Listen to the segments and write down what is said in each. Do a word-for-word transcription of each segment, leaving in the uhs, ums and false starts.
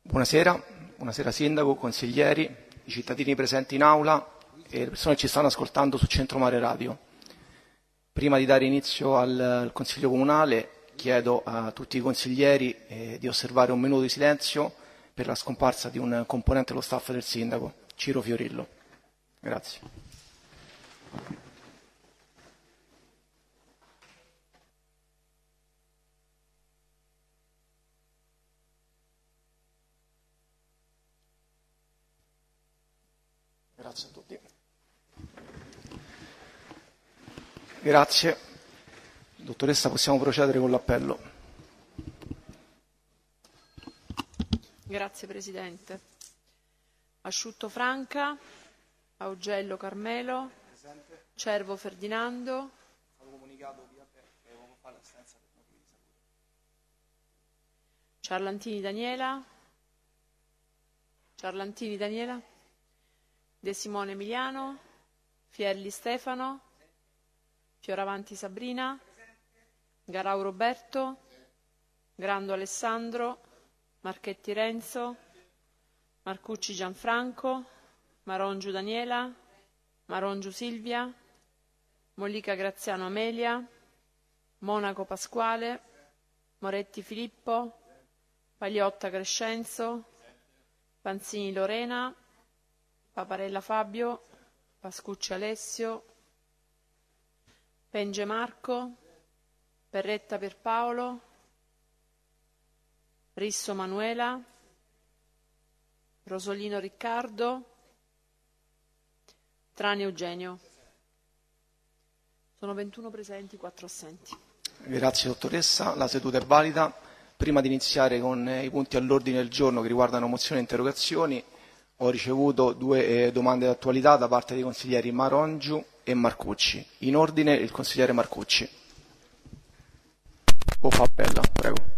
Buonasera, buonasera Sindaco, consiglieri, i cittadini presenti in aula e le persone che ci stanno ascoltando su Centro Mare Radio. Prima di dare inizio al, al Consiglio Comunale chiedo a tutti i consiglieri eh, di osservare un minuto di silenzio per la scomparsa di un componente dello staff del Sindaco, Ciro Fiorillo. Grazie. Grazie a tutti. Grazie. Dottoressa, possiamo procedere con l'appello. Grazie Presidente. Asciutto Franca, Augello Carmelo, presente. Cervo Ferdinando, Ciarlantini Daniela, Ciarlantini Daniela, De Simone Emiliano, Fielli Stefano, Fioravanti Sabrina, Garau Roberto, Grando Alessandro, Marchetti Renzo, Marcucci Gianfranco, Marongiu Daniela, Marongiu Silvia, Mollica Graziano Amelia, Monaco Pasquale, Moretti Filippo, Pagliotta Crescenzo, Panzini Lorena, Paparella Fabio, Pascucci Alessio, Penge Marco, Perretta Pierpaolo, Risso Manuela, Rosolino Riccardo, Trani Eugenio. Sono ventuno presenti, quattro assenti. Grazie dottoressa, la seduta è valida. Prima di iniziare con i punti all'ordine del giorno che riguardano mozioni e interrogazioni, ho ricevuto due eh, domande d'attualità da parte dei consiglieri Marongiu e Marcucci. In ordine il consigliere Marcucci. O fa appella, prego.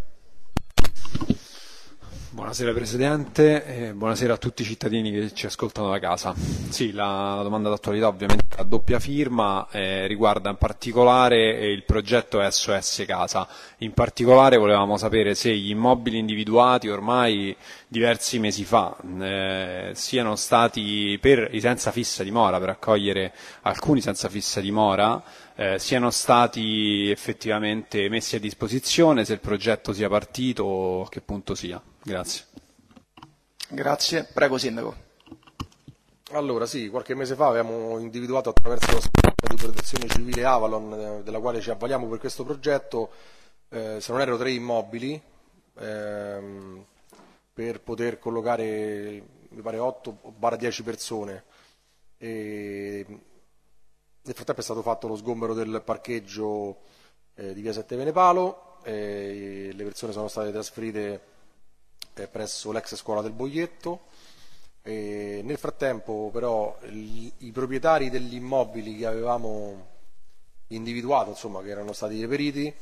Buonasera Presidente e buonasera a tutti i cittadini che ci ascoltano da casa. Sì, la, la domanda d'attualità ovviamente a doppia firma eh, riguarda in particolare eh, il progetto S O S Casa. In particolare volevamo sapere se gli immobili individuati ormai diversi mesi fa eh, siano stati per i senza fissa dimora, per accogliere alcuni senza fissa dimora, eh, siano stati effettivamente messi a disposizione, se il progetto sia partito o a che punto sia. Grazie. Grazie. Prego Sindaco. Allora sì, qualche mese fa abbiamo individuato attraverso la società di protezione civile Avalon, eh, della quale ci avvaliamo per questo progetto, eh, se non erro tre immobili, ehm, per poter collocare, mi pare otto dieci persone. E nel frattempo è stato fatto lo sgombero del parcheggio eh, di via Sette Venepalo, e le persone sono state trasferite eh, presso l'ex scuola del Boietto. E nel frattempo però i, i proprietari degli immobili che avevamo individuato, insomma, che erano stati reperiti,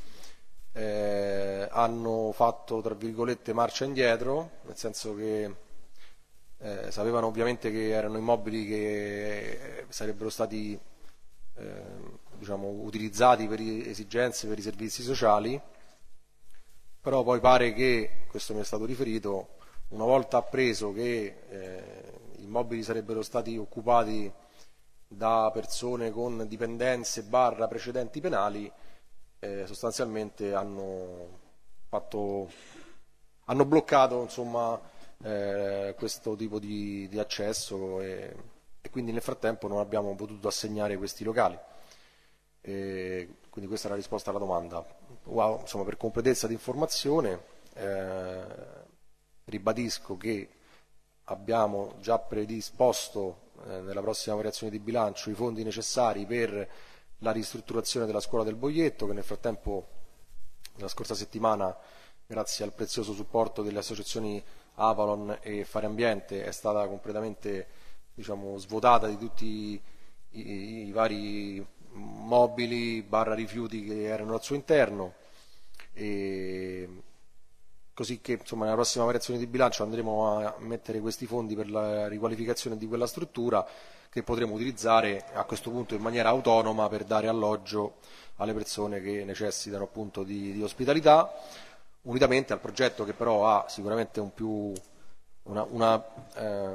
eh, hanno fatto tra virgolette marcia indietro, nel senso che eh, sapevano ovviamente che erano immobili che sarebbero stati eh, diciamo, utilizzati per esigenze, per i servizi sociali, però poi pare che, questo mi è stato riferito, una volta appreso che eh, gli immobili sarebbero stati occupati da persone con dipendenze barra precedenti penali, eh, sostanzialmente hanno, fatto, hanno bloccato insomma, eh, questo tipo di, di accesso e, e quindi nel frattempo non abbiamo potuto assegnare questi locali. E quindi questa è la risposta alla domanda. Wow, insomma, per completezza di informazione, eh, ribadisco che abbiamo già predisposto eh, nella prossima variazione di bilancio i fondi necessari per la ristrutturazione della scuola del Boietto, che nel frattempo la scorsa settimana, grazie al prezioso supporto delle associazioni Avalon e Fare Ambiente, è stata completamente, diciamo, svuotata di tutti i, i, i vari mobili barra rifiuti che erano al suo interno, e così che insomma, nella prossima variazione di bilancio andremo a mettere questi fondi per la riqualificazione di quella struttura, che potremo utilizzare a questo punto in maniera autonoma per dare alloggio alle persone che necessitano appunto di, di ospitalità, unitamente al progetto che però ha sicuramente un più una, una, eh,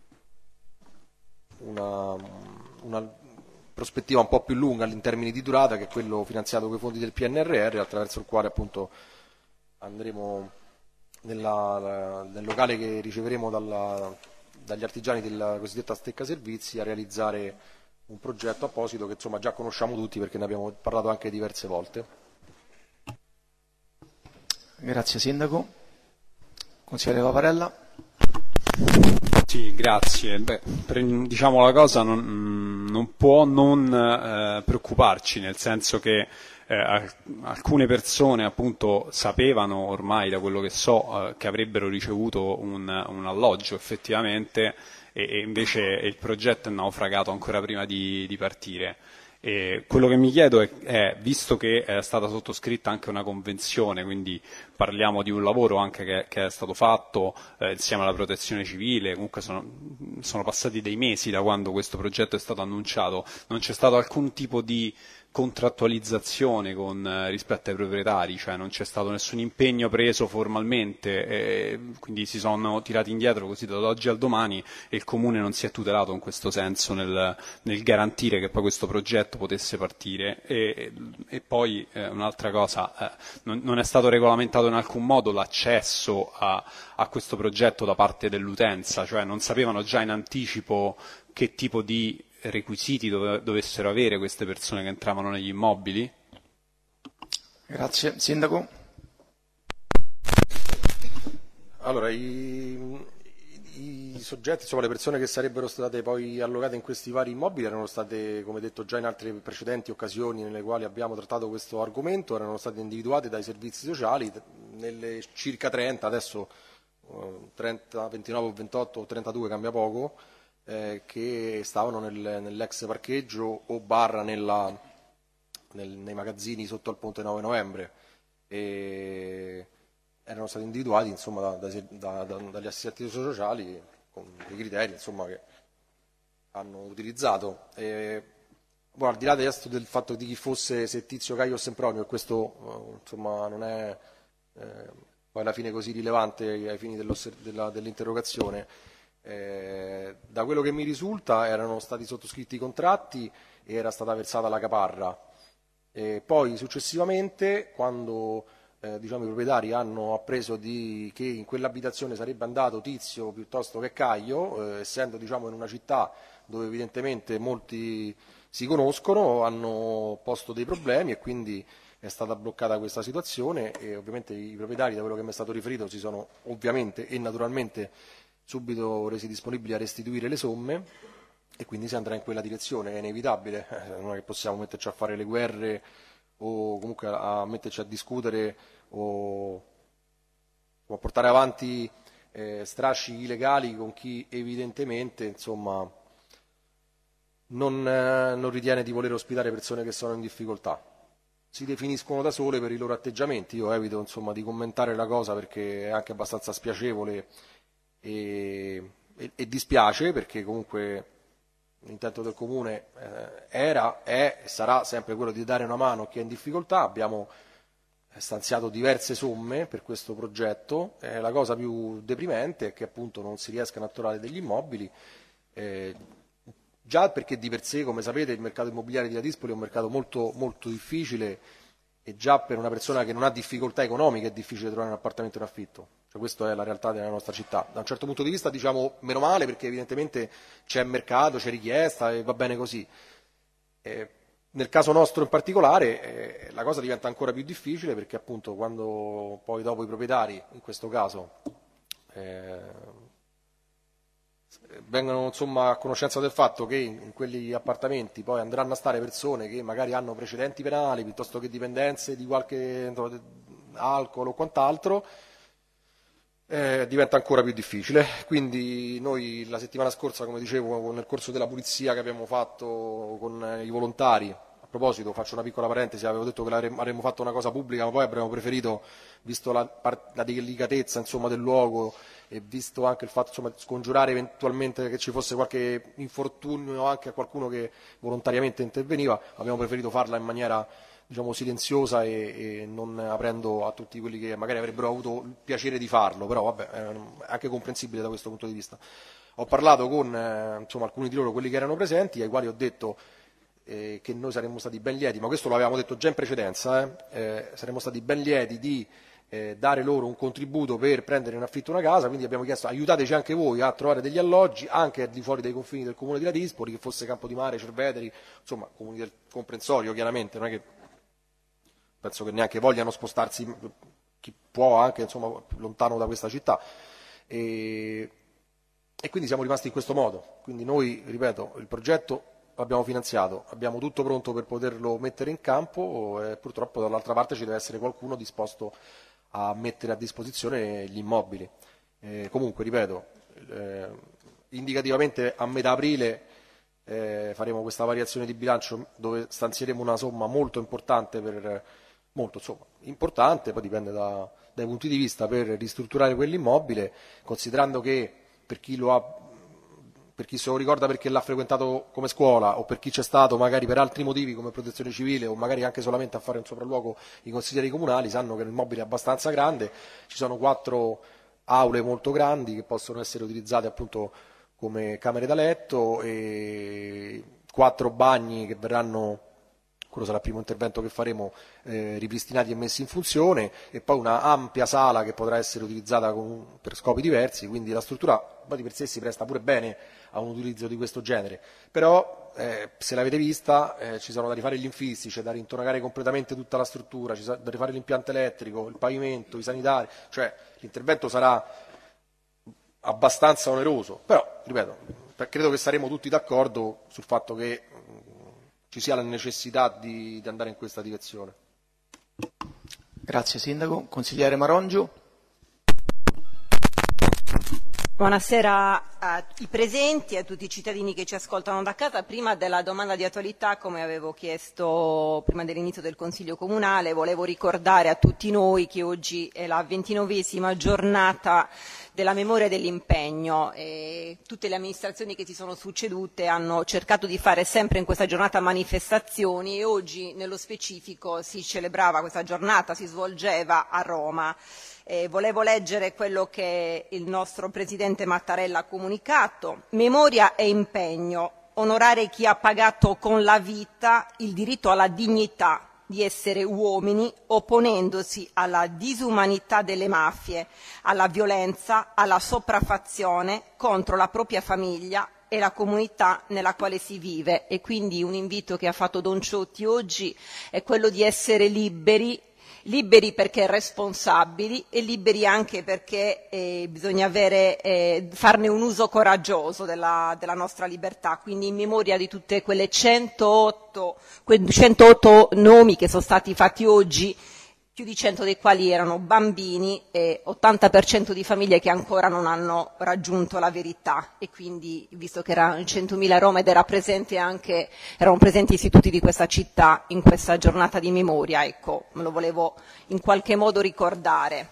una, una prospettiva un po' più lunga in termini di durata, che è quello finanziato con i fondi del P N R R, attraverso il quale appunto andremo nella, nel locale che riceveremo dalla, dagli artigiani della cosiddetta Stecca Servizi a realizzare un progetto apposito che insomma già conosciamo tutti perché ne abbiamo parlato anche diverse volte. Grazie Sindaco. Consigliere Paparella. Sì, grazie. Beh, per, diciamo la cosa non, non può non eh, preoccuparci, nel senso che eh, alcune persone appunto sapevano ormai, da quello che so, eh, che avrebbero ricevuto un, un alloggio effettivamente, e, e invece il progetto è naufragato ancora prima di, di partire. E quello che mi chiedo è, è, visto che è stata sottoscritta anche una convenzione, quindi parliamo di un lavoro anche che, che è stato fatto eh, insieme alla protezione civile, comunque sono, sono passati dei mesi da quando questo progetto è stato annunciato, non c'è stato alcun tipo di contrattualizzazione con, eh, rispetto ai proprietari, cioè non c'è stato nessun impegno preso formalmente, e quindi si sono tirati indietro così dall'oggi al domani e il Comune non si è tutelato in questo senso nel, nel garantire che poi questo progetto potesse partire. E, e poi eh, un'altra cosa, eh, non, non è stato regolamentato in alcun modo l'accesso a, a questo progetto da parte dell'utenza, cioè non sapevano già in anticipo che tipo di requisiti dove, dovessero avere queste persone che entravano negli immobili? Grazie. Sindaco? Allora, i, i, i soggetti, insomma le persone che sarebbero state poi allogate in questi vari immobili erano state, come detto già in altre precedenti occasioni nelle quali abbiamo trattato questo argomento, erano state individuate dai servizi sociali, nelle circa trenta, adesso trenta, ventinove o ventotto o trentadue, cambia poco, Eh, che stavano nel, nell'ex parcheggio o barra nella, nel, nei magazzini sotto al ponte nove novembre, e erano stati individuati insomma, da, da, da, dagli assistenti sociali con dei criteri insomma, che hanno utilizzato. E, bueno, al di là del fatto di chi fosse, se Tizio, Caio o Sempronio, e questo insomma, non è eh, poi alla fine così rilevante ai fini della, dell'interrogazione, Eh, da quello che mi risulta erano stati sottoscritti i contratti e era stata versata la caparra. E poi successivamente, quando eh, diciamo, i proprietari hanno appreso di, che in quell'abitazione sarebbe andato Tizio piuttosto che Caio, eh, essendo diciamo, in una città dove evidentemente molti si conoscono, hanno posto dei problemi e quindi è stata bloccata questa situazione, e ovviamente i proprietari, da quello che mi è stato riferito, si sono ovviamente e naturalmente subito resi disponibili a restituire le somme, e quindi si andrà in quella direzione, è inevitabile, eh, non è che possiamo metterci a fare le guerre o comunque a, a metterci a discutere o, o a portare avanti eh, strascichi illegali con chi evidentemente insomma, non, eh, non ritiene di voler ospitare persone che sono in difficoltà. Si definiscono da sole per i loro atteggiamenti, io evito insomma, di commentare la cosa perché è anche abbastanza spiacevole. E, e, e dispiace perché comunque l'intento del Comune eh, era, è e sarà sempre quello di dare una mano a chi è in difficoltà. Abbiamo stanziato diverse somme per questo progetto, eh, la cosa più deprimente è che appunto non si riescano a trovare degli immobili, eh, già perché di per sé, come sapete, il mercato immobiliare di Ladispoli è un mercato molto, molto difficile, e già per una persona che non ha difficoltà economiche è difficile trovare un appartamento in affitto. Cioè, questa è la realtà della nostra città. Da un certo punto di vista diciamo meno male, perché evidentemente c'è mercato, c'è richiesta e va bene così. Eh, nel caso nostro in particolare eh, la cosa diventa ancora più difficile, perché appunto quando poi dopo i proprietari, in questo caso, eh, vengono insomma, a conoscenza del fatto che in quegli appartamenti poi andranno a stare persone che magari hanno precedenti penali piuttosto che dipendenze di qualche alcol o quant'altro, eh, diventa ancora più difficile. Quindi noi la settimana scorsa, come dicevo, nel corso della pulizia che abbiamo fatto con i volontari, a proposito faccio una piccola parentesi, avevo detto che avremmo fatto una cosa pubblica, ma poi abbiamo preferito, visto la, la delicatezza insomma, del luogo e visto anche il fatto insomma, di scongiurare eventualmente che ci fosse qualche infortunio anche a qualcuno che volontariamente interveniva, abbiamo preferito farla in maniera diciamo, silenziosa e, e non aprendo a tutti quelli che magari avrebbero avuto il piacere di farlo, però vabbè, è anche comprensibile da questo punto di vista. Ho parlato con eh, insomma, alcuni di loro, quelli che erano presenti, ai quali ho detto eh, che noi saremmo stati ben lieti, ma questo l'avevamo detto già in precedenza, eh, eh, saremmo stati ben lieti di eh, dare loro un contributo per prendere in affitto una casa, quindi abbiamo chiesto aiutateci anche voi a trovare degli alloggi, anche al di fuori dei confini del comune di Ladispoli, che fosse Campo di Mare, Cerveteri, insomma comuni del comprensorio chiaramente, non è che penso che neanche vogliano spostarsi, chi può anche insomma, lontano da questa città. E, e quindi siamo rimasti in questo modo. Quindi noi, ripeto, il progetto l'abbiamo finanziato, abbiamo tutto pronto per poterlo mettere in campo e purtroppo dall'altra parte ci deve essere qualcuno disposto a mettere a disposizione gli immobili. Eh, comunque, ripeto, eh, indicativamente a metà aprile eh, faremo questa variazione di bilancio dove stanzieremo una somma molto importante per molto insomma, importante, poi dipende da, dai punti di vista, per ristrutturare quell'immobile, considerando che per chi lo ha, per chi se lo ricorda perché l'ha frequentato come scuola o per chi c'è stato magari per altri motivi come protezione civile o magari anche solamente a fare un sopralluogo i consiglieri comunali, sanno che l'immobile è abbastanza grande, ci sono quattro aule molto grandi che possono essere utilizzate appunto come camere da letto e quattro bagni che verranno, quello sarà il primo intervento che faremo, eh, ripristinati e messi in funzione, e poi una ampia sala che potrà essere utilizzata con, per scopi diversi, quindi la struttura poi di per sé si presta pure bene a un utilizzo di questo genere, però eh, se l'avete vista eh, ci sono da rifare gli infissi, c'è da rintonacare completamente tutta la struttura, c'è da rifare l'impianto elettrico, il pavimento, i sanitari, cioè l'intervento sarà abbastanza oneroso, però ripeto, credo che saremo tutti d'accordo sul fatto che ci sia la necessità di, di andare in questa direzione. Grazie Sindaco. Consigliere Marongio. Buonasera ai presenti e a tutti i cittadini che ci ascoltano da casa. Prima della domanda di attualità, come avevo chiesto prima dell'inizio del Consiglio Comunale, volevo ricordare a tutti noi che oggi è la ventinovesima giornata della memoria e dell'impegno. E tutte le amministrazioni che si sono succedute hanno cercato di fare sempre in questa giornata manifestazioni e oggi nello specifico si celebrava questa giornata, si svolgeva a Roma. Eh, volevo leggere quello che il nostro Presidente Mattarella ha comunicato. Memoria e impegno, onorare chi ha pagato con la vita il diritto alla dignità di essere uomini, opponendosi alla disumanità delle mafie, alla violenza, alla sopraffazione contro la propria famiglia e la comunità nella quale si vive. E quindi un invito che ha fatto Don Ciotti oggi è quello di essere liberi, liberi perché responsabili e liberi anche perché eh, bisogna avere, eh, farne un uso coraggioso della, della nostra libertà, quindi in memoria di tutte quelle centootto, quei centootto nomi che sono stati fatti oggi, più di cento dei quali erano bambini e ottanta per cento di famiglie che ancora non hanno raggiunto la verità, e quindi visto che erano centomila a Roma ed era presente anche, erano presenti istituti di questa città in questa giornata di memoria, ecco, me lo volevo in qualche modo ricordare.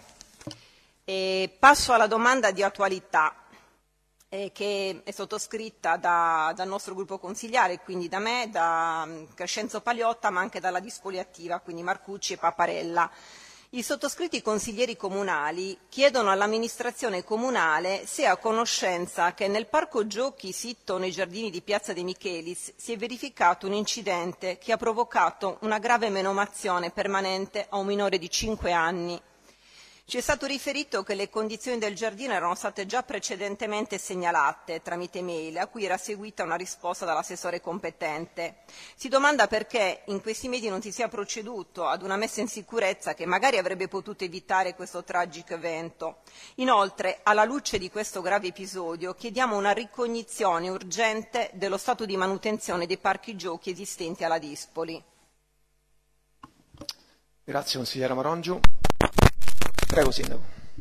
E passo alla domanda di attualità eh, che è sottoscritta da, dal nostro gruppo consigliare, quindi da me, da Crescenzo Paliotta, ma anche dalla Dispoli Attiva, quindi Marcucci e Paparella. I sottoscritti consiglieri comunali chiedono all'amministrazione comunale se è a conoscenza che nel parco giochi sito nei giardini di Piazza De Michelis si è verificato un incidente che ha provocato una grave menomazione permanente a un minore di cinque anni. Ci è stato riferito che le condizioni del giardino erano state già precedentemente segnalate tramite mail, a cui era seguita una risposta dall'assessore competente. Si domanda perché in questi mesi non si sia proceduto ad una messa in sicurezza che magari avrebbe potuto evitare questo tragico evento. Inoltre, alla luce di questo grave episodio, chiediamo una ricognizione urgente dello stato di manutenzione dei parchi giochi esistenti alla Dispoli. Grazie consigliere Marongio. Prego Sindaco.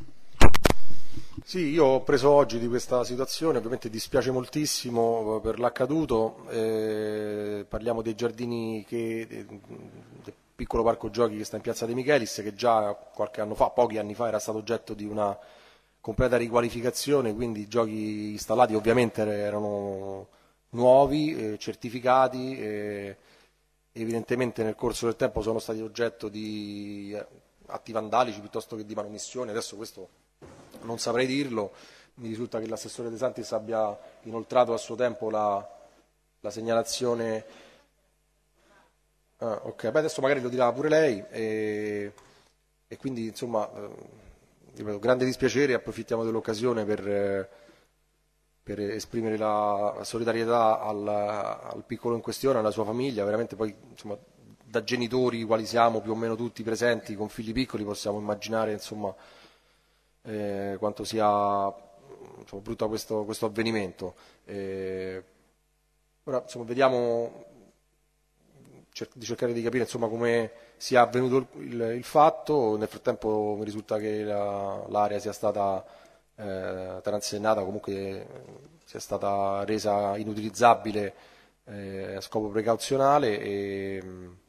Sì, io ho preso oggi di questa situazione, ovviamente dispiace moltissimo per l'accaduto, eh, parliamo dei giardini, che, del piccolo parco giochi che sta in Piazza De Michelis, che già qualche anno fa, pochi anni fa, era stato oggetto di una completa riqualificazione, quindi i giochi installati ovviamente erano nuovi, eh, certificati, eh, evidentemente nel corso del tempo sono stati oggetto di atti vandalici piuttosto che di manomissione, adesso questo non saprei dirlo, mi risulta che l'assessore De Santis abbia inoltrato a suo tempo la, la segnalazione, ah, ok, beh, adesso magari lo dirà pure lei, e, e quindi insomma, eh, ripeto, grande dispiacere, approfittiamo dell'occasione per, eh, per esprimere la solidarietà al, al piccolo in questione, alla sua famiglia, veramente poi insomma, da genitori quali siamo più o meno tutti presenti con figli piccoli possiamo immaginare insomma, eh, quanto sia insomma, brutto questo, questo avvenimento. Eh, ora insomma, vediamo cer- di cercare di capire insomma, come sia avvenuto il, il, il fatto. Nel frattempo mi risulta che la, l'area sia stata eh, transennata, comunque sia stata resa inutilizzabile eh, a scopo precauzionale e,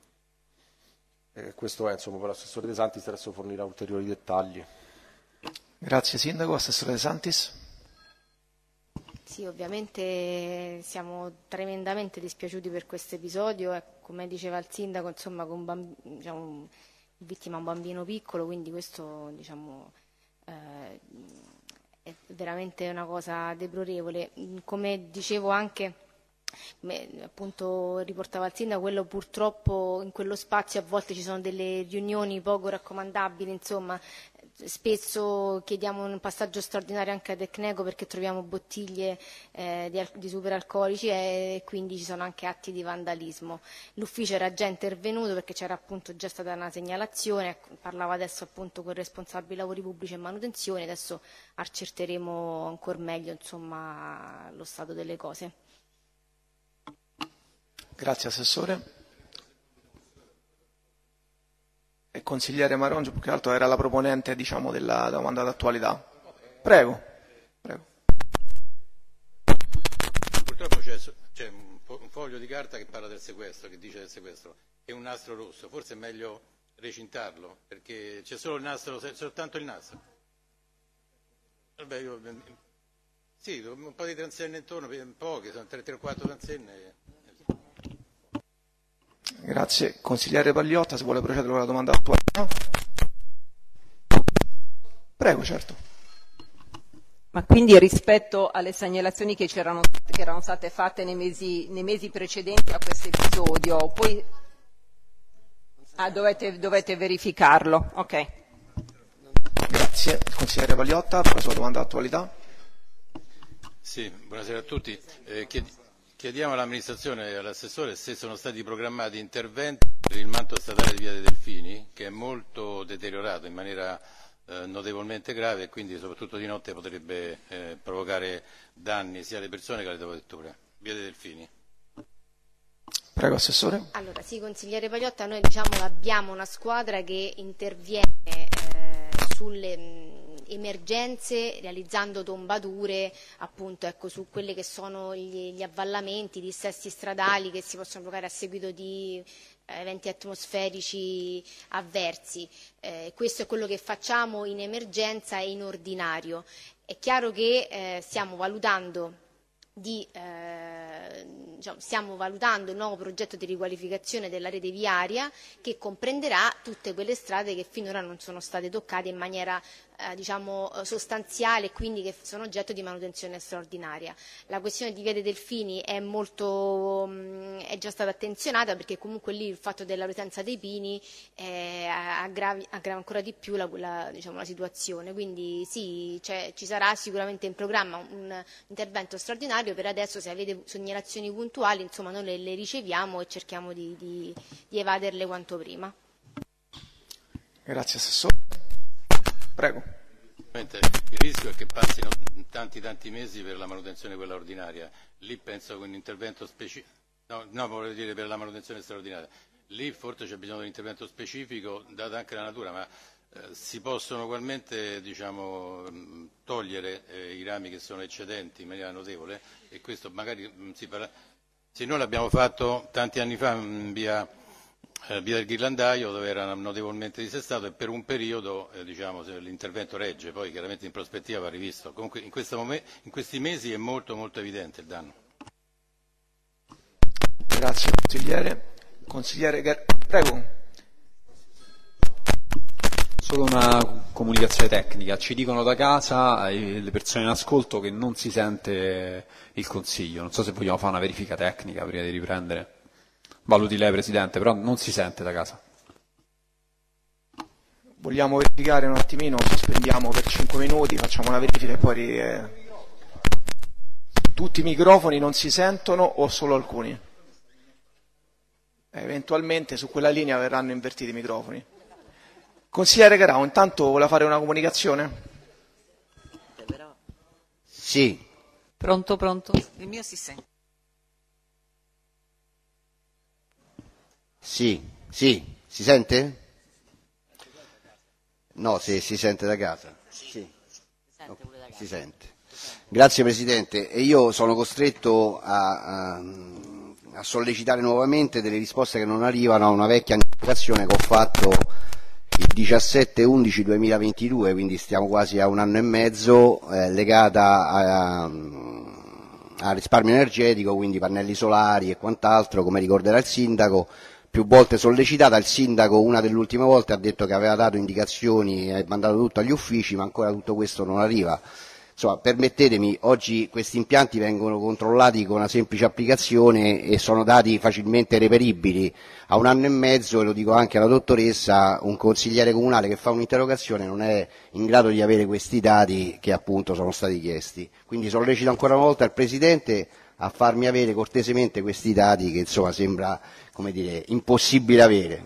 e questo è insomma per l'assessore De Santis, adesso fornirà ulteriori dettagli. Grazie Sindaco. Assessore De Santis. Sì, ovviamente siamo tremendamente dispiaciuti per questo episodio e come diceva il Sindaco, insomma, con bamb- diciamo, vittima un bambino piccolo, quindi questo diciamo, eh, è veramente una cosa deplorevole. Come dicevo anche, come appunto riportava il Sindaco, quello purtroppo in quello spazio a volte ci sono delle riunioni poco raccomandabili, insomma. Spesso chiediamo un passaggio straordinario anche a Tecneco perché troviamo bottiglie eh, di, di superalcolici e quindi ci sono anche atti di vandalismo. L'ufficio era già intervenuto perché c'era appunto già stata una segnalazione, parlava adesso appunto con i responsabili lavori pubblici e manutenzione, adesso accerteremo ancora meglio insomma, lo stato delle cose. Grazie Assessore. E consigliere Marongio, più che altro era la proponente diciamo, della domanda d'attualità. Prego. Prego. Purtroppo c'è, c'è un, un foglio di carta che parla del sequestro, che dice del sequestro, e un nastro rosso. Forse è meglio recintarlo, perché c'è solo il nastro, soltanto il nastro. Vabbè, io, sì, un po' di transenne intorno, poche, sono tre o quattro transenne. Grazie. Consigliere Pagliotta, se vuole procedere con la domanda attuale. Prego, certo. Ma quindi rispetto alle segnalazioni che, c'erano, che erano state fatte nei mesi, nei mesi precedenti a questo episodio, poi ah, dovete, dovete verificarlo. Ok. Grazie. Consigliere Pagliotta, per la sua domanda d'attualità. Sì, buonasera a tutti. Eh, chied- Chiediamo all'amministrazione e all'assessore se sono stati programmati interventi per il manto statale di Via dei Delfini, che è molto deteriorato in maniera eh, notevolmente grave e quindi soprattutto di notte potrebbe eh, provocare danni sia alle persone che alle autovetture. Via dei Delfini. Prego Assessore. Allora, sì, consigliere Pagliotta, noi diciamo abbiamo una squadra che interviene eh, sulle mh, emergenze realizzando tombature appunto ecco, su quelli che sono gli, gli avvallamenti, i dissesti stradali che si possono provocare a seguito di eh, eventi atmosferici avversi. Eh, questo è quello che facciamo in emergenza e in ordinario. È chiaro che eh, stiamo valutando Di, eh, diciamo, stiamo valutando il nuovo progetto di riqualificazione della rete viaria che comprenderà tutte quelle strade che finora non sono state toccate in maniera eh, diciamo, sostanziale e quindi che sono oggetto di manutenzione straordinaria. La questione di Via dei Delfini è, molto, mh, è già stata attenzionata perché comunque lì il fatto della presenza dei pini eh, aggrava, aggrava ancora di più la, la, diciamo, la situazione, quindi sì, cioè, ci sarà sicuramente in programma un intervento straordinario. Per adesso se avete segnalazioni puntuali insomma noi le, le riceviamo e cerchiamo di, di, di evaderle quanto prima. Grazie Assessore. Prego. Il rischio è che passino tanti tanti mesi per la manutenzione quella ordinaria. Lì penso che un intervento specifico, no, no volevo dire per la manutenzione straordinaria, lì forse c'è bisogno di un intervento specifico data anche la natura, ma Eh, si possono ugualmente diciamo, togliere eh, i rami che sono eccedenti in maniera notevole e questo magari mh, si parla. Sì, noi l'abbiamo fatto tanti anni fa in via, eh, via del Ghirlandaio dove era notevolmente dissestato e per un periodo eh, diciamo, l'intervento regge, poi chiaramente in prospettiva va rivisto. Comunque in, momen- in questi mesi è molto molto evidente il danno. Grazie consigliere. Consigliere Gar- prego. Solo una comunicazione tecnica, ci dicono da casa eh, le persone in ascolto che non si sente il Consiglio, non so se vogliamo fare una verifica tecnica prima di riprendere, valuti lei Presidente, però non si sente da casa. Vogliamo verificare un attimino, sospendiamo per cinque minuti, facciamo una verifica e poi... Eh... Tutti i microfoni non si sentono o solo alcuni? Eh, eventualmente su quella linea verranno invertiti i microfoni. Consigliere Garau, intanto vuole fare una comunicazione? Sì. Pronto, pronto? Il mio si sente. Sì, sì. Si sente? No, se si sente da casa. Sì. No, si sente. Grazie Presidente. E io sono costretto a, a, a sollecitare nuovamente delle risposte che non arrivano a una vecchia anticipazione che ho fatto il diciassette undici duemilaventidue, quindi stiamo quasi a un anno e mezzo, eh, legata al risparmio energetico, quindi pannelli solari e quant'altro, come ricorderà il Sindaco, più volte sollecitata. Il Sindaco una delle ultime volte ha detto che aveva dato indicazioni e mandato tutto agli uffici, ma ancora tutto questo non arriva. Insomma, permettetemi, oggi questi impianti vengono controllati con una semplice applicazione e sono dati facilmente reperibili. A un anno e mezzo, e lo dico anche alla dottoressa, un consigliere comunale che fa un'interrogazione non è in grado di avere questi dati che appunto sono stati chiesti. Quindi sollecito ancora una volta il Presidente a farmi avere cortesemente questi dati che insomma sembra, come dire, impossibile avere.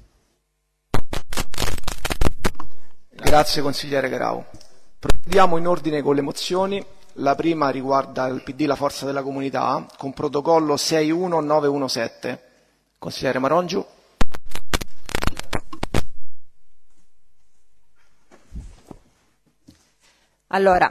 Grazie consigliere Garau. Procediamo in ordine con le mozioni. La prima riguarda il P D La Forza della Comunità con protocollo sei uno nove uno sette. Consigliere Marongiu. Allora,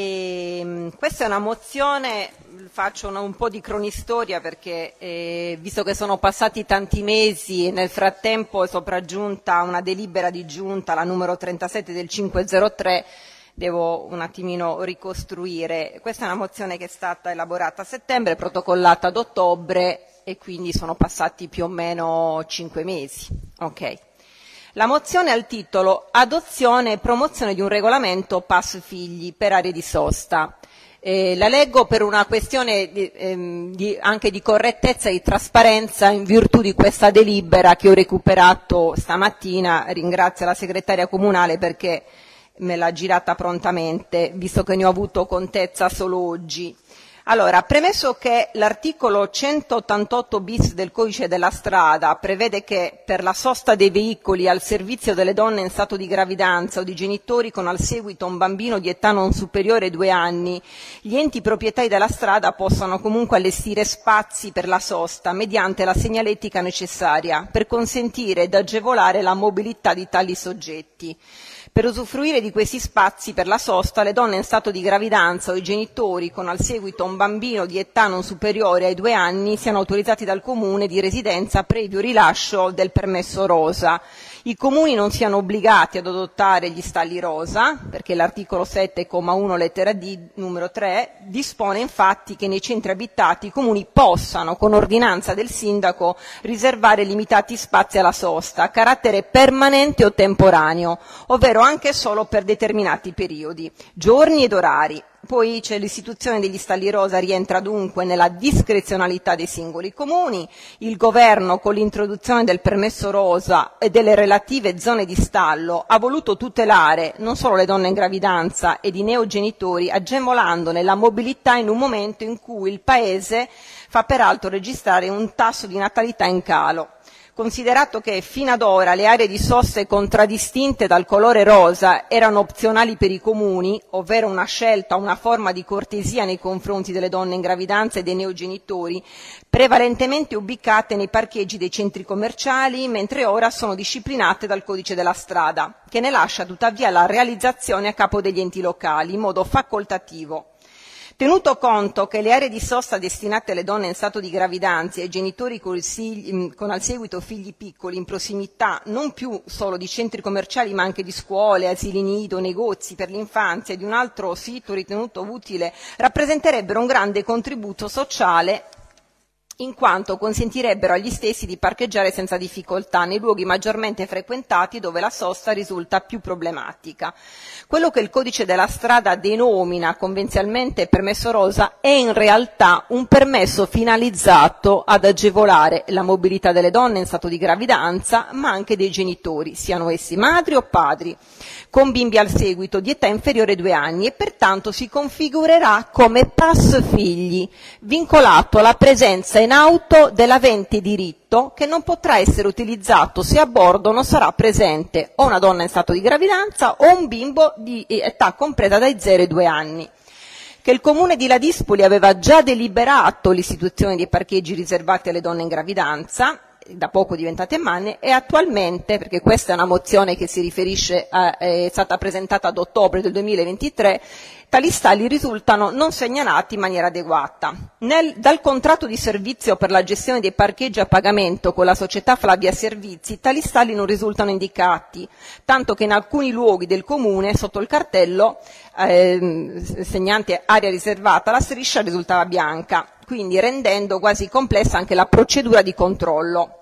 ehm, questa è una mozione, faccio una, un po' di cronistoria perché eh, visto che sono passati tanti mesi e nel frattempo è sopraggiunta una delibera di giunta, la numero trentasette del cinquecentore, devo un attimino ricostruire. Questa è una mozione che è stata elaborata a settembre, protocollata ad ottobre e quindi sono passati più o meno cinque mesi. Okay. La mozione ha il titolo Adozione e promozione di un regolamento P A S figli per aree di sosta. Eh, la leggo per una questione di, ehm, di, anche di correttezza e di trasparenza in virtù di questa delibera che ho recuperato stamattina. Ringrazio la segretaria comunale perché me l'ha girata prontamente, visto che ne ho avuto contezza solo oggi. Allora, premesso che l'articolo centottantotto bis del Codice della Strada prevede che per la sosta dei veicoli al servizio delle donne in stato di gravidanza o di genitori con al seguito un bambino di età non superiore ai due anni, gli enti proprietari della strada possano comunque allestire spazi per la sosta mediante la segnaletica necessaria per consentire ed agevolare la mobilità di tali soggetti. Per usufruire di questi spazi per la sosta, le donne in stato di gravidanza o i genitori con al seguito un bambino di età non superiore ai due anni siano autorizzati dal comune di residenza previo rilascio del permesso rosa. I comuni non siano obbligati ad adottare gli stalli rosa, perché l'articolo sette, comma uno, lettera D, numero tre, dispone infatti che nei centri abitati i comuni possano, con ordinanza del sindaco, riservare limitati spazi alla sosta, a carattere permanente o temporaneo, ovvero anche solo per determinati periodi, giorni ed orari. Poi c'è l'istituzione degli stalli rosa, rientra dunque nella discrezionalità dei singoli comuni. Il governo, con l'introduzione del permesso rosa e delle relative zone di stallo, ha voluto tutelare non solo le donne in gravidanza ed i neogenitori, agevolandone la mobilità in un momento in cui il Paese fa peraltro registrare un tasso di natalità in calo. Considerato che fino ad ora le aree di soste contraddistinte dal colore rosa erano opzionali per i comuni, ovvero una scelta, una forma di cortesia nei confronti delle donne in gravidanza e dei neogenitori, prevalentemente ubicate nei parcheggi dei centri commerciali, mentre ora sono disciplinate dal Codice della Strada, che ne lascia tuttavia la realizzazione a capo degli enti locali in modo facoltativo. Tenuto conto che le aree di sosta destinate alle donne in stato di gravidanza e ai genitori con, il, con al seguito figli piccoli in prossimità non più solo di centri commerciali ma anche di scuole, asili nido, negozi per l'infanzia e di un altro sito ritenuto utile, rappresenterebbero un grande contributo sociale in quanto consentirebbero agli stessi di parcheggiare senza difficoltà nei luoghi maggiormente frequentati dove la sosta risulta più problematica. Quello che il codice della strada denomina convenzionalmente permesso rosa è in realtà un permesso finalizzato ad agevolare la mobilità delle donne in stato di gravidanza, ma anche dei genitori, siano essi madri o padri, con bimbi al seguito di età inferiore ai due anni, e pertanto si configurerà come pass figli, vincolato alla presenza in auto dell'avente diritto, che non potrà essere utilizzato se a bordo non sarà presente o una donna in stato di gravidanza o un bimbo di età compresa dai zero ai due anni. Che il Comune di Ladispoli aveva già deliberato l'istituzione dei parcheggi riservati alle donne in gravidanza, da poco diventate mamme, e attualmente, perché questa è una mozione che si riferisce a, è stata presentata ad ottobre del duemilaventitré, tali stalli risultano non segnalati in maniera adeguata. Nel, dal contratto di servizio per la gestione dei parcheggi a pagamento con la società Flavia Servizi, tali stalli non risultano indicati, tanto che in alcuni luoghi del comune sotto il cartello eh, segnante area riservata la striscia risultava bianca, quindi rendendo quasi complessa anche la procedura di controllo.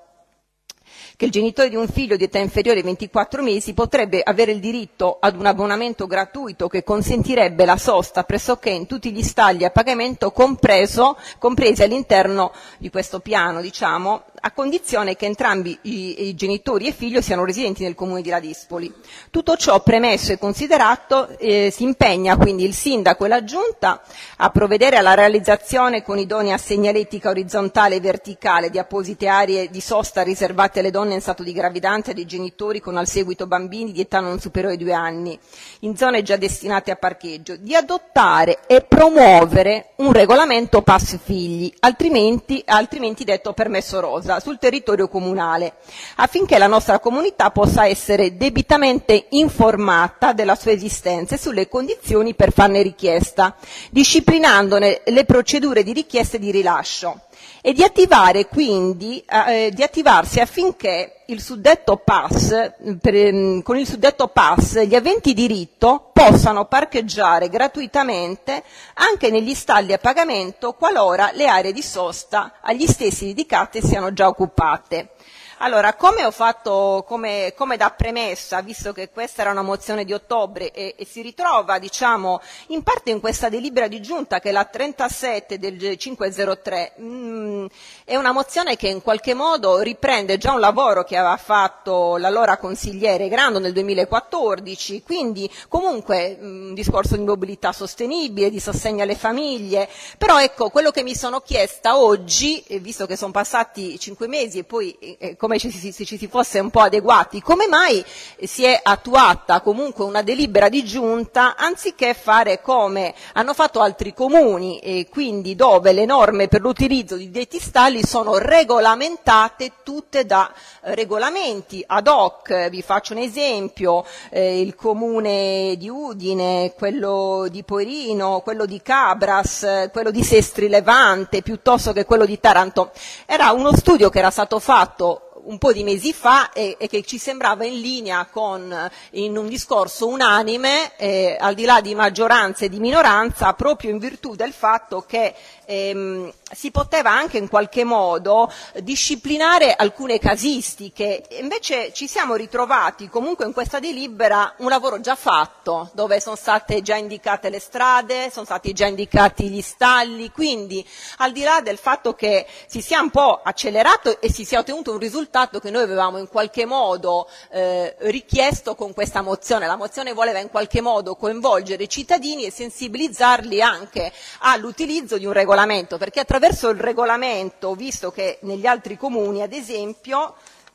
Che il genitore di un figlio di età inferiore ai ventiquattro mesi potrebbe avere il diritto ad un abbonamento gratuito che consentirebbe la sosta pressoché in tutti gli stalli a pagamento compreso, compresi all'interno di questo piano, diciamo, a condizione che entrambi i, i genitori e figlio siano residenti nel comune di Ladispoli. Tutto ciò premesso e considerato, eh, si impegna quindi il sindaco e la giunta a provvedere alla realizzazione con idonea segnaletica orizzontale e verticale di apposite aree di sosta riservate alle donne in stato di gravidanza e dei genitori con al seguito bambini di età non superiore ai due anni, in zone già destinate a parcheggio, di adottare e promuovere un regolamento pass figli, altrimenti, altrimenti detto permesso rosa, sul territorio comunale, affinché la nostra comunità possa essere debitamente informata della sua esistenza e sulle condizioni per farne richiesta, disciplinandone le procedure di richiesta e di rilascio, e di attivare quindi eh, di attivarsi affinché il suddetto pass, per, con il suddetto pass gli aventi diritto possano parcheggiare gratuitamente anche negli stalli a pagamento qualora le aree di sosta agli stessi dedicate siano già occupate. Allora, come ho fatto, come, come da premessa, visto che questa era una mozione di ottobre e, e si ritrova, diciamo, in parte in questa delibera di giunta che è la trentasette del cinquecentotre, mh, è una mozione che in qualche modo riprende già un lavoro che aveva fatto l'allora consigliere Grando nel duemilaquattordici, quindi comunque mh, un discorso di mobilità sostenibile, di sostegno alle famiglie, però ecco, quello che mi sono chiesta oggi, visto che sono passati cinque mesi e poi eh, come ci si, ci si fosse un po' adeguati, come mai si è attuata comunque una delibera di giunta anziché fare come hanno fatto altri comuni, e quindi dove le norme per l'utilizzo di detti stalli sono regolamentate tutte da eh, regolamenti ad hoc. Vi faccio un esempio, eh, il comune di Udine, quello di Poirino, quello di Cabras, eh, quello di Sestri Levante, piuttosto che quello di Taranto. Era uno studio che era stato fatto un po' di mesi fa e, e che ci sembrava in linea con in un discorso unanime, eh, al di là di maggioranza e di minoranza, proprio in virtù del fatto che ehm, si poteva anche in qualche modo disciplinare alcune casistiche. Invece ci siamo ritrovati comunque in questa delibera un lavoro già fatto, dove sono state già indicate le strade, sono stati già indicati gli stalli, quindi al di là del fatto che si sia un po' accelerato e si sia ottenuto un risultato che noi avevamo in qualche modo eh, richiesto con questa mozione. La mozione voleva in qualche modo coinvolgere i cittadini e sensibilizzarli anche all'utilizzo di un regolamento, perché attraverso il regolamento, visto che negli altri comuni ad esempio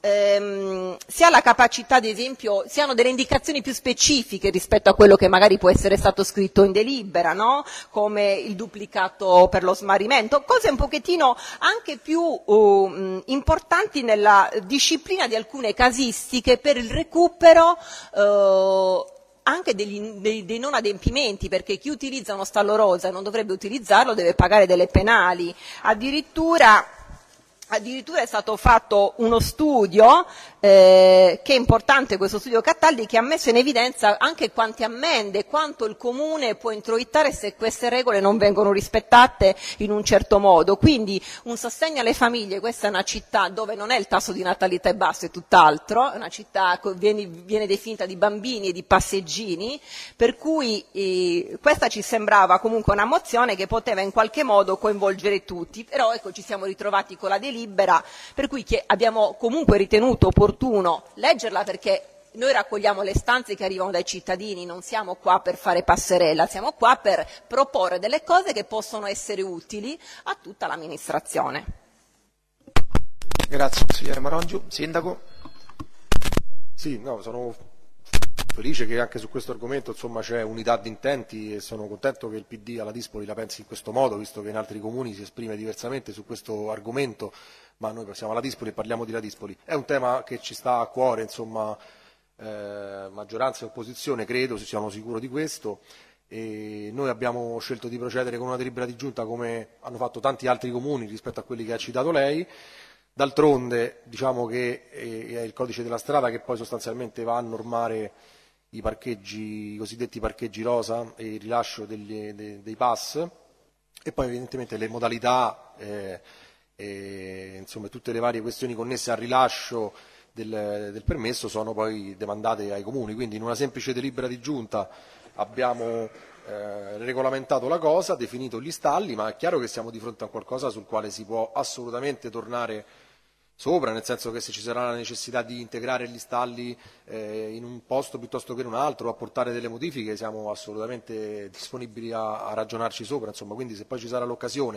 ehm, si ha la capacità, ad esempio, si hanno delle indicazioni più specifiche rispetto a quello che magari può essere stato scritto in delibera, no? Come il duplicato per lo smarrimento, cose un pochettino anche più uh, importanti nella disciplina di alcune casistiche per il recupero uh, anche degli, dei, dei non adempimenti, perché chi utilizza uno stallo rosa e non dovrebbe utilizzarlo deve pagare delle penali. Addirittura addirittura è stato fatto uno studio, eh, che è importante questo studio Cataldi, che ha messo in evidenza anche quante ammende, quanto il comune può introitare se queste regole non vengono rispettate in un certo modo. Quindi un sostegno alle famiglie, questa è una città dove non è il tasso di natalità è basso, è tutt'altro, è una città che viene, viene definita di bambini e di passeggini, per cui eh, questa ci sembrava comunque una mozione che poteva in qualche modo coinvolgere tutti, però ecco ci siamo ritrovati con la delibera, per cui che abbiamo comunque ritenuto opportuno leggerla, perché noi raccogliamo le istanze che arrivano dai cittadini, non siamo qua per fare passerella, siamo qua per proporre delle cose che possono essere utili a tutta l'amministrazione. Grazie consigliere Marongiu. Sindaco? Sì, no, sono felice che anche su questo argomento insomma c'è unità di intenti e sono contento che il P D alla Dispoli la pensi in questo modo, visto che in altri comuni si esprime diversamente su questo argomento, ma noi passiamo alla Dispoli e parliamo di La Dispoli. È un tema che ci sta a cuore, insomma, eh, maggioranza e opposizione, credo, siamo sicuro di questo, e noi abbiamo scelto di procedere con una delibera di giunta come hanno fatto tanti altri comuni rispetto a quelli che ha citato lei. D'altronde diciamo che è il codice della strada che poi sostanzialmente va a normare i parcheggi, i cosiddetti parcheggi rosa e il rilascio degli, de, dei pass, e poi evidentemente le modalità eh, e insomma tutte le varie questioni connesse al rilascio del, del permesso sono poi demandate ai comuni, quindi in una semplice delibera di giunta abbiamo eh, regolamentato la cosa, definito gli stalli, ma è chiaro che siamo di fronte a qualcosa sul quale si può assolutamente tornare sopra, nel senso che se ci sarà la necessità di integrare gli stalli eh, in un posto piuttosto che in un altro, a portare delle modifiche, siamo assolutamente disponibili a, a ragionarci sopra, insomma, quindi se poi ci sarà l'occasione,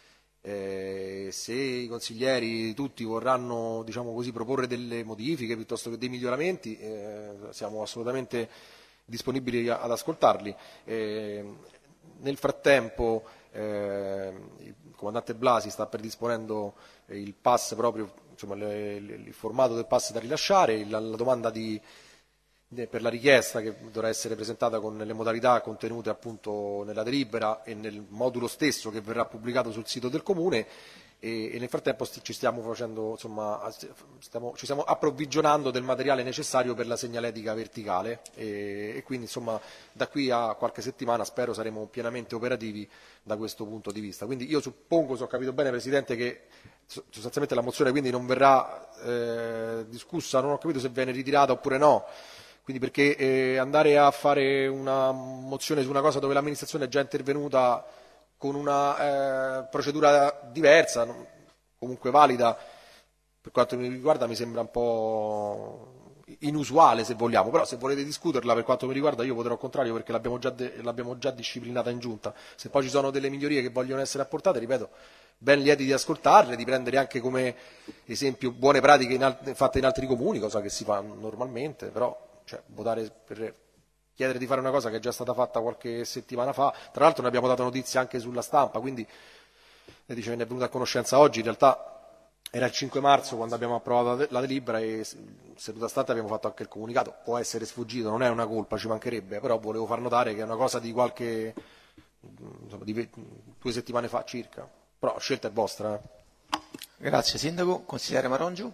eh, se i consiglieri tutti vorranno, diciamo così, proporre delle modifiche piuttosto che dei miglioramenti, eh, siamo assolutamente disponibili a, ad ascoltarli. Eh, nel frattempo eh, il comandante Blasi sta predisponendo il pass proprio, insomma, le, le, il formato del pass da rilasciare, la, la domanda di, de, per la richiesta che dovrà essere presentata con le modalità contenute appunto nella delibera e nel modulo stesso che verrà pubblicato sul sito del Comune, e, e nel frattempo sti, ci stiamo facendo, insomma, stiamo, ci stiamo approvvigionando del materiale necessario per la segnaletica verticale e, e quindi insomma da qui a qualche settimana spero saremo pienamente operativi da questo punto di vista. Quindi io suppongo, se ho capito bene Presidente, che sostanzialmente la mozione quindi non verrà eh, discussa, non ho capito se viene ritirata oppure no, quindi perché eh, andare a fare una mozione su una cosa dove l'amministrazione è già intervenuta con una eh, procedura diversa, comunque valida, per quanto mi riguarda mi sembra un po' inusuale se vogliamo, però se volete discuterla per quanto mi riguarda io voterò contrario perché l'abbiamo già, l'abbiamo già disciplinata in giunta. Se poi ci sono delle migliorie che vogliono essere apportate, ripeto, ben lieti di ascoltarle, di prendere anche come esempio buone pratiche in al- fatte in altri comuni, cosa che si fa normalmente, però cioè, votare per chiedere di fare una cosa che è già stata fatta qualche settimana fa, tra l'altro ne abbiamo dato notizia anche sulla stampa, quindi lei dice che ne è venuta a conoscenza oggi, in realtà era il cinque marzo quando abbiamo approvato la delibera e seduta stante abbiamo fatto anche il comunicato, può essere sfuggito, non è una colpa, ci mancherebbe, però volevo far notare che è una cosa di qualche, insomma, di due settimane fa circa, però la scelta è vostra. Eh. Grazie Sindaco. Consigliere Marongiu?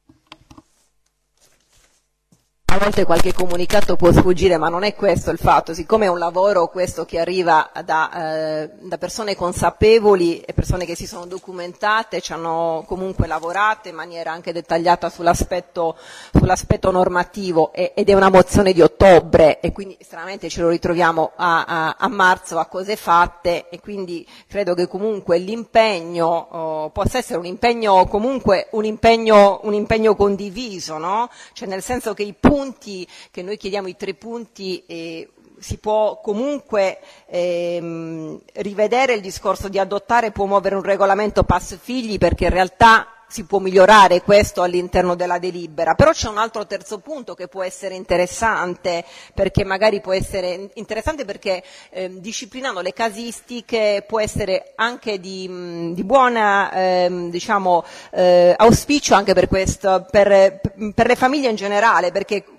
A volte qualche comunicato può sfuggire, ma non è questo il fatto, siccome è un lavoro questo che arriva da, eh, da persone consapevoli e persone che si sono documentate, ci hanno comunque lavorato in maniera anche dettagliata sull'aspetto, sull'aspetto normativo e, ed è una mozione di ottobre e quindi stranamente ce lo ritroviamo a, a, a marzo a cose fatte e quindi credo che comunque l'impegno oh, possa essere un impegno comunque un impegno, un impegno condiviso, no? Cioè nel senso che i punti che noi chiediamo, i tre punti, eh, si può comunque ehm, rivedere il discorso di adottare e promuovere un regolamento pass figli perché in realtà si può migliorare questo all'interno della delibera, però c'è un altro terzo punto che può essere interessante perché magari può essere interessante perché eh, disciplinando le casistiche può essere anche di, di buona eh, diciamo eh, auspicio anche per questo, per, per le famiglie in generale, perché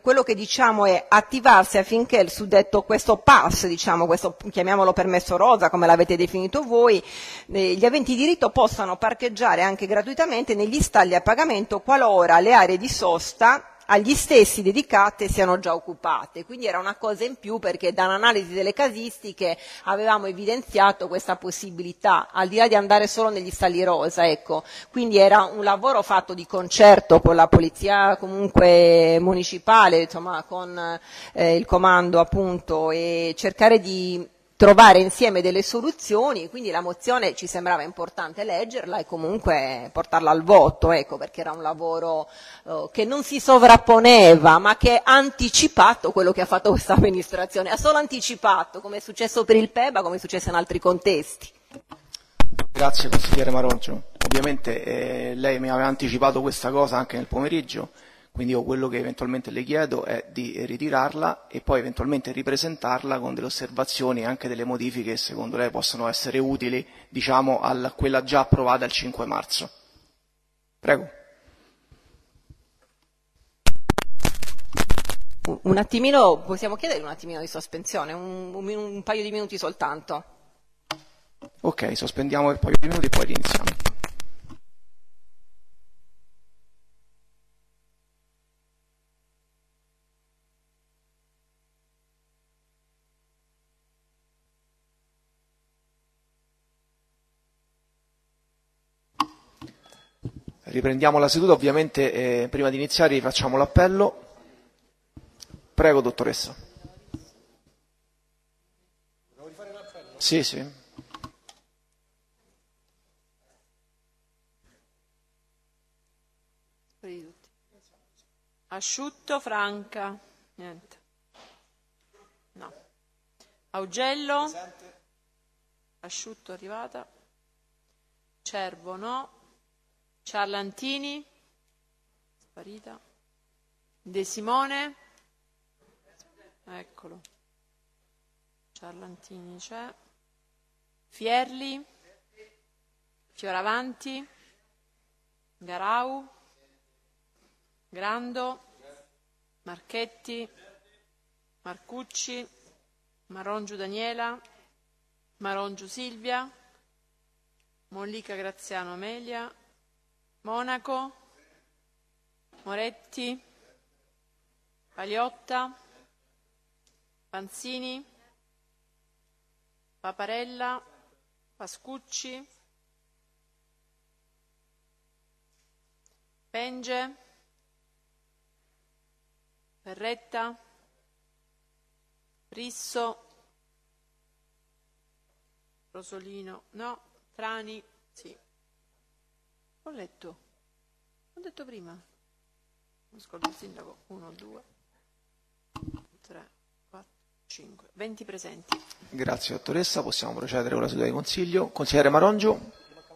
quello che diciamo è attivarsi affinché il suddetto, questo pass, diciamo, questo, chiamiamolo permesso rosa, come l'avete definito voi, eh, gli aventi diritto possano parcheggiare anche gratuitamente negli stalli a pagamento qualora le aree di sosta agli stessi dedicate siano già occupate. Quindi era una cosa in più, perché da un'analisi delle casistiche avevamo evidenziato questa possibilità, al di là di andare solo negli stalli rosa, ecco. Quindi era un lavoro fatto di concerto con la polizia comunque municipale, insomma con eh, il comando appunto, e cercare di trovare insieme delle soluzioni. Quindi la mozione ci sembrava importante leggerla e comunque portarla al voto, ecco, perché era un lavoro eh, che non si sovrapponeva, ma che ha anticipato quello che ha fatto questa amministrazione, ha solo anticipato, come è successo per il Peba, come è successo in altri contesti. Grazie consigliere Marongio. Ovviamente eh, lei mi aveva anticipato questa cosa anche nel pomeriggio, quindi io quello che eventualmente le chiedo è di ritirarla e poi eventualmente ripresentarla con delle osservazioni e anche delle modifiche che secondo lei possono essere utili, diciamo, a quella già approvata il cinque marzo. Prego. Un attimino, possiamo chiedere un attimino di sospensione, un, un, un paio di minuti soltanto. Ok, sospendiamo per un paio di minuti e poi riniziamo. Riprendiamo la seduta, ovviamente eh, prima di iniziare facciamo l'appello. Prego, dottoressa. Devo rifare l'appello? Sì, sì. Asciutto, Franca. Niente. No. Augello. Asciutto, arrivata. Cervo, no. Ciarlantini, sparita. De Simone, eccolo. Ciarlantini c'è. Fierli, Fioravanti, Garau, Grando, Marchetti, Marcucci, Marongio Daniela, Marongio Silvia, Mollica Graziano Amelia, Monaco, Moretti, Paliotta, Panzini, Paparella, Pascucci, Penge, Perretta, Risso, Rosolino, no, Trani, sì. Ho letto, ho detto prima, non scordo il sindaco, uno, due, tre, quattro, cinque, venti presenti. Grazie dottoressa, possiamo procedere con la seduta di consiglio. Consigliere Marongio.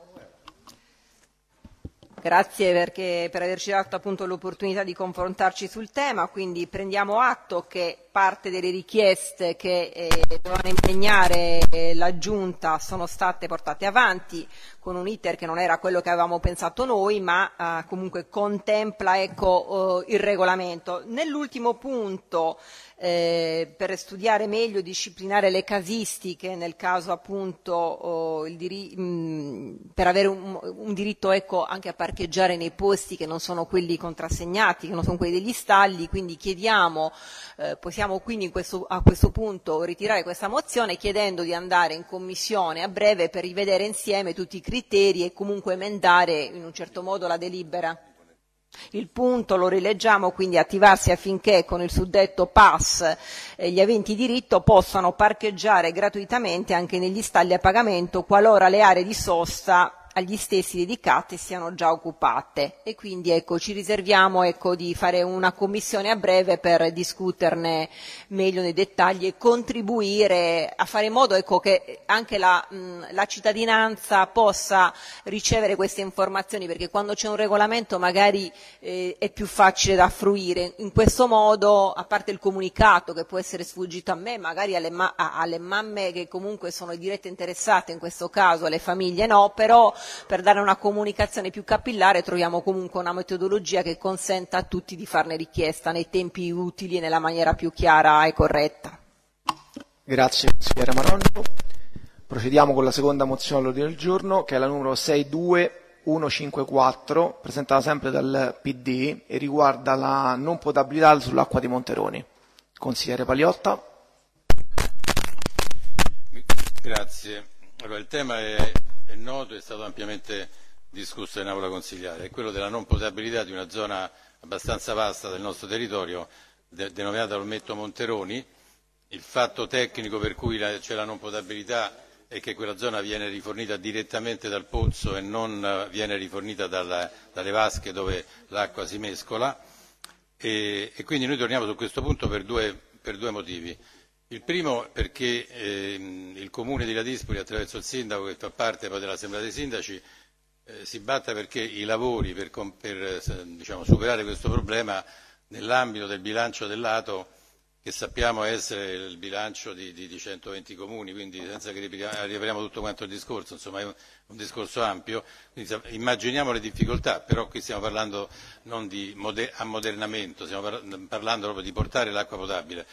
Grazie perché, per averci dato appunto l'opportunità di confrontarci sul tema, quindi prendiamo atto che parte delle richieste che eh, dovevano impegnare eh, la Giunta sono state portate avanti con un iter che non era quello che avevamo pensato noi, ma eh, comunque contempla, ecco, eh, il regolamento. Nell'ultimo punto, eh, per studiare meglio e disciplinare le casistiche, nel caso appunto oh, il diri- mh, per avere un, un diritto, ecco, anche a parcheggiare nei posti che non sono quelli contrassegnati, che non sono quelli degli stalli, quindi chiediamo, eh, possiamo quindi in questo, a questo punto ritirare questa mozione chiedendo di andare in commissione a breve per rivedere insieme tutti i criteri e comunque emendare in un certo modo la delibera. Il punto lo rileggiamo, quindi attivarsi affinché con il suddetto pass eh, gli aventi diritto possano parcheggiare gratuitamente anche negli stalli a pagamento qualora le aree di sosta agli stessi dedicate siano già occupate, e quindi ecco ci riserviamo, ecco, di fare una commissione a breve per discuterne meglio nei dettagli e contribuire a fare in modo, ecco, che anche la, mh, la cittadinanza possa ricevere queste informazioni, perché quando c'è un regolamento magari eh, è più facile da fruire. In questo modo, a parte il comunicato che può essere sfuggito a me, magari alle, ma- alle mamme che comunque sono dirette interessate in questo caso, alle famiglie no, però per dare una comunicazione più capillare troviamo comunque una metodologia che consenta a tutti di farne richiesta nei tempi utili e nella maniera più chiara e corretta. Grazie consigliere Marollo. Procediamo con la seconda mozione all'ordine del giorno, che è la numero sei due uno cinque quattro, presentata sempre dal P D e riguarda la non potabilità sull'acqua di Monteroni. Consigliere Paliotta. Grazie. Allora, il tema è, è noto, è stato ampiamente discusso in aula consigliare, è quello della non potabilità di una zona abbastanza vasta del nostro territorio, de- denominata Olmetto Monteroni. Il fatto tecnico per cui la, c'è la non potabilità è che quella zona viene rifornita direttamente dal pozzo e non viene rifornita dalla, dalle vasche dove l'acqua si mescola e, e quindi noi torniamo su questo punto per due, per due motivi. Il primo perché eh, il Comune di Ladispoli, attraverso il sindaco che fa parte poi dell'Assemblea dei Sindaci, eh, si batta perché i lavori per, per diciamo, superare questo problema nell'ambito del bilancio del lato, che sappiamo essere il bilancio di, di, di centoventi comuni, quindi senza che ripetiamo tutto quanto il discorso, insomma è un, un discorso ampio, quindi immaginiamo le difficoltà, però qui stiamo parlando non di moder- ammodernamento, stiamo par- parlando proprio di portare l'acqua potabile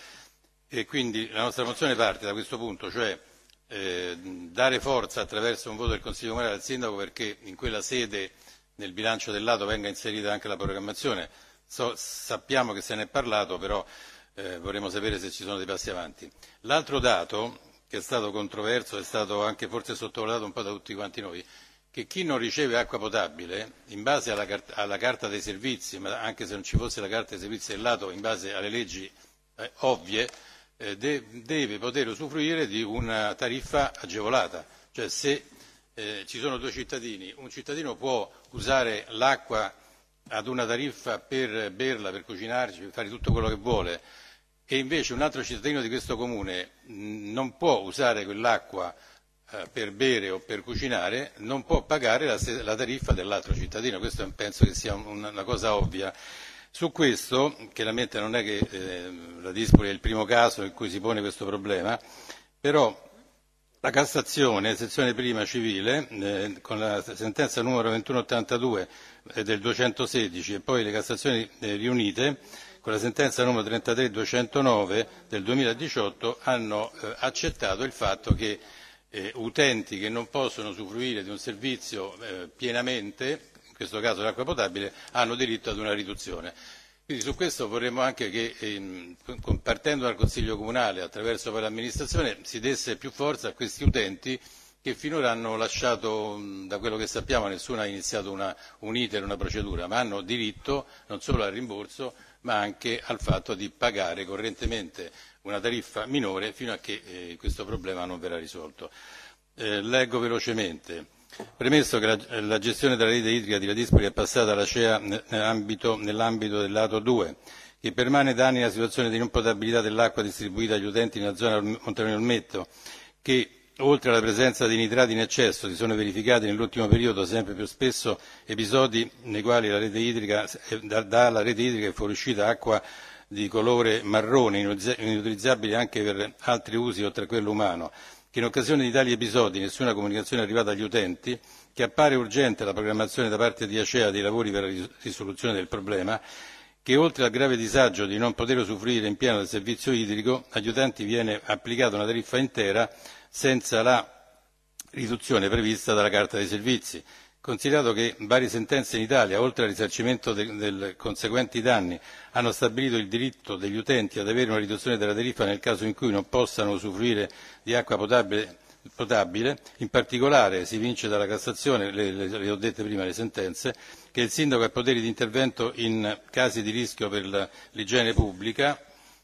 e quindi la nostra mozione parte da questo punto, cioè eh, dare forza attraverso un voto del Consiglio Comunale al Sindaco perché in quella sede nel bilancio del lato venga inserita anche la programmazione, so, sappiamo che se ne è parlato, però Eh, vorremmo sapere se ci sono dei passi avanti. L'altro dato, che è stato controverso, è stato anche forse sottovalutato un po' da tutti quanti noi, che chi non riceve acqua potabile, in base alla, cart- alla carta dei servizi, ma anche se non ci fosse la carta dei servizi del lato, in base alle leggi eh, ovvie, eh, de- deve poter usufruire di una tariffa agevolata. Cioè se eh, ci sono due cittadini, un cittadino può usare l'acqua ad una tariffa per berla, per cucinarci, per fare tutto quello che vuole, e invece un altro cittadino di questo comune non può usare quell'acqua eh, per bere o per cucinare, non può pagare la, la tariffa dell'altro cittadino. Questo penso che sia un, una cosa ovvia. Su questo, chiaramente non è che eh, la Dispoli è il primo caso in cui si pone questo problema, però la Cassazione, sezione prima civile, eh, con la sentenza numero ventuno ottantadue eh, del duecentosedici e poi le Cassazioni eh, riunite, con la sentenza numero trentatré duecentonove del duemiladiciotto, hanno eh, accettato il fatto che eh, utenti che non possono usufruire di un servizio eh, pienamente, in questo caso l'acqua potabile, hanno diritto ad una riduzione. Quindi su questo vorremmo anche che, eh, partendo dal Consiglio Comunale, attraverso poi l'amministrazione, si desse più forza a questi utenti che finora hanno lasciato, da quello che sappiamo, nessuno ha iniziato una, un iter, una procedura, ma hanno diritto non solo al rimborso, ma anche al fatto di pagare correntemente una tariffa minore fino a che eh, questo problema non verrà risolto. Eh, leggo velocemente. Premesso che la, la gestione della rete idrica di Ladispoli è passata alla C E A nell'ambito, nell'ambito del lato due, che permane da anni la situazione di non potabilità dell'acqua distribuita agli utenti nella zona Monteroni Olmetto, che oltre alla presenza di nitrati in eccesso si sono verificati nell'ultimo periodo sempre più spesso episodi nei quali la rete idrica, da, dalla rete idrica è fuoriuscita acqua di colore marrone, inutilizzabile anche per altri usi oltre a quello umano, che in occasione di tali episodi nessuna comunicazione è arrivata agli utenti, che appare urgente la programmazione da parte di Acea dei lavori per la risoluzione del problema, che oltre al grave disagio di non poter usufruire in pieno del servizio idrico, agli utenti viene applicata una tariffa intera senza la riduzione prevista dalla Carta dei Servizi. Considerato che varie sentenze in Italia, oltre al risarcimento dei conseguenti danni, hanno stabilito il diritto degli utenti ad avere una riduzione della tariffa nel caso in cui non possano usufruire di acqua potabile, potabile in particolare si vince dalla Cassazione, le, le, le ho dette prima le sentenze, che il sindaco ha poteri di intervento in casi di rischio per l'igiene pubblica.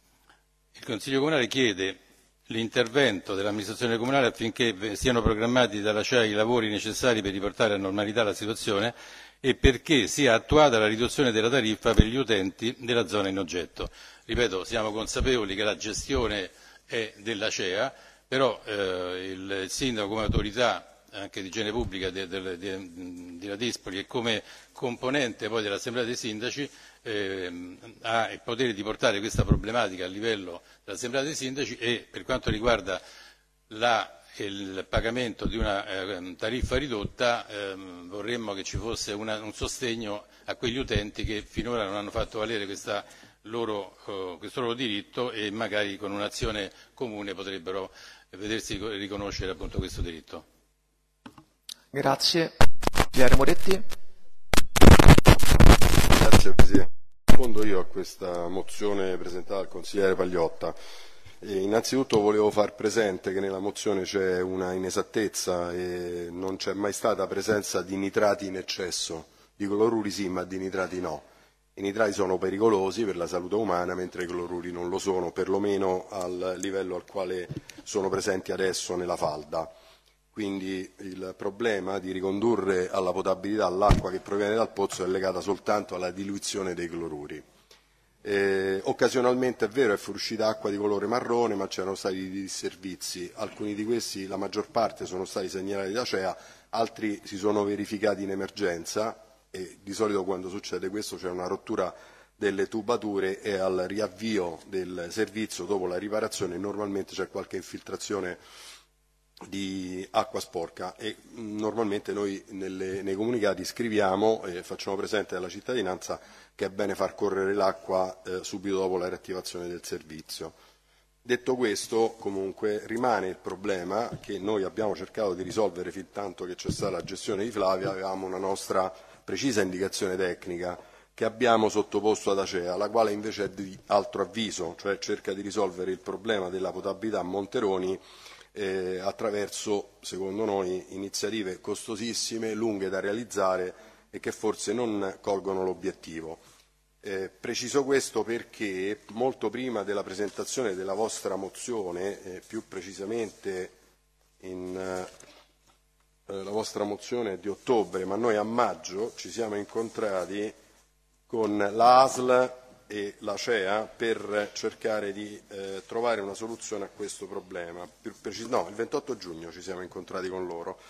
Il Consiglio Comunale chiede l'intervento dell'amministrazione comunale affinché siano programmati dalla C E A i lavori necessari per riportare a normalità la situazione e perché sia attuata la riduzione della tariffa per gli utenti della zona in oggetto. Ripeto, siamo consapevoli che la gestione è della C E A, però eh, il sindaco come autorità anche di igiene pubblica di, di, di, di Ladispoli e come componente poi dell'Assemblea dei Sindaci eh, ha il potere di portare questa problematica a livello dell'Assemblea dei Sindaci e per quanto riguarda la, il pagamento di una eh, tariffa ridotta, eh, vorremmo che ci fosse una, un sostegno a quegli utenti che finora non hanno fatto valere questa loro, eh, questo loro diritto e magari con un'azione comune potrebbero vedersi riconoscere appunto questo diritto. Grazie. Piero Moretti. Grazie Presidente. Rispondo io a questa mozione presentata dal consigliere Pagliotta. E innanzitutto volevo far presente che nella mozione c'è una inesattezza e non c'è mai stata presenza di nitrati in eccesso, di cloruri sì ma di nitrati no. I nitrati sono pericolosi per la salute umana mentre i cloruri non lo sono, perlomeno al livello al quale sono presenti adesso nella falda. Quindi il problema di ricondurre alla potabilità l'acqua che proviene dal pozzo è legata soltanto alla diluizione dei cloruri. Eh, occasionalmente è vero è fuoriuscita acqua di colore marrone, ma c'erano stati dei disservizi, alcuni di questi, la maggior parte, sono stati segnalati da ACEA, altri si sono verificati in emergenza e di solito quando succede questo c'è una rottura delle tubature e al riavvio del servizio dopo la riparazione normalmente c'è qualche infiltrazione di acqua sporca e normalmente noi nelle, nei comunicati scriviamo e facciamo presente alla cittadinanza che è bene far correre l'acqua eh, subito dopo la riattivazione del servizio. Detto questo, comunque rimane il problema che noi abbiamo cercato di risolvere fin tanto che c'è stata la gestione di Flavia, avevamo una nostra precisa indicazione tecnica che abbiamo sottoposto ad ACEA, la quale invece è di altro avviso, cioè cerca di risolvere il problema della potabilità a Monteroni eh, attraverso, secondo noi, iniziative costosissime, lunghe da realizzare e che forse non colgono l'obiettivo. Eh, preciso questo perché molto prima della presentazione della vostra mozione, eh, più precisamente in, eh, la vostra mozione è di ottobre, ma noi a maggio ci siamo incontrati con l'A S L e l'ACEA per cercare di eh, trovare una soluzione a questo problema. Più precis- no, il ventotto giugno ci siamo incontrati con loro.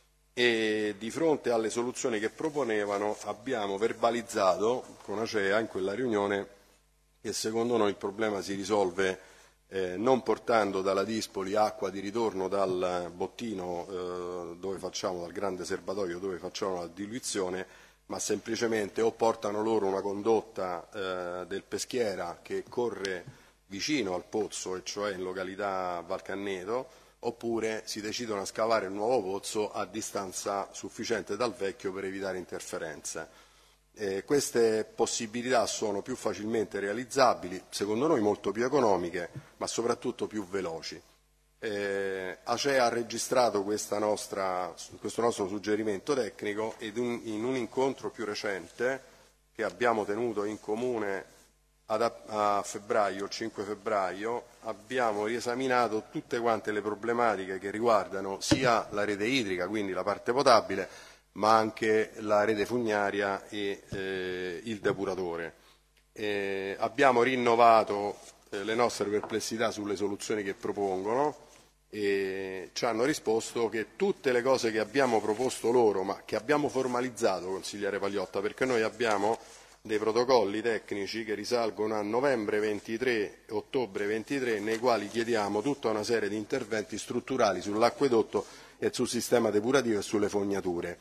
E di fronte alle soluzioni che proponevano abbiamo verbalizzato con ACEA in quella riunione che secondo noi il problema si risolve eh, non portando dalla Dispoli acqua di ritorno dal bottino eh, dove facciamo, dal grande serbatoio dove facciamo la diluizione, ma semplicemente o portano loro una condotta eh, del Peschiera che corre vicino al pozzo, e cioè in località Valcanneto, oppure si decidono a scavare un nuovo pozzo a distanza sufficiente dal vecchio per evitare interferenze. Eh, queste possibilità sono più facilmente realizzabili, secondo noi molto più economiche, ma soprattutto più veloci. Eh, ACEA ha registrato questa nostra, questo nostro suggerimento tecnico ed un, in un incontro più recente che abbiamo tenuto in comune ad, a febbraio, il cinque febbraio, abbiamo riesaminato tutte quante le problematiche che riguardano sia la rete idrica, quindi la parte potabile, ma anche la rete fognaria e eh, il depuratore. Eh, abbiamo rinnovato eh, le nostre perplessità sulle soluzioni che propongono e ci hanno risposto che tutte le cose che abbiamo proposto loro, ma che abbiamo formalizzato, consigliere Pagliotta, perché noi abbiamo dei protocolli tecnici che risalgono a novembre ventitré e ottobre ventitré, nei quali chiediamo tutta una serie di interventi strutturali sull'acquedotto e sul sistema depurativo e sulle fognature.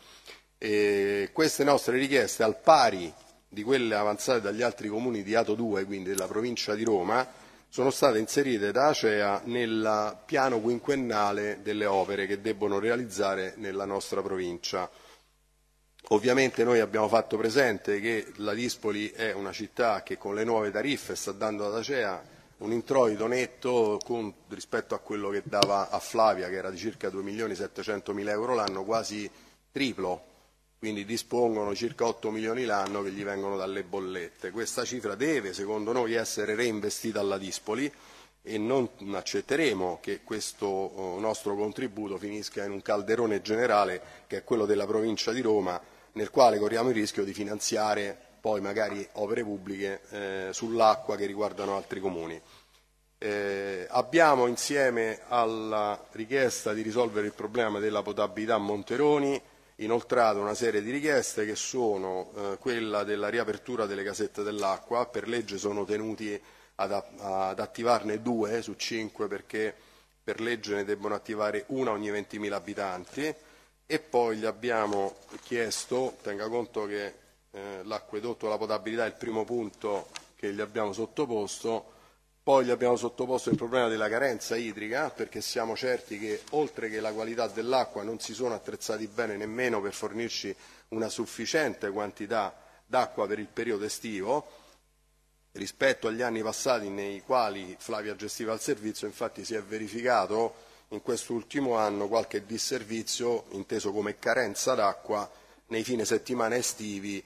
E queste nostre richieste, al pari di quelle avanzate dagli altri comuni di Ato due, quindi della provincia di Roma, sono state inserite da ACEA nel piano quinquennale delle opere che debbono realizzare nella nostra provincia. Ovviamente noi abbiamo fatto presente che la Dispoli è una città che con le nuove tariffe sta dando ad ACEA un introito netto con, rispetto a quello che dava a Flavia, che era di circa due milioni settecentomila euro l'anno, quasi triplo, quindi dispongono circa otto milioni l'anno che gli vengono dalle bollette. Questa cifra deve, secondo noi, essere reinvestita alla Dispoli e non accetteremo che questo nostro contributo finisca in un calderone generale che è quello della provincia di Roma, nel quale corriamo il rischio di finanziare poi magari opere pubbliche eh, sull'acqua che riguardano altri comuni. Eh, abbiamo, insieme alla richiesta di risolvere il problema della potabilità a Monteroni, inoltrato una serie di richieste che sono eh, quella della riapertura delle casette dell'acqua. Per legge sono tenuti ad, ad attivarne due su cinque perché per legge ne debbono attivare una ogni ventimila abitanti, e poi gli abbiamo chiesto, tenga conto che eh, l'acquedotto e la potabilità è il primo punto che gli abbiamo sottoposto, poi gli abbiamo sottoposto il problema della carenza idrica, perché siamo certi che oltre che la qualità dell'acqua non si sono attrezzati bene nemmeno per fornirci una sufficiente quantità d'acqua per il periodo estivo. Rispetto agli anni passati nei quali Flavia gestiva il servizio, infatti si è verificato in quest'ultimo anno qualche disservizio, inteso come carenza d'acqua, nei fine settimana estivi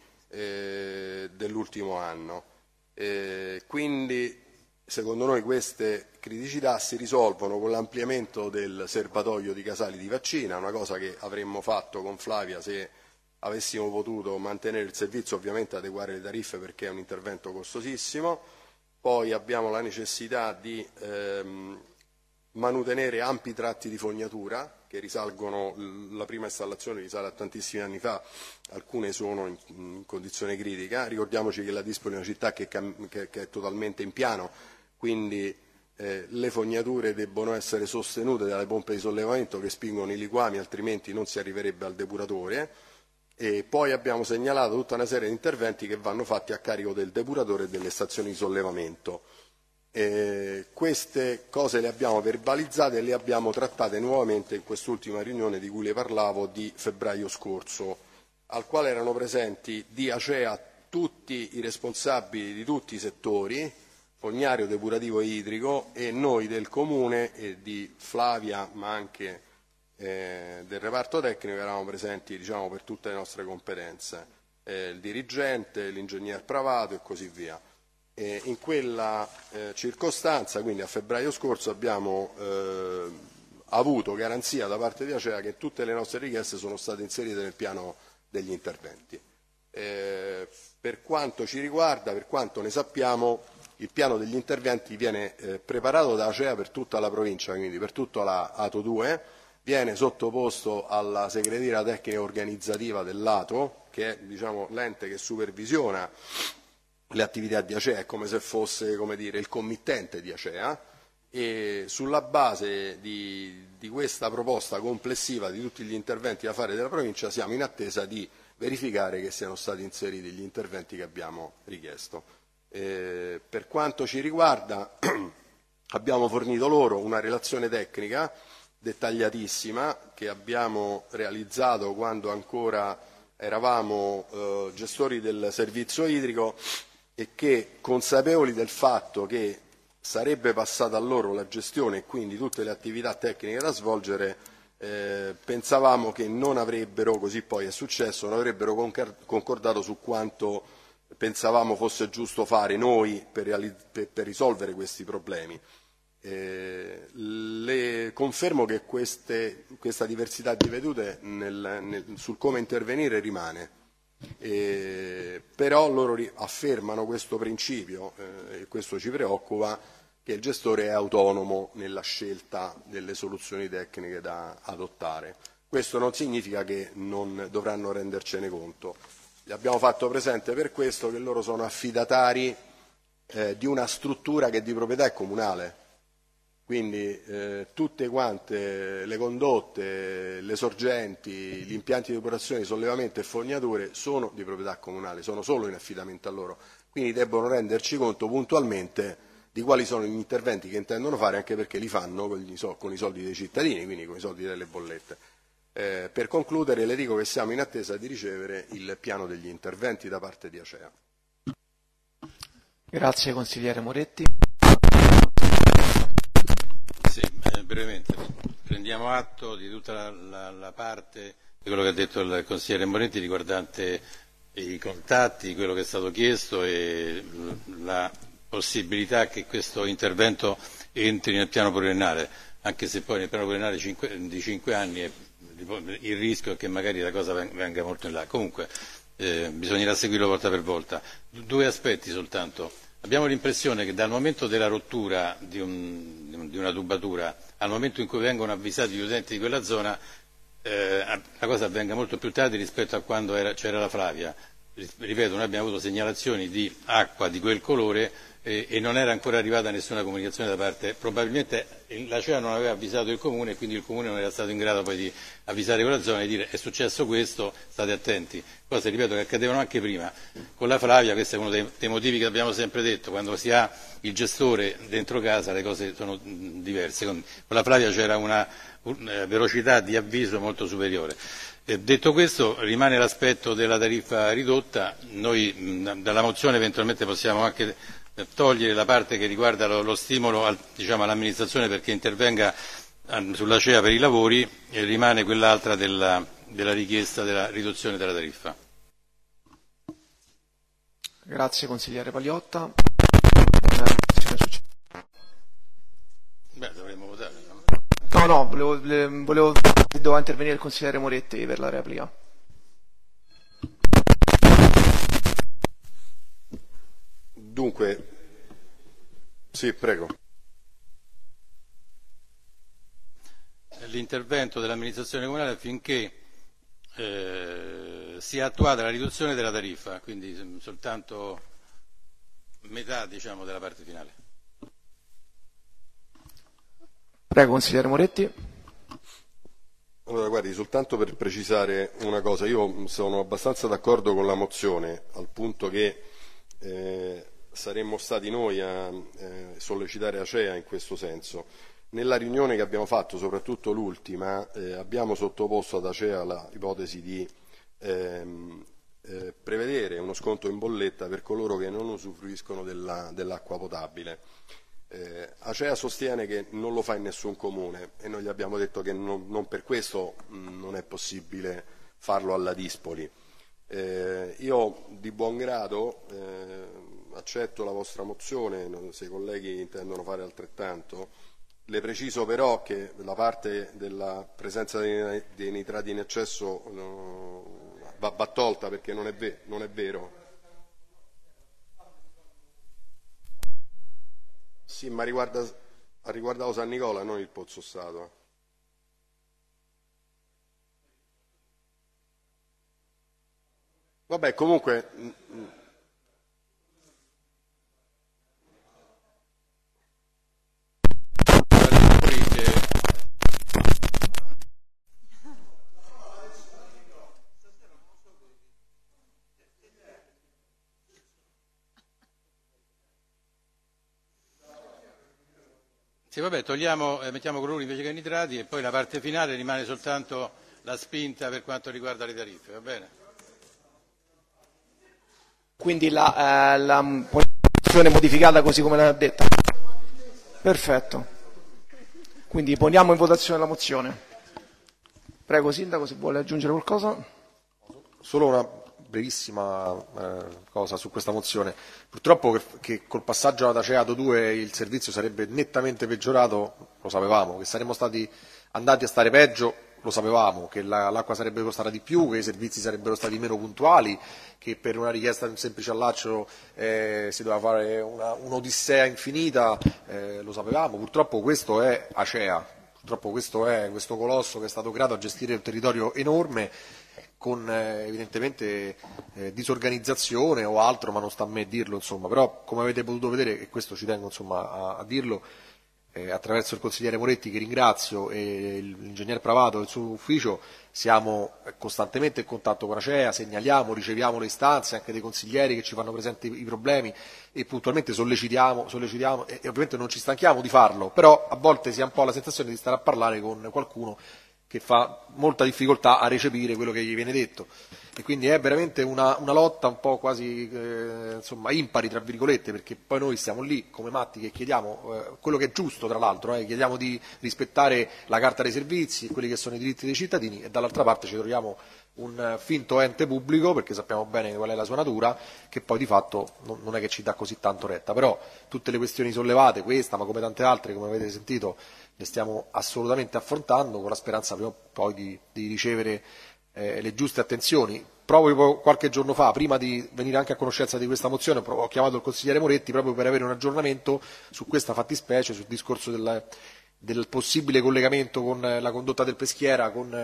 eh, dell'ultimo anno. Eh, quindi secondo noi queste criticità si risolvono con l'ampliamento del serbatoio di Casali di Vaccina, una cosa che avremmo fatto con Flavia se avessimo potuto mantenere il servizio, ovviamente adeguare le tariffe perché è un intervento costosissimo. Poi abbiamo la necessità di ehm, manutenere ampi tratti di fognatura che risalgono, la prima installazione risale a tantissimi anni fa, alcune sono in, in condizione critica. Ricordiamoci che la Dispoli è una città che, che, che è totalmente in piano, quindi eh, le fognature debbono essere sostenute dalle pompe di sollevamento che spingono i liquami, altrimenti non si arriverebbe al depuratore. E poi abbiamo segnalato tutta una serie di interventi che vanno fatti a carico del depuratore e delle stazioni di sollevamento. Eh, queste cose le abbiamo verbalizzate e le abbiamo trattate nuovamente in quest'ultima riunione di cui le parlavo di febbraio scorso, al quale erano presenti di Acea tutti i responsabili di tutti i settori, fognario, depurativo e idrico, e noi del Comune e di Flavia, ma anche eh, del reparto tecnico eravamo presenti, diciamo, per tutte le nostre competenze, eh, il dirigente, l'ingegner Pravato e così via. E in quella eh, circostanza, quindi a febbraio scorso, abbiamo eh, avuto garanzia da parte di Acea che tutte le nostre richieste sono state inserite nel piano degli interventi. Eh, per quanto ci riguarda, per quanto ne sappiamo, il piano degli interventi viene eh, preparato da Acea per tutta la provincia, quindi per tutta la Ato due, viene sottoposto alla segreteria tecnica organizzativa dell'Ato, che è, diciamo, l'ente che supervisiona le attività di Acea, è come se fosse, come dire, il committente di Acea, e sulla base di, di questa proposta complessiva di tutti gli interventi da fare della provincia siamo in attesa di verificare che siano stati inseriti gli interventi che abbiamo richiesto. Eh, per quanto ci riguarda abbiamo fornito loro una relazione tecnica dettagliatissima che abbiamo realizzato quando ancora eravamo eh, gestori del servizio idrico, e che, consapevoli del fatto che sarebbe passata a loro la gestione e quindi tutte le attività tecniche da svolgere, eh, pensavamo che non avrebbero, così poi è successo, non avrebbero concordato su quanto pensavamo fosse giusto fare noi per, per, per risolvere questi problemi. Eh, le confermo che queste, questa diversità di vedute nel, nel, sul come intervenire rimane. Eh, però loro affermano questo principio, eh, e questo ci preoccupa, che il gestore è autonomo nella scelta delle soluzioni tecniche da adottare. Questo non significa che non dovranno rendercene conto. Gli abbiamo fatto presente per questo che loro sono affidatari eh, di una struttura che di proprietà è comunale. Quindi eh, tutte quante le condotte, le sorgenti, gli impianti di depurazione, di sollevamento e fognature sono di proprietà comunale, sono solo in affidamento a loro. Quindi debbono renderci conto puntualmente di quali sono gli interventi che intendono fare, anche perché li fanno con, gli, con i soldi dei cittadini, quindi con i soldi delle bollette. Eh, per concludere le dico che siamo in attesa di ricevere il piano degli interventi da parte di Acea. Grazie consigliere Moretti. Sì, eh, brevemente, prendiamo atto di tutta la, la, la parte di quello che ha detto il consigliere Moretti riguardante i contatti, quello che è stato chiesto e la possibilità che questo intervento entri nel piano pluriennale, anche se poi nel piano pluriennale di cinque anni è, il rischio è che magari la cosa venga molto in là. Comunque eh, bisognerà seguirlo volta per volta. Due aspetti soltanto. Abbiamo l'impressione che dal momento della rottura di, un, di una tubatura al momento in cui vengono avvisati gli utenti di quella zona eh, la cosa avvenga molto più tardi rispetto a quando c'era la Flavia. Ripeto, noi abbiamo avuto segnalazioni di acqua di quel colore eh, e non era ancora arrivata nessuna comunicazione da parte, probabilmente l'Acea non aveva avvisato il Comune e quindi il Comune non era stato in grado poi di avvisare quella zona e dire è successo questo, state attenti. Cose, ripeto, che accadevano anche prima. Con la Flavia, questo è uno dei, dei motivi che abbiamo sempre detto, quando si ha il gestore dentro casa le cose sono diverse. Con, con la Flavia c'era una, una velocità di avviso molto superiore. Eh, detto questo, rimane l'aspetto della tariffa ridotta. Noi mh, dalla mozione eventualmente possiamo anche togliere la parte che riguarda lo, lo stimolo al, diciamo, all'amministrazione perché intervenga sull'Acea per i lavori e rimane quell'altra della, della richiesta della riduzione della tariffa. Grazie consigliere Paliotta. Beh, dovremmo votare. No, no, volevo, volevo doveva intervenire il consigliere Moretti per la replica. Dunque, sì, prego. L'intervento dell'amministrazione comunale affinché eh, sia attuata la riduzione della tariffa, quindi soltanto metà, diciamo, della parte finale. Prego, consigliere Moretti. Allora, guardi, soltanto per precisare una cosa, io sono abbastanza d'accordo con la mozione, al punto che eh, saremmo stati noi a eh, sollecitare Acea in questo senso. Nella riunione che abbiamo fatto, soprattutto l'ultima, eh, abbiamo sottoposto ad Acea l'ipotesi di ehm, eh, prevedere uno sconto in bolletta per coloro che non usufruiscono della, dell'acqua potabile. Eh, Acea sostiene che non lo fa in nessun comune e noi gli abbiamo detto che non, non per questo mh, non è possibile farlo alla Dispoli. Eh, io di buon grado eh, accetto la vostra mozione, se i colleghi intendono fare altrettanto. Le preciso però che la parte della presenza dei, dei nitrati in eccesso no, va, va tolta perché non è, ve- non è vero. Sì, ma riguarda, ha riguardato San Nicola, non il Pozzo Stato. Vabbè, comunque... Mh, mh. Sì, vabbè, togliamo, eh, mettiamo cloruri invece che nitrati e poi la parte finale rimane soltanto la spinta per quanto riguarda le tariffe, va bene? Quindi la, eh, la posizione modificata così come l'ha detta. Perfetto. Quindi poniamo in votazione la mozione. Prego Sindaco, se vuole aggiungere qualcosa. Solo una brevissima eh, cosa su questa mozione. Purtroppo che, che col passaggio ad Aceato due il servizio sarebbe nettamente peggiorato, lo sapevamo, che saremmo stati andati a stare peggio, lo sapevamo, che la, l'acqua sarebbe costata di più, che i servizi sarebbero stati meno puntuali, che per una richiesta di un semplice allaccio eh, si doveva fare una, un'odissea infinita, eh, lo sapevamo. Purtroppo questo è Acea, purtroppo questo è questo colosso che è stato creato a gestire un territorio enorme, con eh, evidentemente eh, disorganizzazione o altro, ma non sta a me dirlo, insomma. Però come avete potuto vedere, e questo ci tengo insomma, a, a dirlo, eh, attraverso il consigliere Moretti che ringrazio e l'ingegner Pravato e il suo ufficio, siamo costantemente in contatto con Acea, segnaliamo, riceviamo le istanze anche dei consiglieri che ci fanno presente i, i problemi e puntualmente sollecitiamo, sollecitiamo e, e ovviamente non ci stanchiamo di farlo, però a volte si ha un po' la sensazione di stare a parlare con qualcuno che fa molta difficoltà a recepire quello che gli viene detto e quindi è veramente una, una lotta un po' quasi eh, insomma impari tra virgolette, perché poi noi stiamo lì come matti che chiediamo eh, quello che è giusto, tra l'altro eh, chiediamo di rispettare la carta dei servizi, quelli che sono i diritti dei cittadini, e dall'altra parte ci troviamo un finto ente pubblico, perché sappiamo bene qual è la sua natura, che poi di fatto non, non è che ci dà così tanto retta. Però tutte le questioni sollevate, questa ma come tante altre, come avete sentito, le stiamo assolutamente affrontando con la speranza poi di, di ricevere eh, le giuste attenzioni. Proprio qualche giorno fa, prima di venire anche a conoscenza di questa mozione, ho chiamato il consigliere Moretti proprio per avere un aggiornamento su questa fattispecie, sul discorso del, del possibile collegamento con la condotta del Peschiera, con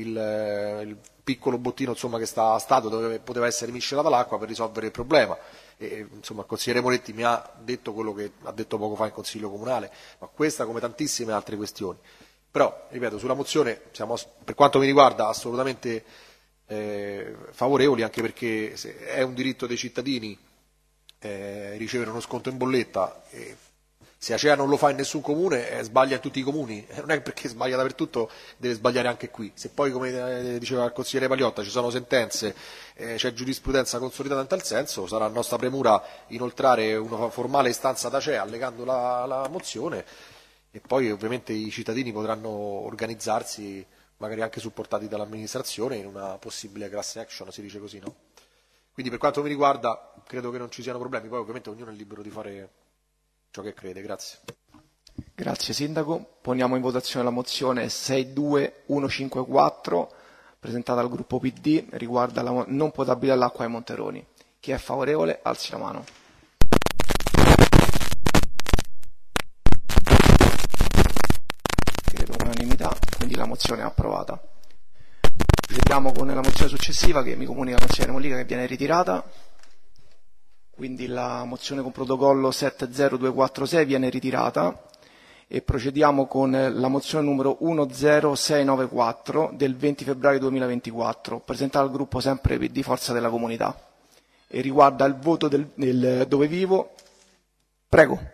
il, il piccolo bottino insomma, che sta a stato dove poteva essere miscelata l'acqua per risolvere il problema. e, insomma, il consigliere Moretti mi ha detto quello che ha detto poco fa in Consiglio Comunale, ma questa come tantissime altre questioni. Però, ripeto, sulla mozione siamo, per quanto mi riguarda, assolutamente eh, favorevoli, anche perché se è un diritto dei cittadini eh, ricevere uno sconto in bolletta. E se Acea non lo fa in nessun comune, eh, sbaglia in tutti i comuni, non è perché sbaglia dappertutto, deve sbagliare anche qui. Se poi, come eh, diceva il consigliere Pagliotta, ci sono sentenze, eh, c'è giurisprudenza consolidata in tal senso, sarà nostra premura inoltrare una formale istanza d'Acea allegando la, la mozione, e poi ovviamente i cittadini potranno organizzarsi, magari anche supportati dall'amministrazione, in una possibile class action, si dice così, no? Quindi per quanto mi riguarda credo che non ci siano problemi, poi ovviamente ognuno è libero di fare ciò che crede. Grazie. Grazie Sindaco. Poniamo in votazione la mozione sei due uno cinque quattro presentata dal gruppo P D, riguarda la non potabilità dell'acqua ai Monteroni. Chi è favorevole alzi la mano. Credo unanimità, quindi la mozione è approvata. Procediamo con la mozione successiva, che mi comunica il consigliere Mollica che viene ritirata. Quindi la mozione con protocollo sette zero due quattro sei viene ritirata e procediamo con la mozione numero uno zero sei nove quattro del venti febbraio duemilaventiquattro, presentata dal gruppo sempre P D Forza della Comunità, e riguarda il voto del, del dove vivo. Prego.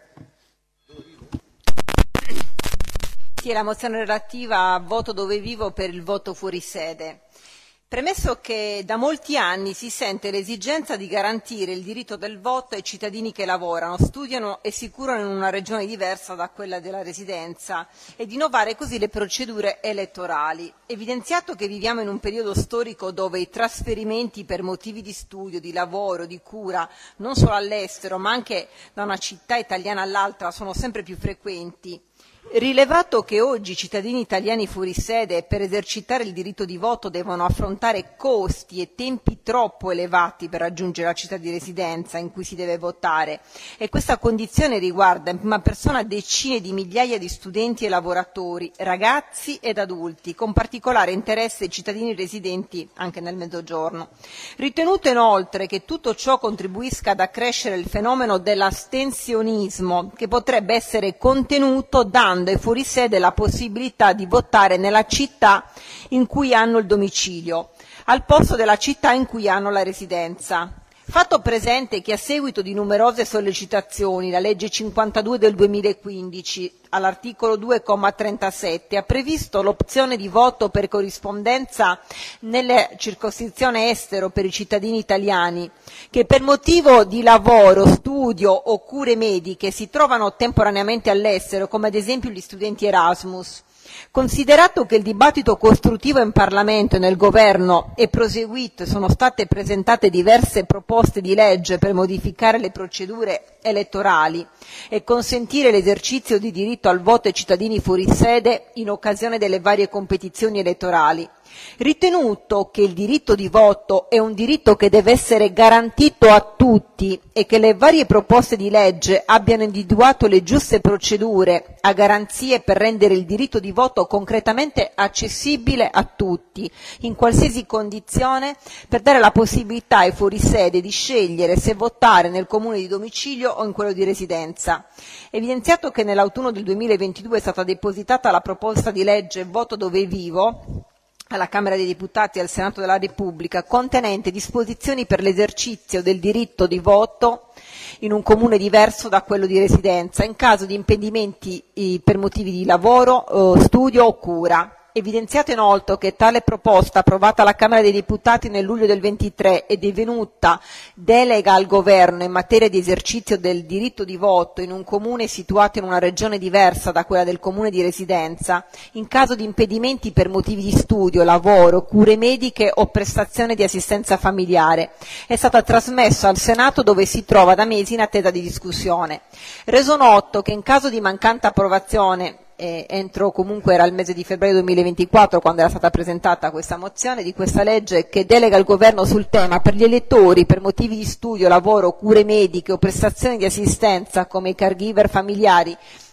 Sì, è la mozione relativa a voto dove vivo per il voto fuori sede. Premesso che da molti anni si sente l'esigenza di garantire il diritto del voto ai cittadini che lavorano, studiano e si curano in una regione diversa da quella della residenza e di innovare così le procedure elettorali. Evidenziato che viviamo in un periodo storico dove i trasferimenti per motivi di studio, di lavoro, di cura, non solo all'estero ma anche da una città italiana all'altra sono sempre più frequenti, rilevato che oggi i cittadini italiani fuori sede per esercitare il diritto di voto devono affrontare costi e tempi troppo elevati per raggiungere la città di residenza in cui si deve votare, e questa condizione riguarda in prima persona decine di migliaia di studenti e lavoratori, ragazzi ed adulti, con particolare interesse ai cittadini residenti anche nel Mezzogiorno. Ritenuto inoltre che tutto ciò contribuisca ad accrescere il fenomeno dell'astensionismo, che potrebbe essere contenuto dando ai fuori sede la possibilità di votare nella città in cui hanno il domicilio, al posto della città in cui hanno la residenza. Fatto presente che a seguito di numerose sollecitazioni la legge cinquantadue del duemilaquindici all'articolo due comma trentasette ha previsto l'opzione di voto per corrispondenza nelle circoscrizioni estero per i cittadini italiani che per motivo di lavoro, studio o cure mediche si trovano temporaneamente all'estero, come ad esempio gli studenti Erasmus. Considerato che il dibattito costruttivo in Parlamento e nel Governo è proseguito e sono state presentate diverse proposte di legge per modificare le procedure elettorali e consentire l'esercizio di diritto al voto ai cittadini fuori sede in occasione delle varie competizioni elettorali, ritenuto che il diritto di voto è un diritto che deve essere garantito a tutti e che le varie proposte di legge abbiano individuato le giuste procedure a garanzie per rendere il diritto di voto concretamente accessibile a tutti, in qualsiasi condizione, per dare la possibilità ai fuorisede di scegliere se votare nel comune di domicilio o in quello di residenza. Evidenziato che nell'autunno del duemilaventidue è stata depositata la proposta di legge Voto dove vivo alla Camera dei Deputati e al Senato della Repubblica, contenente disposizioni per l'esercizio del diritto di voto in un comune diverso da quello di residenza, in caso di impedimenti per motivi di lavoro, studio o cura. Evidenziato inoltre che tale proposta, approvata alla Camera dei Deputati nel luglio del ventitré, è divenuta delega al Governo in materia di esercizio del diritto di voto in un comune situato in una regione diversa da quella del comune di residenza, in caso di impedimenti per motivi di studio, lavoro, cure mediche o prestazione di assistenza familiare. È stata trasmessa al Senato, dove si trova da mesi in attesa di discussione. Reso noto che in caso di mancante approvazione Eh, entro comunque era il mese di febbraio duemilaventiquattro quando era stata presentata questa mozione di questa legge che delega il governo sul tema, per gli elettori per motivi di studio, lavoro, cure mediche o prestazioni di assistenza come i caregiver familiari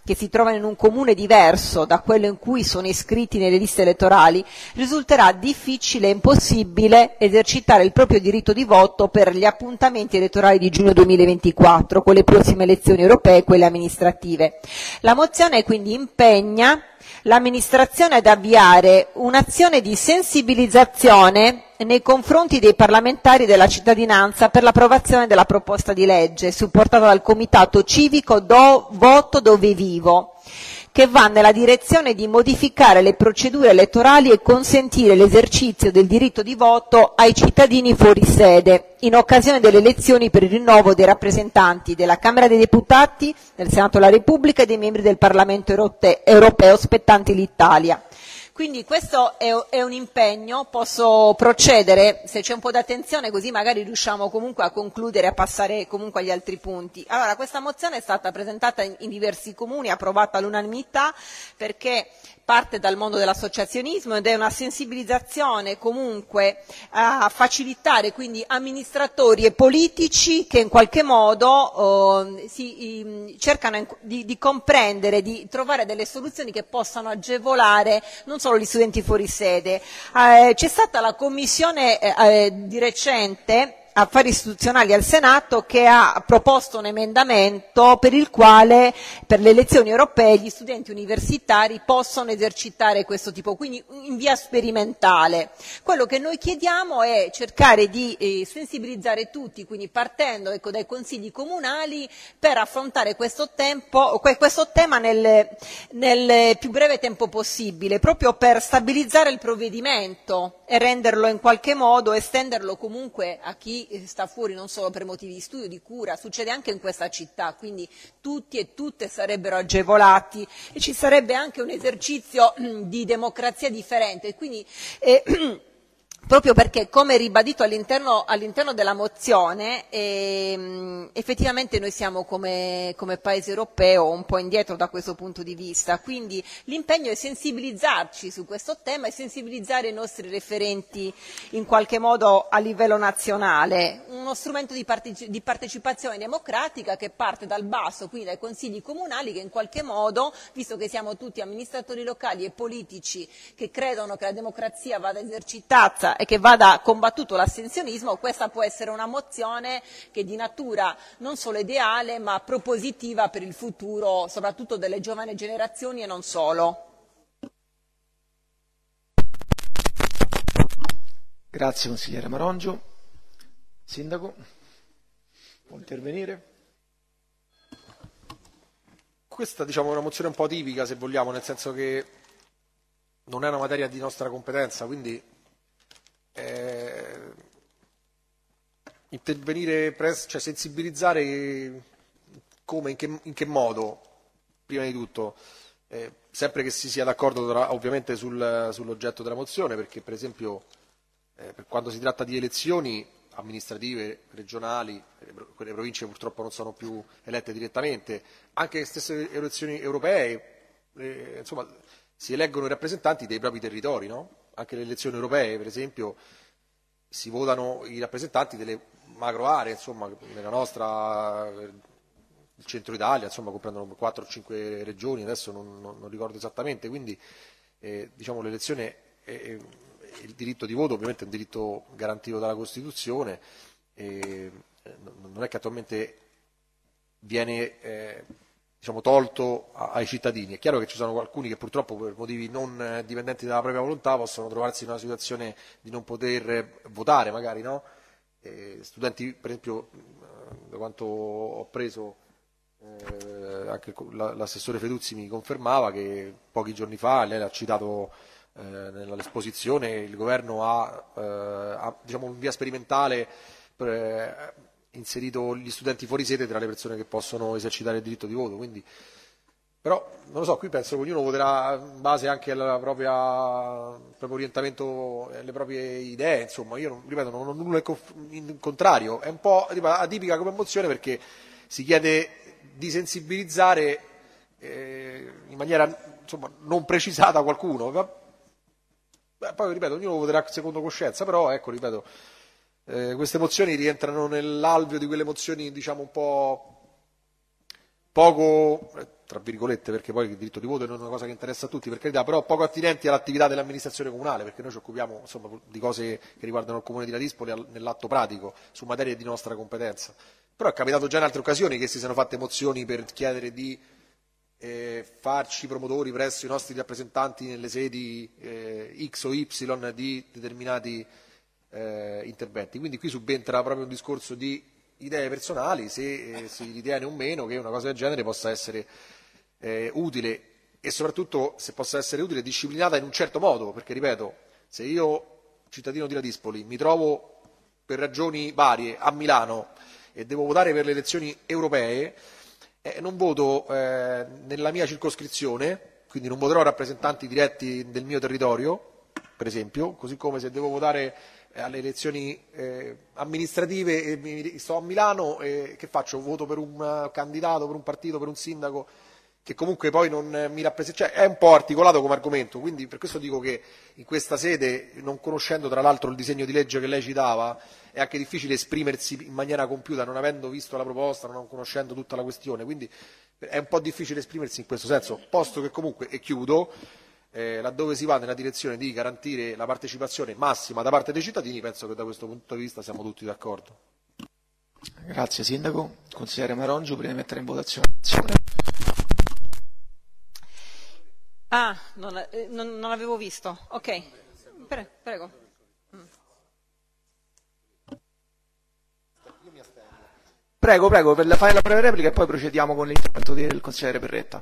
che si trovano in un comune diverso da quello in cui sono iscritti nelle liste elettorali, risulterà difficile e impossibile esercitare il proprio diritto di voto per gli appuntamenti elettorali di giugno duemilaventiquattro, con le prossime elezioni europee e quelle amministrative. La mozione quindi impegna l'amministrazione ad avviare un'azione di sensibilizzazione nei confronti dei parlamentari della cittadinanza per l'approvazione della proposta di legge supportata dal Comitato Civico Do Voto Dove Vivo, che va nella direzione di modificare le procedure elettorali e consentire l'esercizio del diritto di voto ai cittadini fuori sede in occasione delle elezioni per il rinnovo dei rappresentanti della Camera dei Deputati, del Senato della Repubblica e dei membri del Parlamento europeo spettanti l'Italia. Quindi questo è, è un impegno, posso procedere se c'è un po' di attenzione, così magari riusciamo comunque a concludere e a passare comunque agli altri punti. Allora, questa mozione è stata presentata in, in diversi comuni, approvata all'unanimità, perché parte dal mondo dell'associazionismo ed è una sensibilizzazione comunque a facilitare quindi amministratori e politici che in qualche modo eh, si, i, cercano di, di comprendere, di trovare delle soluzioni che possano agevolare non solo gli studenti fuori sede. Eh, c'è stata la commissione eh, di recente Affari Istituzionali al Senato che ha proposto un emendamento per il quale per le elezioni europee gli studenti universitari possono esercitare questo tipo, quindi in via sperimentale. Quello che noi chiediamo è cercare di eh, sensibilizzare tutti, quindi partendo ecco, dai consigli comunali per affrontare questo, tempo, questo tema nel, nel più breve tempo possibile, proprio per stabilizzare il provvedimento e renderlo in qualche modo, estenderlo comunque a chi sta fuori non solo per motivi di studio, di cura, succede anche in questa città, quindi tutti e tutte sarebbero agevolati e ci sarebbe anche un esercizio di democrazia differente. Quindi, eh, proprio perché, come ribadito all'interno, all'interno della mozione, ehm, effettivamente noi siamo come, come Paese europeo un po' indietro da questo punto di vista, quindi l'impegno è sensibilizzarci su questo tema e sensibilizzare i nostri referenti in qualche modo a livello nazionale, uno strumento di, parte, di partecipazione democratica che parte dal basso, quindi dai consigli comunali che in qualche modo, visto che siamo tutti amministratori locali e politici che credono che la democrazia vada esercitata e che vada combattuto l'astensionismo, questa può essere una mozione che è di natura non solo ideale ma propositiva per il futuro, soprattutto delle giovani generazioni e non solo. Grazie consigliere Marongio. Sindaco, può intervenire? Questa diciamo, è una mozione un po' tipica se vogliamo, nel senso che non è una materia di nostra competenza, quindi Eh, intervenire, pres- cioè sensibilizzare come, in che, in che modo, prima di tutto, eh, sempre che si sia d'accordo tra, ovviamente sul, sull'oggetto della mozione, perché per esempio eh, per quando si tratta di elezioni amministrative, regionali, quelle province purtroppo non sono più elette direttamente, anche le stesse elezioni europee, eh, insomma, si eleggono i rappresentanti dei propri territori, no? Anche le elezioni europee, per esempio, si votano i rappresentanti delle macro aree, insomma, nella nostra, il centro Italia, insomma, comprendono quattro o cinque regioni, adesso non, non, non ricordo esattamente, quindi eh, diciamo l'elezione, è, il diritto di voto ovviamente è un diritto garantito dalla Costituzione, e non è che attualmente viene eh, diciamo, tolto ai cittadini. È chiaro che ci sono alcuni che purtroppo per motivi non dipendenti dalla propria volontà possono trovarsi in una situazione di non poter votare magari, no? Eh, studenti, per esempio, da quanto ho preso, eh, anche l'assessore Feduzzi mi confermava che pochi giorni fa, lei l'ha citato eh, nell'esposizione, il governo ha, eh, ha diciamo, in via sperimentale per, inserito gli studenti fuori sede tra le persone che possono esercitare il diritto di voto, quindi però non lo so, qui penso che ognuno voterà in base anche al proprio orientamento e alle proprie idee, insomma io ripeto non ho nulla in contrario, è un po' atipica come mozione perché si chiede di sensibilizzare eh, in maniera insomma non precisata qualcuno, Beh, poi ripeto ognuno voterà secondo coscienza, però ecco ripeto Eh, queste mozioni rientrano nell'alveo di quelle mozioni diciamo un po', un poco, tra virgolette, perché poi il diritto di voto non è una cosa che interessa a tutti, per carità, però poco attinenti all'attività dell'amministrazione comunale, perché noi ci occupiamo insomma, di cose che riguardano il comune di Ladispoli nell'atto pratico, su materie di nostra competenza. Però è capitato già in altre occasioni che si siano fatte mozioni per chiedere di eh, farci promotori presso i nostri rappresentanti nelle sedi eh, X o Y di determinati eh, interventi. Quindi qui subentra proprio un discorso di idee personali, se eh, si ritiene o meno che una cosa del genere possa essere eh, utile e soprattutto se possa essere utile disciplinata in un certo modo, perché ripeto, se io, cittadino di Ladispoli, mi trovo per ragioni varie a Milano e devo votare per le elezioni europee, eh, non voto eh, nella mia circoscrizione, quindi non voterò rappresentanti diretti del mio territorio, per esempio, così come se devo votare eh, alle elezioni eh, amministrative e mi, sto a Milano, e che faccio? Voto per un uh, candidato, per un partito, per un sindaco che comunque poi non eh, mi rappresenta, cioè è un po' articolato come argomento, quindi per questo dico che in questa sede, non conoscendo tra l'altro il disegno di legge che lei citava, è anche difficile esprimersi in maniera compiuta, non avendo visto la proposta, non conoscendo tutta la questione, quindi è un po' difficile esprimersi in questo senso, posto che comunque, e chiudo, eh, laddove si va nella direzione di garantire la partecipazione massima da parte dei cittadini, penso che da questo punto di vista siamo tutti d'accordo. Grazie Sindaco. Consigliere Marongio, prima di mettere in votazione. Ah, non, eh, non, non avevo visto. Ok, Pre- prego. Mm. Prego, prego, per fare la breve replica e poi procediamo con l'intervento del consigliere Perretta.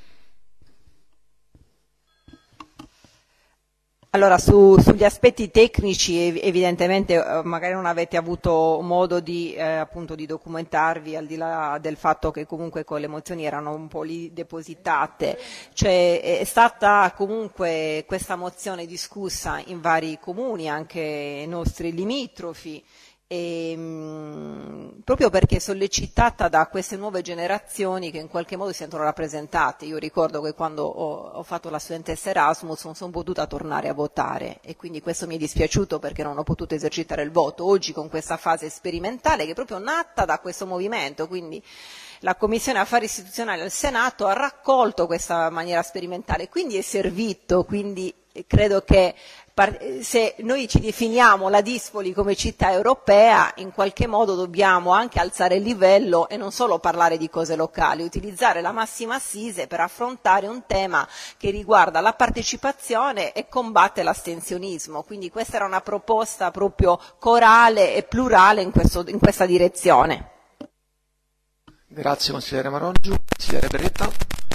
Allora, su, sugli aspetti tecnici evidentemente eh, magari non avete avuto modo di, eh, appunto, di documentarvi, al di là del fatto che comunque con le mozioni erano un po' lì depositate, cioè è stata comunque questa mozione discussa in vari comuni, anche nostri limitrofi, E, mh, proprio perché sollecitata da queste nuove generazioni che in qualche modo si sentono rappresentate. Io ricordo che quando ho, ho fatto la studentessa Erasmus non sono potuta tornare a votare e quindi questo mi è dispiaciuto perché non ho potuto esercitare il voto. Oggi con questa fase sperimentale che è proprio nata da questo movimento, quindi la Commissione Affari Istituzionali del Senato ha raccolto questa maniera sperimentale, quindi è servito, quindi credo che se noi ci definiamo Ladispoli come città europea, in qualche modo dobbiamo anche alzare il livello e non solo parlare di cose locali, utilizzare la massima assise per affrontare un tema che riguarda la partecipazione e combatte l'astensionismo. Quindi questa era una proposta proprio corale e plurale in, questo, in questa direzione. Grazie consigliere Marongio. Consigliere Perretta.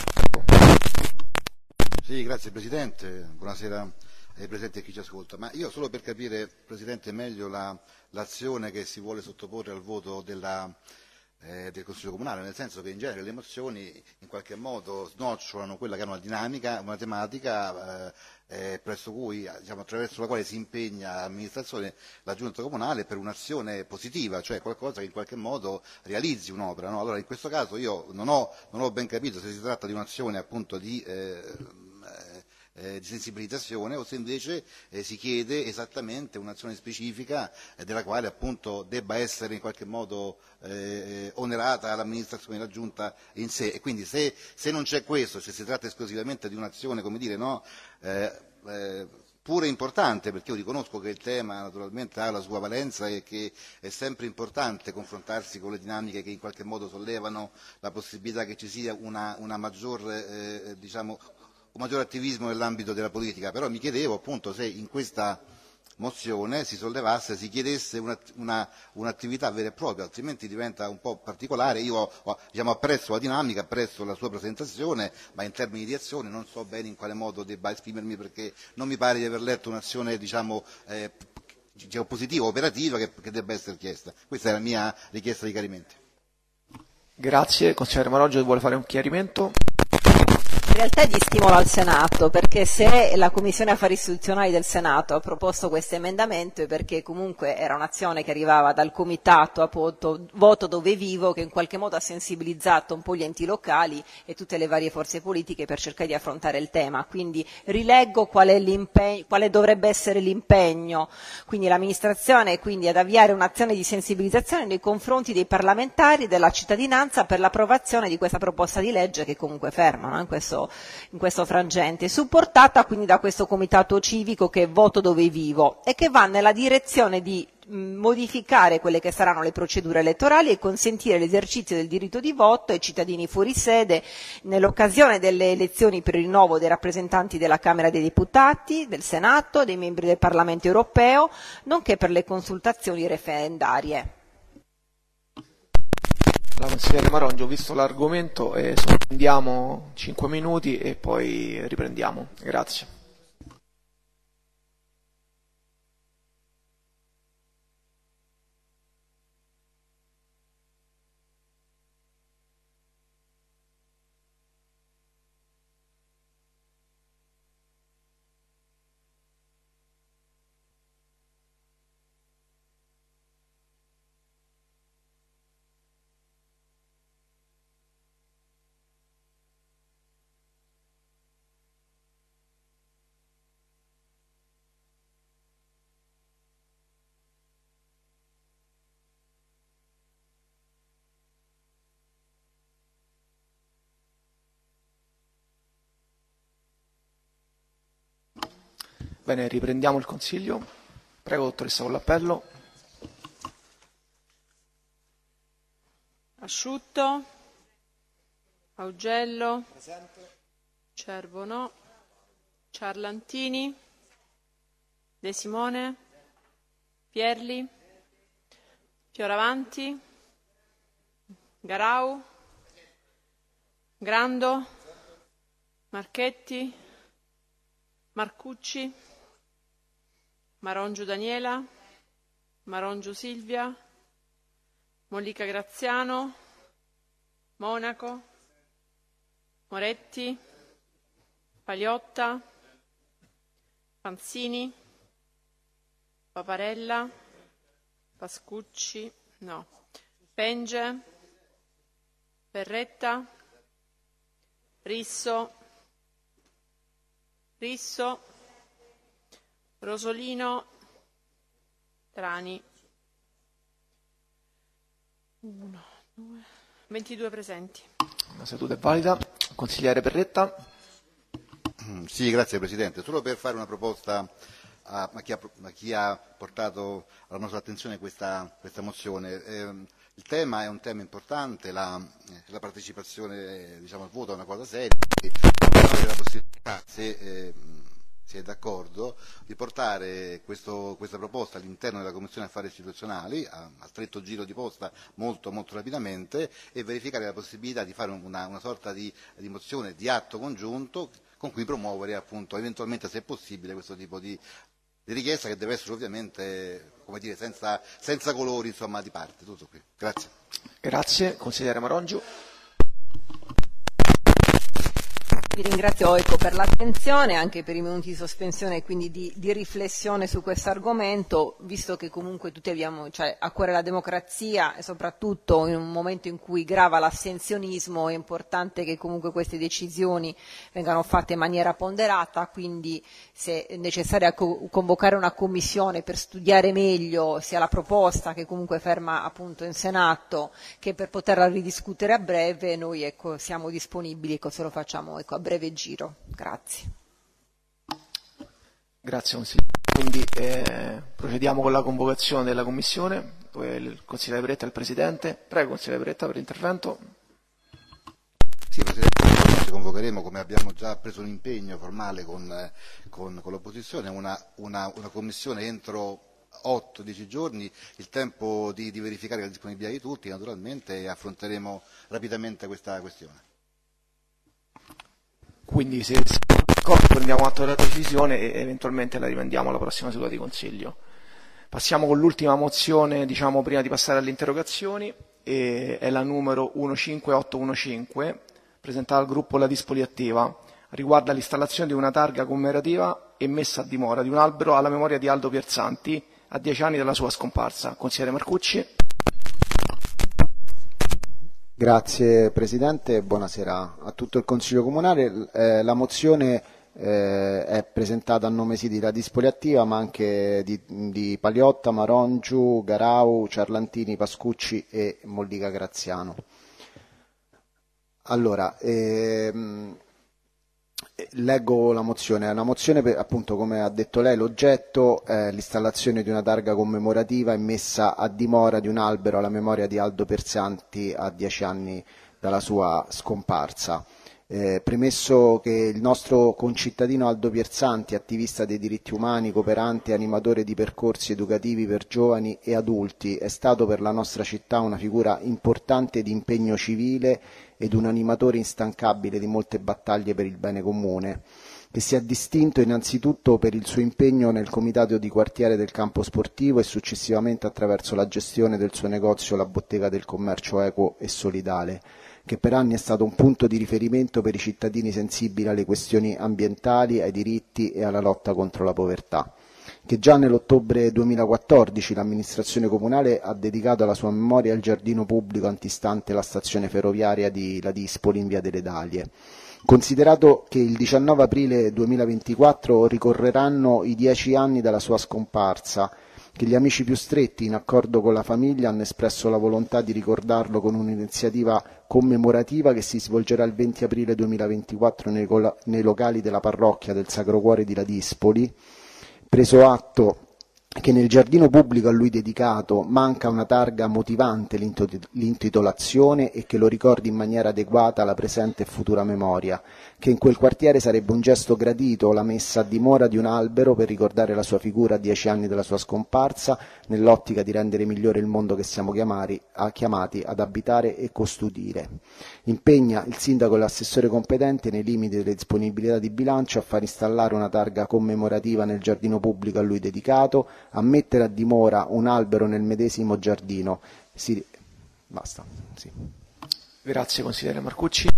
Sì, grazie Presidente, buonasera ai presenti e a chi ci ascolta. Ma io solo per capire, Presidente, meglio la, l'azione che si vuole sottoporre al voto della, eh, del Consiglio Comunale, nel senso che in genere le mozioni in qualche modo snocciolano quella che è una dinamica, una tematica eh, eh, presso cui, diciamo, attraverso la quale si impegna l'amministrazione, la Giunta Comunale per un'azione positiva, cioè qualcosa che in qualche modo realizzi un'opera. No? Allora in questo caso io non ho, non ho ben capito se si tratta di un'azione appunto di eh, Eh, di sensibilizzazione o se invece eh, si chiede esattamente un'azione specifica eh, della quale appunto debba essere in qualche modo eh, onerata l'amministrazione della Giunta in sé, e quindi se, se non c'è questo, se si tratta esclusivamente di un'azione, come dire, no, eh, eh, pure importante, perché io riconosco che il tema naturalmente ha la sua valenza e che è sempre importante confrontarsi con le dinamiche che in qualche modo sollevano la possibilità che ci sia una, una maggior, eh, diciamo, un maggior attivismo nell'ambito della politica, però mi chiedevo appunto se in questa mozione si sollevasse, si chiedesse una, una, un'attività vera e propria, altrimenti diventa un po' particolare. Io ho, ho, diciamo, apprezzo la dinamica, apprezzo la sua presentazione, ma in termini di azione non so bene in quale modo debba esprimermi, perché non mi pare di aver letto un'azione, diciamo, eh, diciamo positiva, operativa, che, che debba essere chiesta. Questa è la mia richiesta di chiarimento. Grazie. Consigliere Marongio vuole fare un chiarimento? realtà è di stimolo al Senato, perché se la Commissione Affari Istituzionali del Senato ha proposto questo emendamento è perché comunque era un'azione che arrivava dal Comitato a voto, voto dove vivo, che in qualche modo ha sensibilizzato un po' gli enti locali e tutte le varie forze politiche per cercare di affrontare il tema. Quindi rileggo qual è l'impegno, quale dovrebbe essere l'impegno, quindi l'amministrazione è quindi ad avviare un'azione di sensibilizzazione nei confronti dei parlamentari e della cittadinanza per l'approvazione di questa proposta di legge che comunque ferma, no? in, questo, in questo frangente, supportata quindi da questo comitato civico che è Voto dove vivo e che va nella direzione di modificare quelle che saranno le procedure elettorali e consentire l'esercizio del diritto di voto ai cittadini fuori sede nell'occasione delle elezioni per il rinnovo dei rappresentanti della Camera dei Deputati, del Senato, dei membri del Parlamento europeo, nonché per le consultazioni referendarie. La consigliere Marongio, visto l'argomento, eh, sospendiamo cinque minuti e poi riprendiamo. Grazie. Bene, riprendiamo il Consiglio. Prego, dottoressa, con l'appello. Asciutto. Augello. Presente. Cervo no. Ciarlantini. De Simone. Pierli. Fioravanti. Garau. Grando. Marchetti. Marcucci. Marongio Daniela, Marongio Silvia, Mollica Graziano, Monaco, Moretti, Paliotta, Panzini, Paparella, Pascucci, no, Penge, Perretta, Risso, Risso, Rosolino, Trani. Uno, due, ventidue presenti. La seduta è valida. Consigliere Perretta. Sì, grazie Presidente. Solo per fare una proposta a, a, chi, ha, a chi ha portato alla nostra attenzione questa, questa mozione. Eh, il tema è un tema importante, la, la partecipazione diciamo, al voto è una cosa seria, la possibilità, se eh, si è d'accordo, di portare questo, questa proposta all'interno della Commissione Affari Istituzionali, a, a stretto giro di posta, molto molto rapidamente, e verificare la possibilità di fare una, una sorta di, di mozione, di atto congiunto, con cui promuovere appunto, eventualmente se è possibile, questo tipo di, di richiesta, che deve essere ovviamente, come dire, senza, senza colori insomma, di parte. Tutto qui. Grazie. Grazie. Consigliere Marongio. Vi ringrazio ecco, per l'attenzione, anche per i minuti di sospensione e quindi di, di riflessione su questo argomento, visto che comunque tutti abbiamo cioè, a cuore la democrazia e soprattutto in un momento in cui grava l'astensionismo è importante che comunque queste decisioni vengano fatte in maniera ponderata, quindi se è necessario co- convocare una commissione per studiare meglio sia la proposta che comunque ferma appunto in Senato che per poterla ridiscutere a breve, noi ecco, siamo disponibili e se lo facciamo ecco, a breve giro. Grazie. Grazie consigliere. Quindi eh, procediamo con la convocazione della commissione, dove il consigliere Perretta è il presidente. Prego consigliere Perretta per l'intervento. Sì, Presidente, ci convocheremo, come abbiamo già preso un impegno formale con, con, con l'opposizione, una, una, una commissione entro otto dieci giorni, il tempo di, di verificare la disponibilità di tutti, naturalmente, e affronteremo rapidamente questa questione. Quindi se d'accordo prendiamo atto della decisione e eventualmente la rimandiamo alla prossima seduta di Consiglio. Passiamo con l'ultima mozione, diciamo, prima di passare alle interrogazioni, e è la numero uno cinque otto uno cinque, presentata dal gruppo La Dispoliattiva, riguarda l'installazione di una targa commemorativa e messa a dimora di un albero alla memoria di Aldo Pierzanti a dieci anni dalla sua scomparsa. Consigliere Marcucci. Grazie Presidente, buonasera a tutto il Consiglio Comunale. Eh, la mozione eh, è presentata a nome sì di Ladispoli Attiva, ma anche di, di Paliotta, Marongiu, Garau, Ciarlantini, Pascucci e Mollica Graziano. Allora, ehm, leggo la mozione. È una mozione, per, appunto, come ha detto lei, l'oggetto è l'installazione di una targa commemorativa e messa a dimora di un albero alla memoria di Aldo Pierzanti a dieci anni dalla sua scomparsa. Eh, premesso che il nostro concittadino Aldo Pierzanti, attivista dei diritti umani, cooperante e animatore di percorsi educativi per giovani e adulti, è stato per la nostra città una figura importante di impegno civile ed un animatore instancabile di molte battaglie per il bene comune, che si è distinto innanzitutto per il suo impegno nel comitato di quartiere del campo sportivo e successivamente attraverso la gestione del suo negozio La Bottega del Commercio Equo e Solidale, che per anni è stato un punto di riferimento per i cittadini sensibili alle questioni ambientali, ai diritti e alla lotta contro la povertà, che già nell'ottobre duemilaquattordici l'amministrazione comunale ha dedicato alla sua memoria il giardino pubblico antistante la stazione ferroviaria di Ladispoli in via delle Dalie. Considerato che il diciannove aprile duemilaventiquattro ricorreranno i dieci anni dalla sua scomparsa, che gli amici più stretti, in accordo con la famiglia, hanno espresso la volontà di ricordarlo con un'iniziativa commemorativa che si svolgerà il venti aprile duemilaventiquattro nei, nei locali della parrocchia del Sacro Cuore di Ladispoli, preso atto che nel giardino pubblico a lui dedicato manca una targa motivante l'intitolazione e che lo ricordi in maniera adeguata alla presente e futura memoria, che in quel quartiere sarebbe un gesto gradito la messa a dimora di un albero per ricordare la sua figura a dieci anni dalla sua scomparsa, nell'ottica di rendere migliore il mondo che siamo chiamati, chiamati ad abitare e custodire. Impegna il sindaco e l'assessore competente, nei limiti delle disponibilità di bilancio, a far installare una targa commemorativa nel giardino pubblico a lui dedicato, a mettere a dimora un albero nel medesimo giardino. Si... Basta. Sì. Grazie consigliere Marcucci.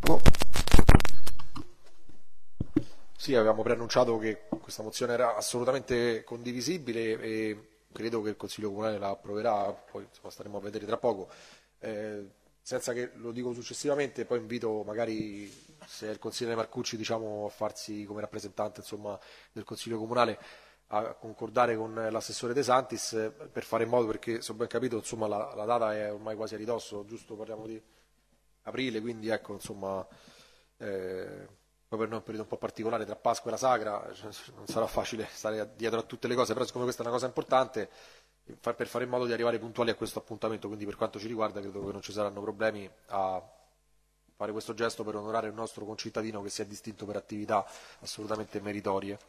Sì, avevamo preannunciato che questa mozione era assolutamente condivisibile e credo che il Consiglio Comunale la approverà, poi insomma, staremo a vedere tra poco. Eh, senza che lo dico successivamente, poi invito magari, se è il consigliere Marcucci, diciamo, a farsi come rappresentante insomma, del Consiglio Comunale, a concordare con l'assessore De Santis per fare in modo, perché se ho ben capito insomma, la, la data è ormai quasi a ridosso, giusto? Parliamo di aprile, quindi ecco insomma, eh, poi per noi è un periodo un po' particolare tra Pasqua e la Sagra, non sarà facile stare dietro a tutte le cose, però siccome questa è una cosa importante, per fare in modo di arrivare puntuali a questo appuntamento, quindi per quanto ci riguarda credo che non ci saranno problemi a fare questo gesto per onorare il nostro concittadino che si è distinto per attività assolutamente meritorie.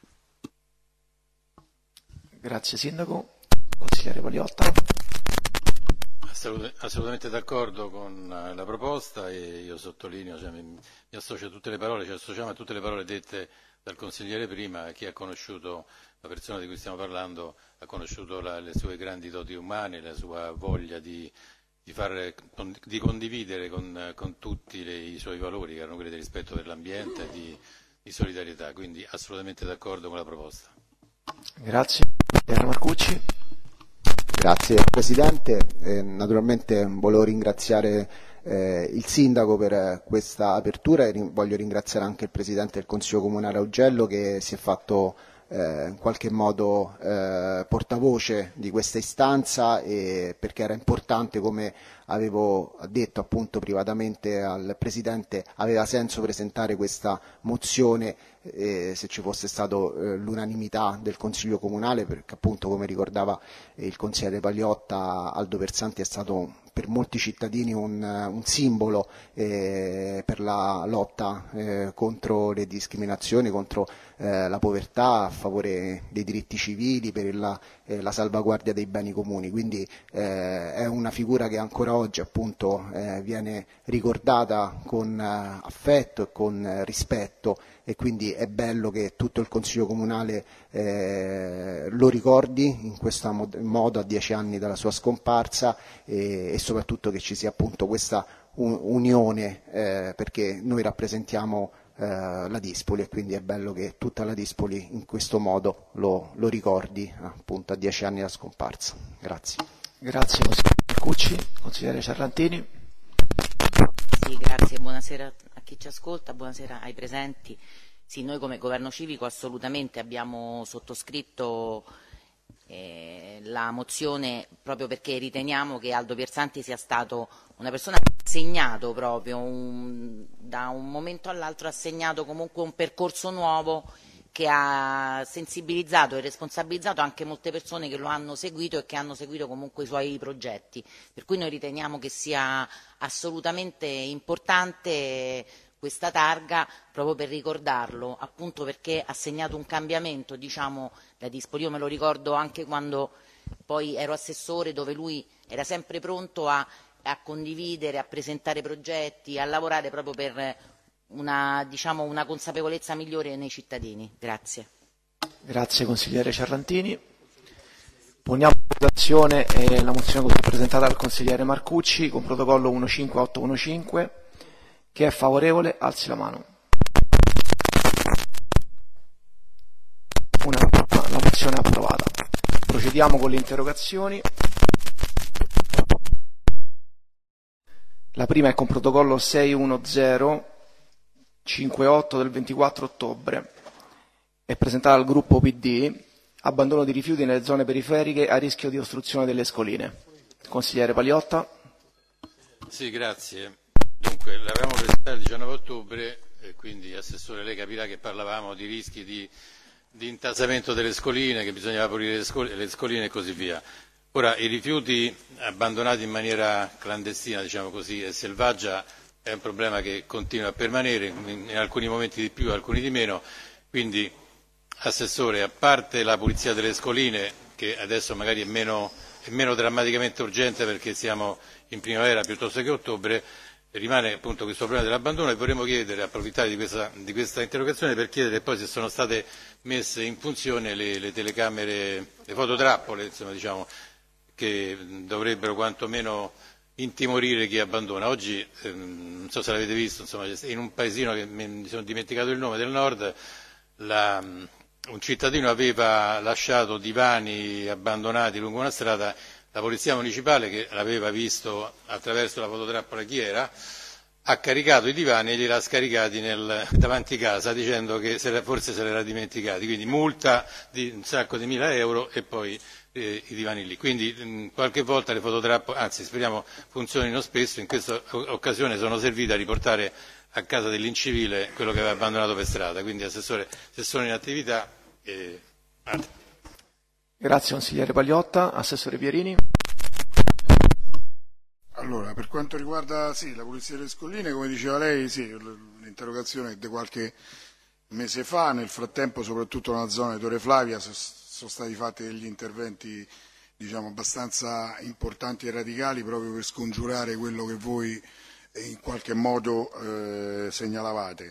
Grazie Sindaco. Consigliere Paliotta. Assolutamente d'accordo con la proposta e io sottolineo, cioè, mi, mi associo a tutte le parole, ci associamo a tutte le parole dette dal consigliere prima. Chi ha conosciuto la persona di cui stiamo parlando ha conosciuto la, le sue grandi doti umane, la sua voglia di, di, far, di condividere con, con tutti le, i suoi valori, che erano quelli del rispetto dell'ambiente e di, di solidarietà, quindi assolutamente d'accordo con la proposta. Grazie. Piero Marcucci. Grazie Presidente, eh, naturalmente volevo ringraziare eh, il Sindaco per questa apertura e rin- voglio ringraziare anche il Presidente del Consiglio Comunale Augello che si è fatto eh, in qualche modo eh, portavoce di questa istanza, e perché era importante, come avevo detto appunto privatamente al Presidente, aveva senso presentare questa mozione eh, se ci fosse stato eh, l'unanimità del Consiglio Comunale, perché appunto, come ricordava eh, il consigliere Paliotta, Aldo Pierzanti è stato per molti cittadini un, un simbolo eh, per la lotta eh, contro le discriminazioni, contro eh, la povertà, a favore dei diritti civili, per la, eh, la salvaguardia dei beni comuni. Quindi eh, è una figura che ancora oggi appunto eh, viene ricordata con eh, affetto e con eh, rispetto, e quindi è bello che tutto il Consiglio Comunale eh, lo ricordi in questo mod- modo a dieci anni dalla sua scomparsa, e, e soprattutto che ci sia appunto questa un- unione, eh, perché noi rappresentiamo eh, la Dispoli, e quindi è bello che tutta la Dispoli in questo modo lo, lo ricordi appunto a dieci anni dalla scomparsa. Grazie. Grazie consigliere Marcucci. Consigliere Ciarlantini. Sì, grazie, buonasera a chi ci ascolta, buonasera ai presenti. Sì, noi come Governo Civico assolutamente abbiamo sottoscritto eh, la mozione proprio perché riteniamo che Aldo Piersanti sia stato una persona che ha segnato proprio, un, da un momento all'altro ha segnato comunque un percorso nuovo che ha sensibilizzato e responsabilizzato anche molte persone che lo hanno seguito e che hanno seguito comunque i suoi progetti. Per cui noi riteniamo che sia assolutamente importante questa targa proprio per ricordarlo, appunto perché ha segnato un cambiamento, diciamo, da Dispoli. Io me lo ricordo anche quando poi ero assessore, dove lui era sempre pronto a, a condividere, a presentare progetti, a lavorare proprio per una, diciamo, una consapevolezza migliore nei cittadini. Grazie. Grazie consigliere Ciarlantini. Poniamo in votazione eh, la mozione così presentata dal consigliere Marcucci con protocollo uno cinque otto uno cinque. Chi è favorevole alzi la mano. Una, la mozione è approvata. Procediamo con le interrogazioni. La prima è con protocollo sei uno zero cinque otto del ventiquattro ottobre. È presentata dal gruppo P D. Abbandono di rifiuti nelle zone periferiche a rischio di ostruzione delle scoline. Consigliere Paliotta. Sì, grazie. Dunque, l'avevamo presentata il diciannove ottobre e quindi, Assessore, lei capirà che parlavamo di rischi di, di intasamento delle scoline, che bisognava pulire le, scol- le scoline e così via. Ora, i rifiuti abbandonati in maniera clandestina, diciamo così, e selvaggia è un problema che continua a permanere, in, in alcuni momenti di più, alcuni di meno, quindi, Assessore, a parte la pulizia delle scoline, che adesso magari è meno, è meno drammaticamente urgente perché siamo in primavera piuttosto che ottobre, rimane appunto questo problema dell'abbandono e vorremmo chiedere, approfittare di questa, di questa interrogazione per chiedere poi se sono state messe in funzione le, le telecamere, le fototrappole, insomma, diciamo, che dovrebbero quantomeno intimorire chi abbandona. Oggi, ehm, non so se l'avete visto, insomma, in un paesino che mi sono dimenticato il nome del nord, la, un cittadino aveva lasciato divani abbandonati lungo una strada. La polizia municipale, che l'aveva visto attraverso la fototrappola chi era, ha caricato i divani e glieli ha scaricati nel, davanti casa dicendo che se, forse se li era dimenticati, quindi multa di un sacco di mila euro e poi eh, i divani lì. Quindi mh, qualche volta le fototrappole, anzi speriamo funzionino spesso, in questa occasione sono servite a riportare a casa dell'incivile quello che aveva abbandonato per strada. Quindi, Assessore, se sono in attività... Eh, Grazie consigliere Paliotta. Assessore Pierini. Allora, per quanto riguarda sì, la pulizia delle scoline, come diceva lei, sì, l'interrogazione è di qualche mese fa. Nel frattempo, soprattutto nella zona di Torre Flavia, sono stati fatti degli interventi, diciamo, abbastanza importanti e radicali proprio per scongiurare quello che voi in qualche modo eh, segnalavate.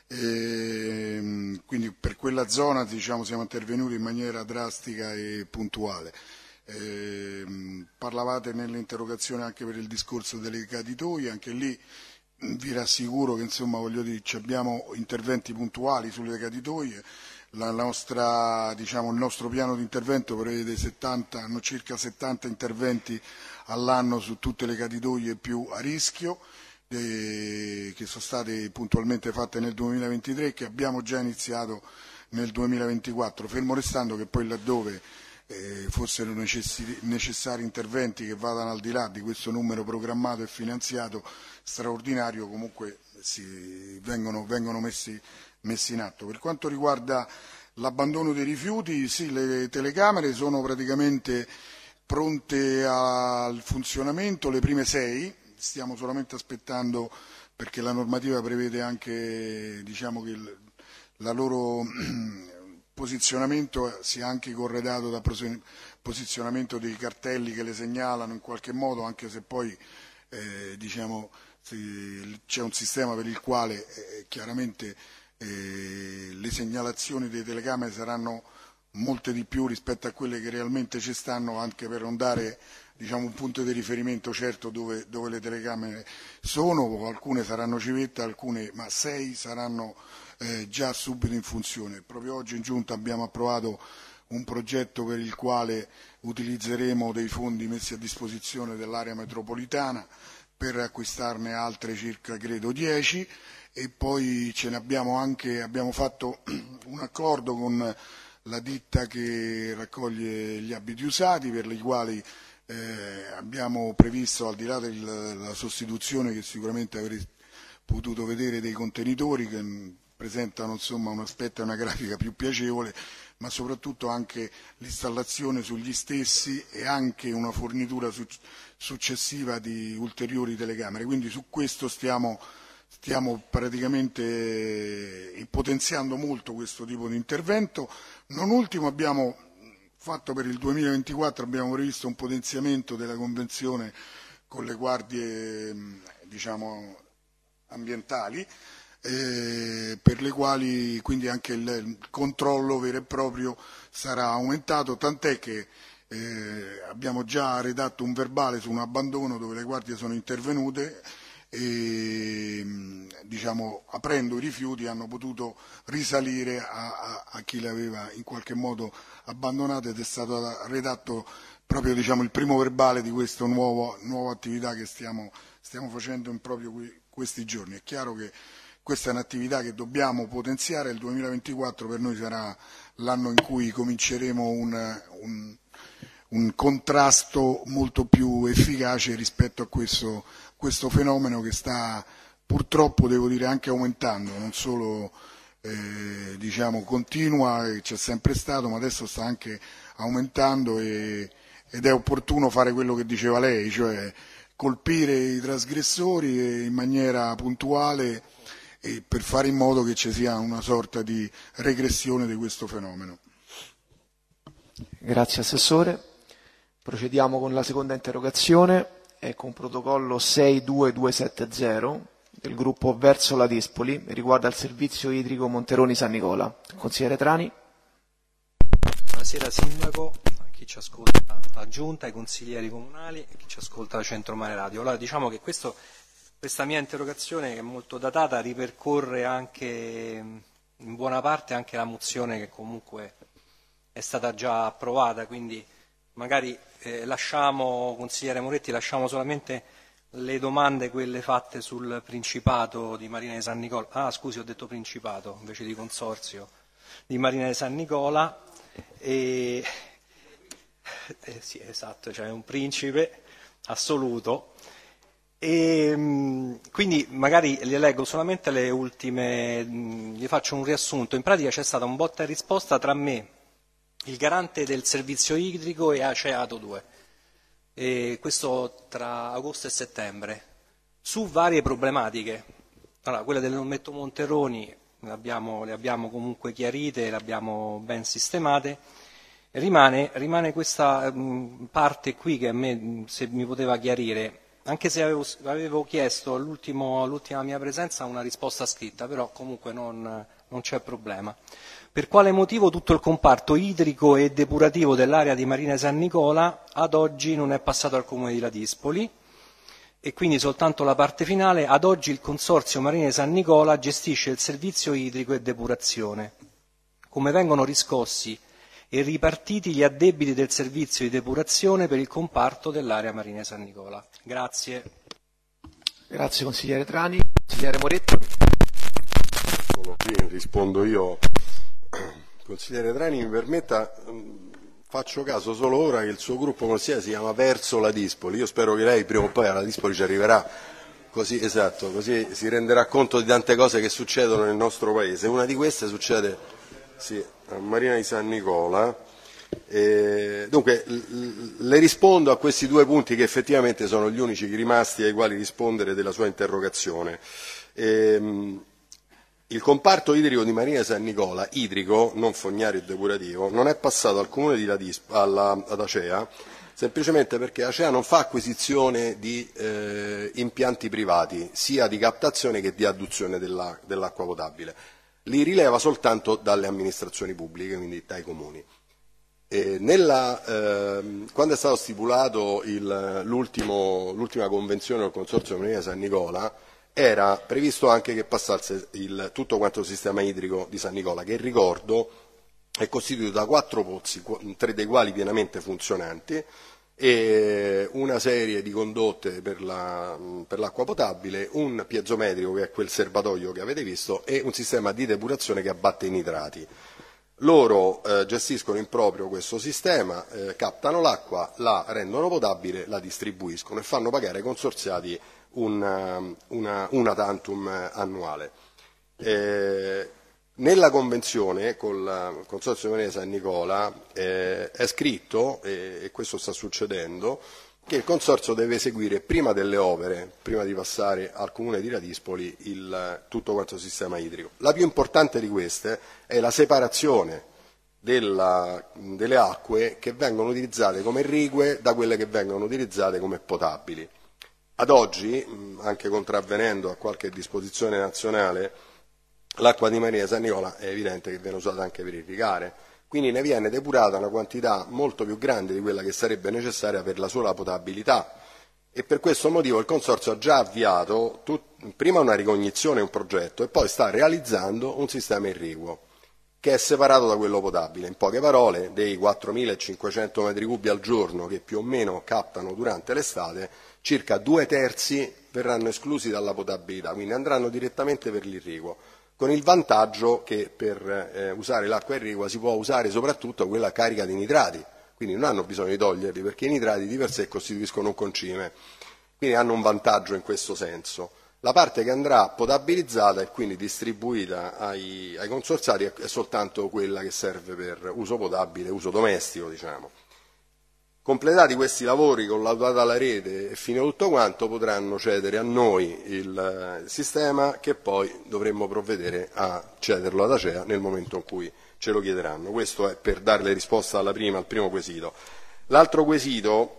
E, quindi per quella zona, diciamo, siamo intervenuti in maniera drastica e puntuale. Eh, parlavate nell'interrogazione anche per il discorso delle caditoie, anche lì vi rassicuro che, insomma, voglio dire, abbiamo interventi puntuali sulle caditoie. La nostra, diciamo, il nostro piano di intervento prevede settanta, hanno circa settanta interventi all'anno su tutte le caditoie più a rischio, che sono state puntualmente fatte nel duemilaventitré e che abbiamo già iniziato nel duemilaventiquattro, fermo restando che poi laddove eh, fossero necessi, necessari interventi che vadano al di là di questo numero programmato e finanziato straordinario, comunque si, vengono, vengono messi, messi in atto. Per quanto riguarda l'abbandono dei rifiuti, sì, le telecamere sono praticamente pronte al funzionamento, le prime sei. Stiamo solamente aspettando, perché la normativa prevede anche, diciamo, che il la loro posizionamento sia anche corredato da posizionamento dei cartelli che le segnalano in qualche modo, anche se poi eh, diciamo, c'è un sistema per il quale eh, chiaramente eh, le segnalazioni delle telecamere saranno molte di più rispetto a quelle che realmente ci stanno, anche per non dare diciamo, un punto di riferimento certo dove, dove le telecamere sono, alcune saranno civette, alcune, ma sei saranno eh, già subito in funzione. Proprio oggi in Giunta abbiamo approvato un progetto per il quale utilizzeremo dei fondi messi a disposizione dell'area metropolitana per acquistarne altre circa credo dieci, e poi ce ne abbiamo anche, abbiamo fatto un accordo con la ditta che raccoglie gli abiti usati, per i quali eh, abbiamo previsto, al di là della sostituzione che sicuramente avrete potuto vedere, dei contenitori che presentano insomma un aspetto e una grafica più piacevole, ma soprattutto anche l'installazione sugli stessi e anche una fornitura su successiva di ulteriori telecamere. Quindi su questo stiamo Stiamo praticamente potenziando molto questo tipo di intervento. Non ultimo abbiamo fatto per il duemilaventiquattro, abbiamo previsto un potenziamento della convenzione con le guardie diciamo, ambientali, eh, per le quali quindi anche il, il controllo vero e proprio sarà aumentato, tant'è che eh, abbiamo già redatto un verbale su un abbandono dove le guardie sono intervenute e diciamo, aprendo i rifiuti hanno potuto risalire a, a, a chi le aveva in qualche modo abbandonate, ed è stato redatto proprio diciamo, il primo verbale di questa nuova attività che stiamo, stiamo facendo in proprio qui, questi giorni. È chiaro che questa è un'attività che dobbiamo potenziare, il duemilaventiquattro per noi sarà l'anno in cui cominceremo un, un, un contrasto molto più efficace rispetto a questo questo fenomeno che sta purtroppo, devo dire, anche aumentando, non solo eh, diciamo, continua, c'è sempre stato, ma adesso sta anche aumentando e, ed è opportuno fare quello che diceva lei, cioè colpire i trasgressori in maniera puntuale e per fare in modo che ci sia una sorta di regressione di questo fenomeno. Grazie Assessore. Procediamo con la seconda interrogazione. È con protocollo sei due due sette zero del gruppo Verso la Dispoli, riguarda il servizio idrico Monteroni San Nicola. Consigliere Trani. Buonasera Sindaco, a chi ci ascolta la Giunta, ai consiglieri comunali e chi ci ascolta la Centromare Radio. Allora diciamo che questo, questa mia interrogazione, che è molto datata, ripercorre anche in buona parte anche la mozione che comunque è stata già approvata, quindi magari eh, lasciamo, consigliere Moretti, lasciamo solamente le domande, quelle fatte sul Principato di Marina di San Nicola. Ah, scusi, ho detto Principato invece di Consorzio di Marina di San Nicola. E, eh, sì, esatto, cioè un principe assoluto. E, mh, quindi magari le leggo solamente le ultime, mh, gli faccio un riassunto. In pratica c'è stata un botta e risposta tra me, il garante del servizio idrico, e Aceato due, e questo tra agosto e settembre, su varie problematiche. Allora, quella del Metto Monteroni le abbiamo, le abbiamo comunque chiarite, le abbiamo ben sistemate. Rimane, rimane questa mh, parte qui che a me, se mi poteva chiarire, anche se avevo, avevo chiesto all'ultima mia presenza una risposta scritta, però comunque non, non c'è problema. Per quale motivo tutto il comparto idrico e depurativo dell'area di Marina San Nicola ad oggi non è passato al Comune di Ladispoli? E quindi soltanto la parte finale: ad oggi il Consorzio Marina San Nicola gestisce il servizio idrico e depurazione. Come vengono riscossi e ripartiti gli addebiti del servizio di depurazione per il comparto dell'area Marina San Nicola? Grazie. Grazie consigliere Trani. Consigliere Moretti. Solo qui rispondo io. Consigliere Trani, mi permetta, faccio caso solo ora che il suo gruppo consigliere si chiama Verso la Dispoli. Io spero che lei prima o poi alla Dispoli ci arriverà, così, esatto, così si renderà conto di tante cose che succedono nel nostro paese. Una di queste succede sì, a Marina di San Nicola. E, dunque le rispondo a questi due punti che effettivamente sono gli unici rimasti ai quali rispondere della sua interrogazione. E, il comparto idrico di Marina San Nicola, idrico, non fognario e depurativo, non è passato al comune di Ladisp- alla, ad Acea semplicemente perché Acea non fa acquisizione di eh, impianti privati, sia di captazione che di adduzione della, dell'acqua potabile. Li rileva soltanto dalle amministrazioni pubbliche, quindi dai comuni. E nella, eh, quando è stato stipulato il, l'ultimo, l'ultima convenzione del Consorzio Marina San Nicola, era previsto anche che passasse il, tutto quanto il sistema idrico di San Nicola, che ricordo è costituito da quattro pozzi, tre dei quali pienamente funzionanti, e una serie di condotte per, la, per l'acqua potabile, un piezometrico che è quel serbatoio che avete visto e un sistema di depurazione che abbatte i nitrati. Loro eh, gestiscono in proprio questo sistema, eh, captano l'acqua, la rendono potabile, la distribuiscono e fanno pagare ai consorziati una, una, una tantum annuale. Eh, nella convenzione con il Consorzio Marina San Nicola eh, è scritto, eh, e questo sta succedendo, che il Consorzio deve eseguire prima delle opere, prima di passare al Comune di Radispoli, il, tutto quanto il sistema idrico. La più importante di queste è la separazione della, delle acque che vengono utilizzate come irrigue da quelle che vengono utilizzate come potabili. Ad oggi, anche contravvenendo a qualche disposizione nazionale, l'acqua di Marina San Nicola è evidente che viene usata anche per irrigare. Quindi ne viene depurata una quantità molto più grande di quella che sarebbe necessaria per la sola potabilità e per questo motivo il Consorzio ha già avviato tut, prima una ricognizione e un progetto e poi sta realizzando un sistema irriguo che è separato da quello potabile. In poche parole, dei quattromilacinquecento metri cubi al giorno che più o meno captano durante l'estate, circa due terzi verranno esclusi dalla potabilità, quindi andranno direttamente per l'irriguo, con il vantaggio che per eh, usare l'acqua irrigua si può usare soprattutto quella carica di nitrati, quindi non hanno bisogno di toglierli perché i nitrati di per sé costituiscono un concime, quindi hanno un vantaggio in questo senso. La parte che andrà potabilizzata e quindi distribuita ai, ai consorziati è soltanto quella che serve per uso potabile, uso domestico, diciamo. Completati questi lavori, collaudata la rete e fine tutto quanto, potranno cedere a noi il sistema che poi dovremmo provvedere a cederlo ad Acea nel momento in cui ce lo chiederanno. Questo è per dare le risposte alla prima, al primo quesito. L'altro quesito,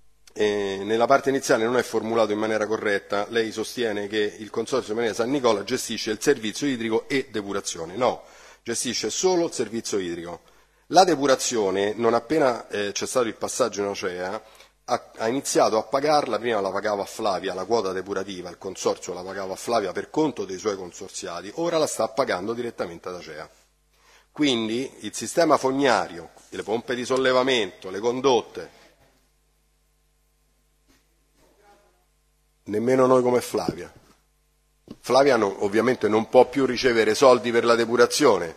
eh, nella parte iniziale non è formulato in maniera corretta, lei sostiene che il Consorzio Marina San Nicola gestisce il servizio idrico e depurazione. No, gestisce solo il servizio idrico. La depurazione, non appena eh, c'è stato il passaggio in Acea, ha, ha iniziato a pagarla, prima la pagava a Flavia, la quota depurativa, il Consorzio la pagava a Flavia per conto dei suoi consorziati, ora la sta pagando direttamente ad Acea. Quindi il sistema fognario, le pompe di sollevamento, le condotte, nemmeno noi come Flavia. Flavia non, ovviamente non può più ricevere soldi per la depurazione.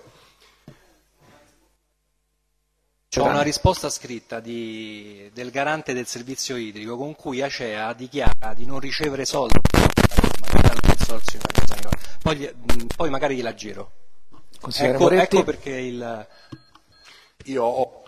C'è una risposta scritta di, del garante del servizio idrico con cui Acea dichiara di non ricevere soldi dal Consorzio Marina San Nicola. Poi, poi magari gliela giro. Ecco, ecco perché il... Io ho...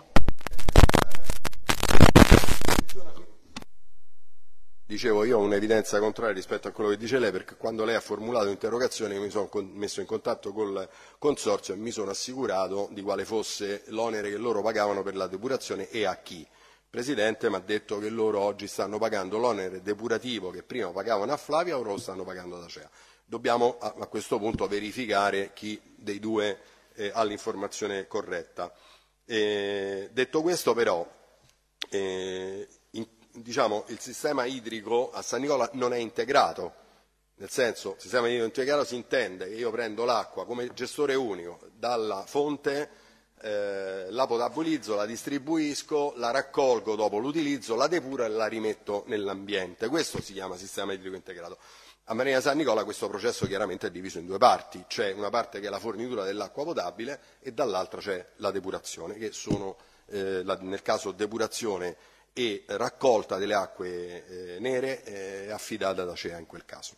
Dicevo, io ho un'evidenza contraria rispetto a quello che dice lei, perché quando lei ha formulato l'interrogazione mi sono messo in contatto col Consorzio e mi sono assicurato di quale fosse l'onere che loro pagavano per la depurazione e a chi. Il Presidente mi ha detto che loro oggi stanno pagando l'onere depurativo che prima pagavano a Flavia, ora lo stanno pagando ad Acea. Dobbiamo a, a questo punto verificare chi dei due eh, ha l'informazione corretta. Eh, detto questo però, eh, in, diciamo, il sistema idrico a San Nicola non è integrato, nel senso il sistema idrico integrato si intende che io prendo l'acqua come gestore unico dalla fonte, eh, la potabilizzo, la distribuisco, la raccolgo dopo l'utilizzo, la depuro e la rimetto nell'ambiente. Questo si chiama sistema idrico integrato. A Marina San Nicola questo processo chiaramente è diviso in due parti, c'è una parte che è la fornitura dell'acqua potabile e dall'altra c'è la depurazione, che sono eh, la, nel caso depurazione e raccolta delle acque eh, nere è affidata ad Acea in quel caso.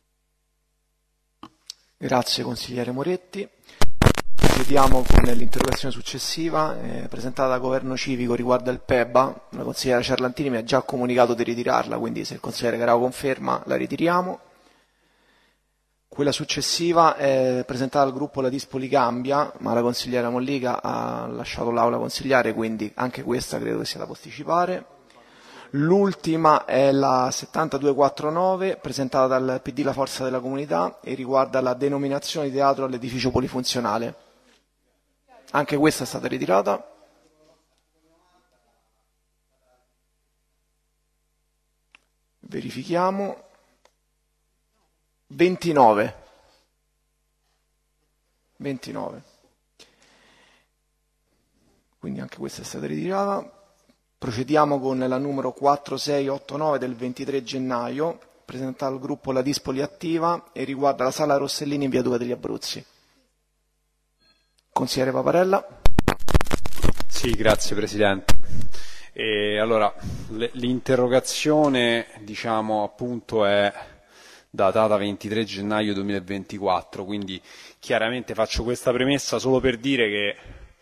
Grazie consigliere Moretti. Procediamo con l'interrogazione successiva eh, presentata da Governo Civico riguardo al P E B A. La consigliera Ciarlantini mi ha già comunicato di ritirarla, quindi se il consigliere Carao conferma la ritiriamo. Quella successiva è presentata dal gruppo La Dispoli Cambia, ma la consigliera Mollica ha lasciato l'aula consigliare, quindi anche questa credo che sia da posticipare. L'ultima è la settantadue quarantanove, presentata dal P D La Forza della Comunità e riguarda la denominazione di teatro all'edificio polifunzionale. Anche questa è stata ritirata. verifichiamo, ventinove. ventinove. Quindi anche questa è stata ritirata. Procediamo con la numero quattro sei otto nove del ventitré gennaio, presentata al gruppo La Dispoli Attiva e riguarda la Sala Rossellini in via Duca degli Abruzzi. Consigliere Paparella. Sì, grazie Presidente. E allora, le, l'interrogazione, diciamo, appunto è datata ventitré gennaio duemilaventiquattro, quindi chiaramente faccio questa premessa solo per dire che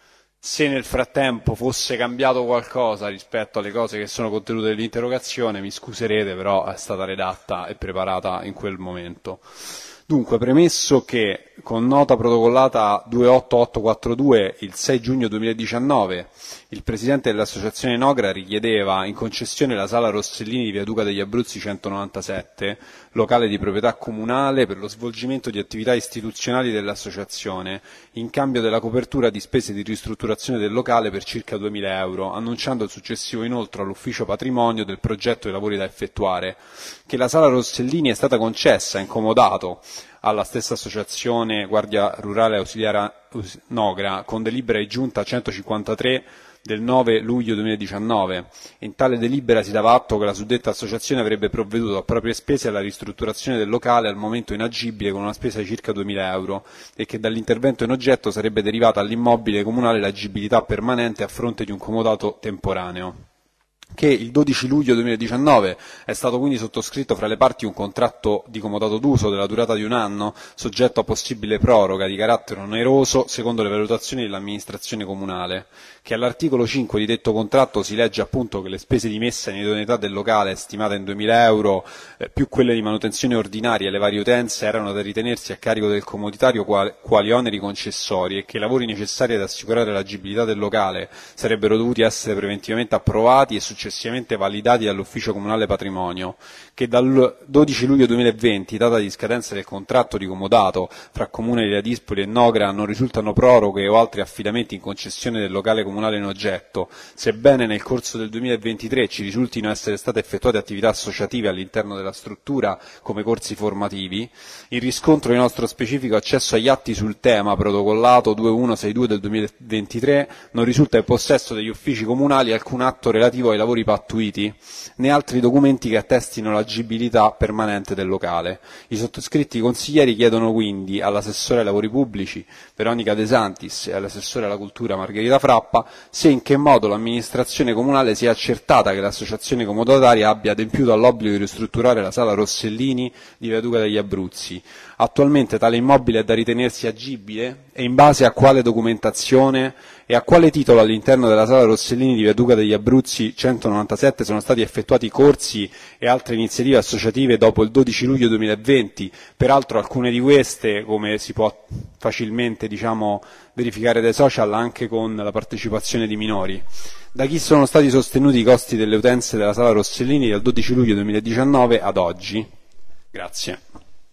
se nel frattempo fosse cambiato qualcosa rispetto alle cose che sono contenute nell'interrogazione, mi scuserete, però è stata redatta e preparata in quel momento. Dunque, premesso che con nota protocollata duemilaottocentoquarantadue il sei giugno duemiladiciannove il Presidente dell'Associazione Nogra richiedeva in concessione la Sala Rossellini di via Duca degli Abruzzi centonovantasette, locale di proprietà comunale per lo svolgimento di attività istituzionali dell'Associazione, in cambio della copertura di spese di ristrutturazione del locale per circa duemila euro, annunciando il successivo inoltre all'Ufficio Patrimonio del progetto dei lavori da effettuare, che la Sala Rossellini è stata concessa in comodato alla stessa associazione Guardia Rurale Ausiliare Nogra con delibera di giunta centocinquantatré del nove luglio duemiladiciannove. In tale delibera si dava atto che la suddetta associazione avrebbe provveduto a proprie spese alla ristrutturazione del locale al momento inagibile con una spesa di circa duemila euro e che dall'intervento in oggetto sarebbe derivata all'immobile comunale l'agibilità permanente a fronte di un comodato temporaneo. Che il dodici luglio duemiladiciannove è stato quindi sottoscritto fra le parti un contratto di comodato d'uso della durata di un anno, soggetto a possibile proroga di carattere oneroso secondo le valutazioni dell'amministrazione comunale, che all'articolo cinque di detto contratto si legge appunto che le spese di messa in idoneità del locale, stimate in duemila euro, eh, più quelle di manutenzione ordinaria e le varie utenze, erano da ritenersi a carico del comoditario quali, quali oneri concessori e che i lavori necessari ad assicurare l'agibilità del locale sarebbero dovuti essere preventivamente approvati e successivamente validati dall'Ufficio Comunale Patrimonio, che dal dodici luglio duemilaventi, data di scadenza del contratto di comodato fra Comune di Ladispoli e Nogra, non risultano proroghe o altri affidamenti in concessione del locale comunale in oggetto, sebbene nel corso del duemilaventitré ci risultino essere state effettuate attività associative all'interno della struttura come corsi formativi. Il riscontro di nostro specifico accesso agli atti sul tema protocollato duemilaseicentossantadue del duemilaventitré non risulta in possesso degli uffici comunali alcun atto relativo ai lavori pattuiti né altri documenti che attestino l'agibilità permanente del locale. I sottoscritti consiglieri chiedono quindi all'assessore ai lavori pubblici Veronica De Santis e all'assessore alla cultura Margherita Frappa se e in che modo l'amministrazione comunale sia accertata che l'associazione comodataria abbia adempiuto all'obbligo di ristrutturare la Sala Rossellini di via Duca degli Abruzzi. Attualmente tale immobile è da ritenersi agibile e in base a quale documentazione e a quale titolo all'interno della Sala Rossellini di via Duca degli Abruzzi centonovantasette sono stati effettuati corsi e altre iniziative associative dopo il dodici luglio duemilaventi, peraltro alcune di queste, come si può facilmente diciamo, verificare dai social, anche con la partecipazione di minori. Da chi sono stati sostenuti i costi delle utenze della Sala Rossellini dal dodici luglio duemiladiciannove ad oggi? Grazie.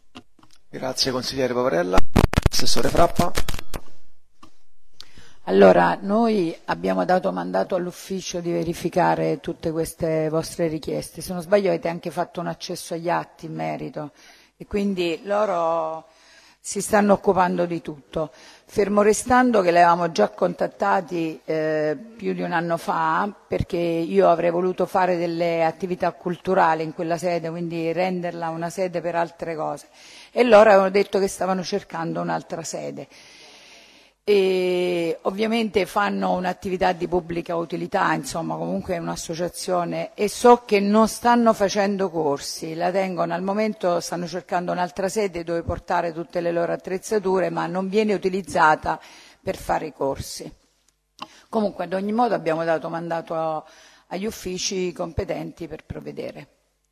Grazie consigliere Paparella. Assessore Frappa. Allora, noi abbiamo dato mandato all'ufficio di verificare tutte queste vostre richieste. Se non sbaglio avete anche fatto un accesso agli atti in merito e quindi loro si stanno occupando di tutto. Fermo restando che li avevamo già contattati eh, più di un anno fa perché io avrei voluto fare delle attività culturali in quella sede, quindi renderla una sede per altre cose. E loro avevano detto che stavano cercando un'altra sede. E ovviamente fanno un'attività di pubblica utilità, insomma comunque è un'associazione e so che non stanno facendo corsi, la tengono al momento, stanno cercando un'altra sede dove portare tutte le loro attrezzature ma non viene utilizzata per fare i corsi. Comunque ad ogni modo abbiamo dato mandato a, agli uffici competenti per provvedere.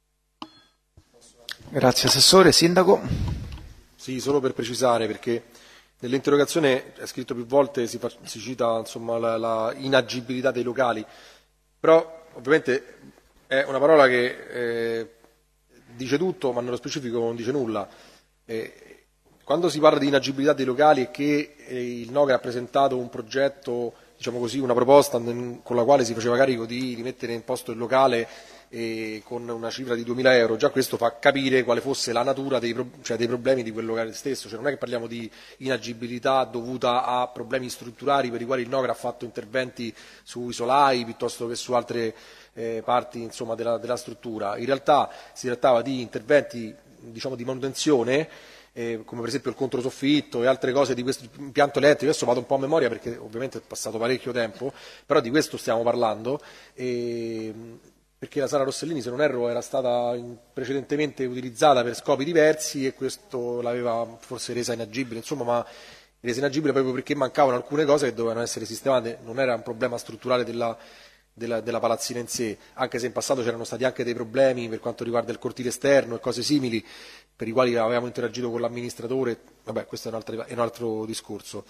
Grazie Assessore. Sindaco? Sì, solo per precisare perché nell'interrogazione è scritto più volte, si, fa, si cita insomma, la, la inagibilità dei locali, però ovviamente è una parola che eh, dice tutto ma nello specifico non dice nulla. Eh, quando si parla di inagibilità dei locali e che eh, il Nogra ha presentato un progetto, diciamo così, una proposta con la quale si faceva carico di rimettere in posto il locale e con una cifra di duemila euro, già questo fa capire quale fosse la natura dei, pro- cioè dei problemi di quel locale stesso, cioè non è che parliamo di inagibilità dovuta a problemi strutturali per i quali il Nogra ha fatto interventi sui solai piuttosto che su altre eh, parti insomma, della, della struttura, in realtà si trattava di interventi diciamo, di manutenzione, eh, come per esempio il controsoffitto e altre cose di questo impianto elettrico. Adesso vado un po' a memoria perché ovviamente è passato parecchio tempo, però di questo stiamo parlando, e, perché la sala Rossellini, se non erro, era stata in, precedentemente utilizzata per scopi diversi e questo l'aveva forse resa inagibile, insomma, ma resa inagibile proprio perché mancavano alcune cose che dovevano essere sistemate, non era un problema strutturale della, della, della palazzina in sé, anche se in passato c'erano stati anche dei problemi per quanto riguarda il cortile esterno e cose simili, per i quali avevamo interagito con l'amministratore, vabbè questo è un altro, è un altro discorso,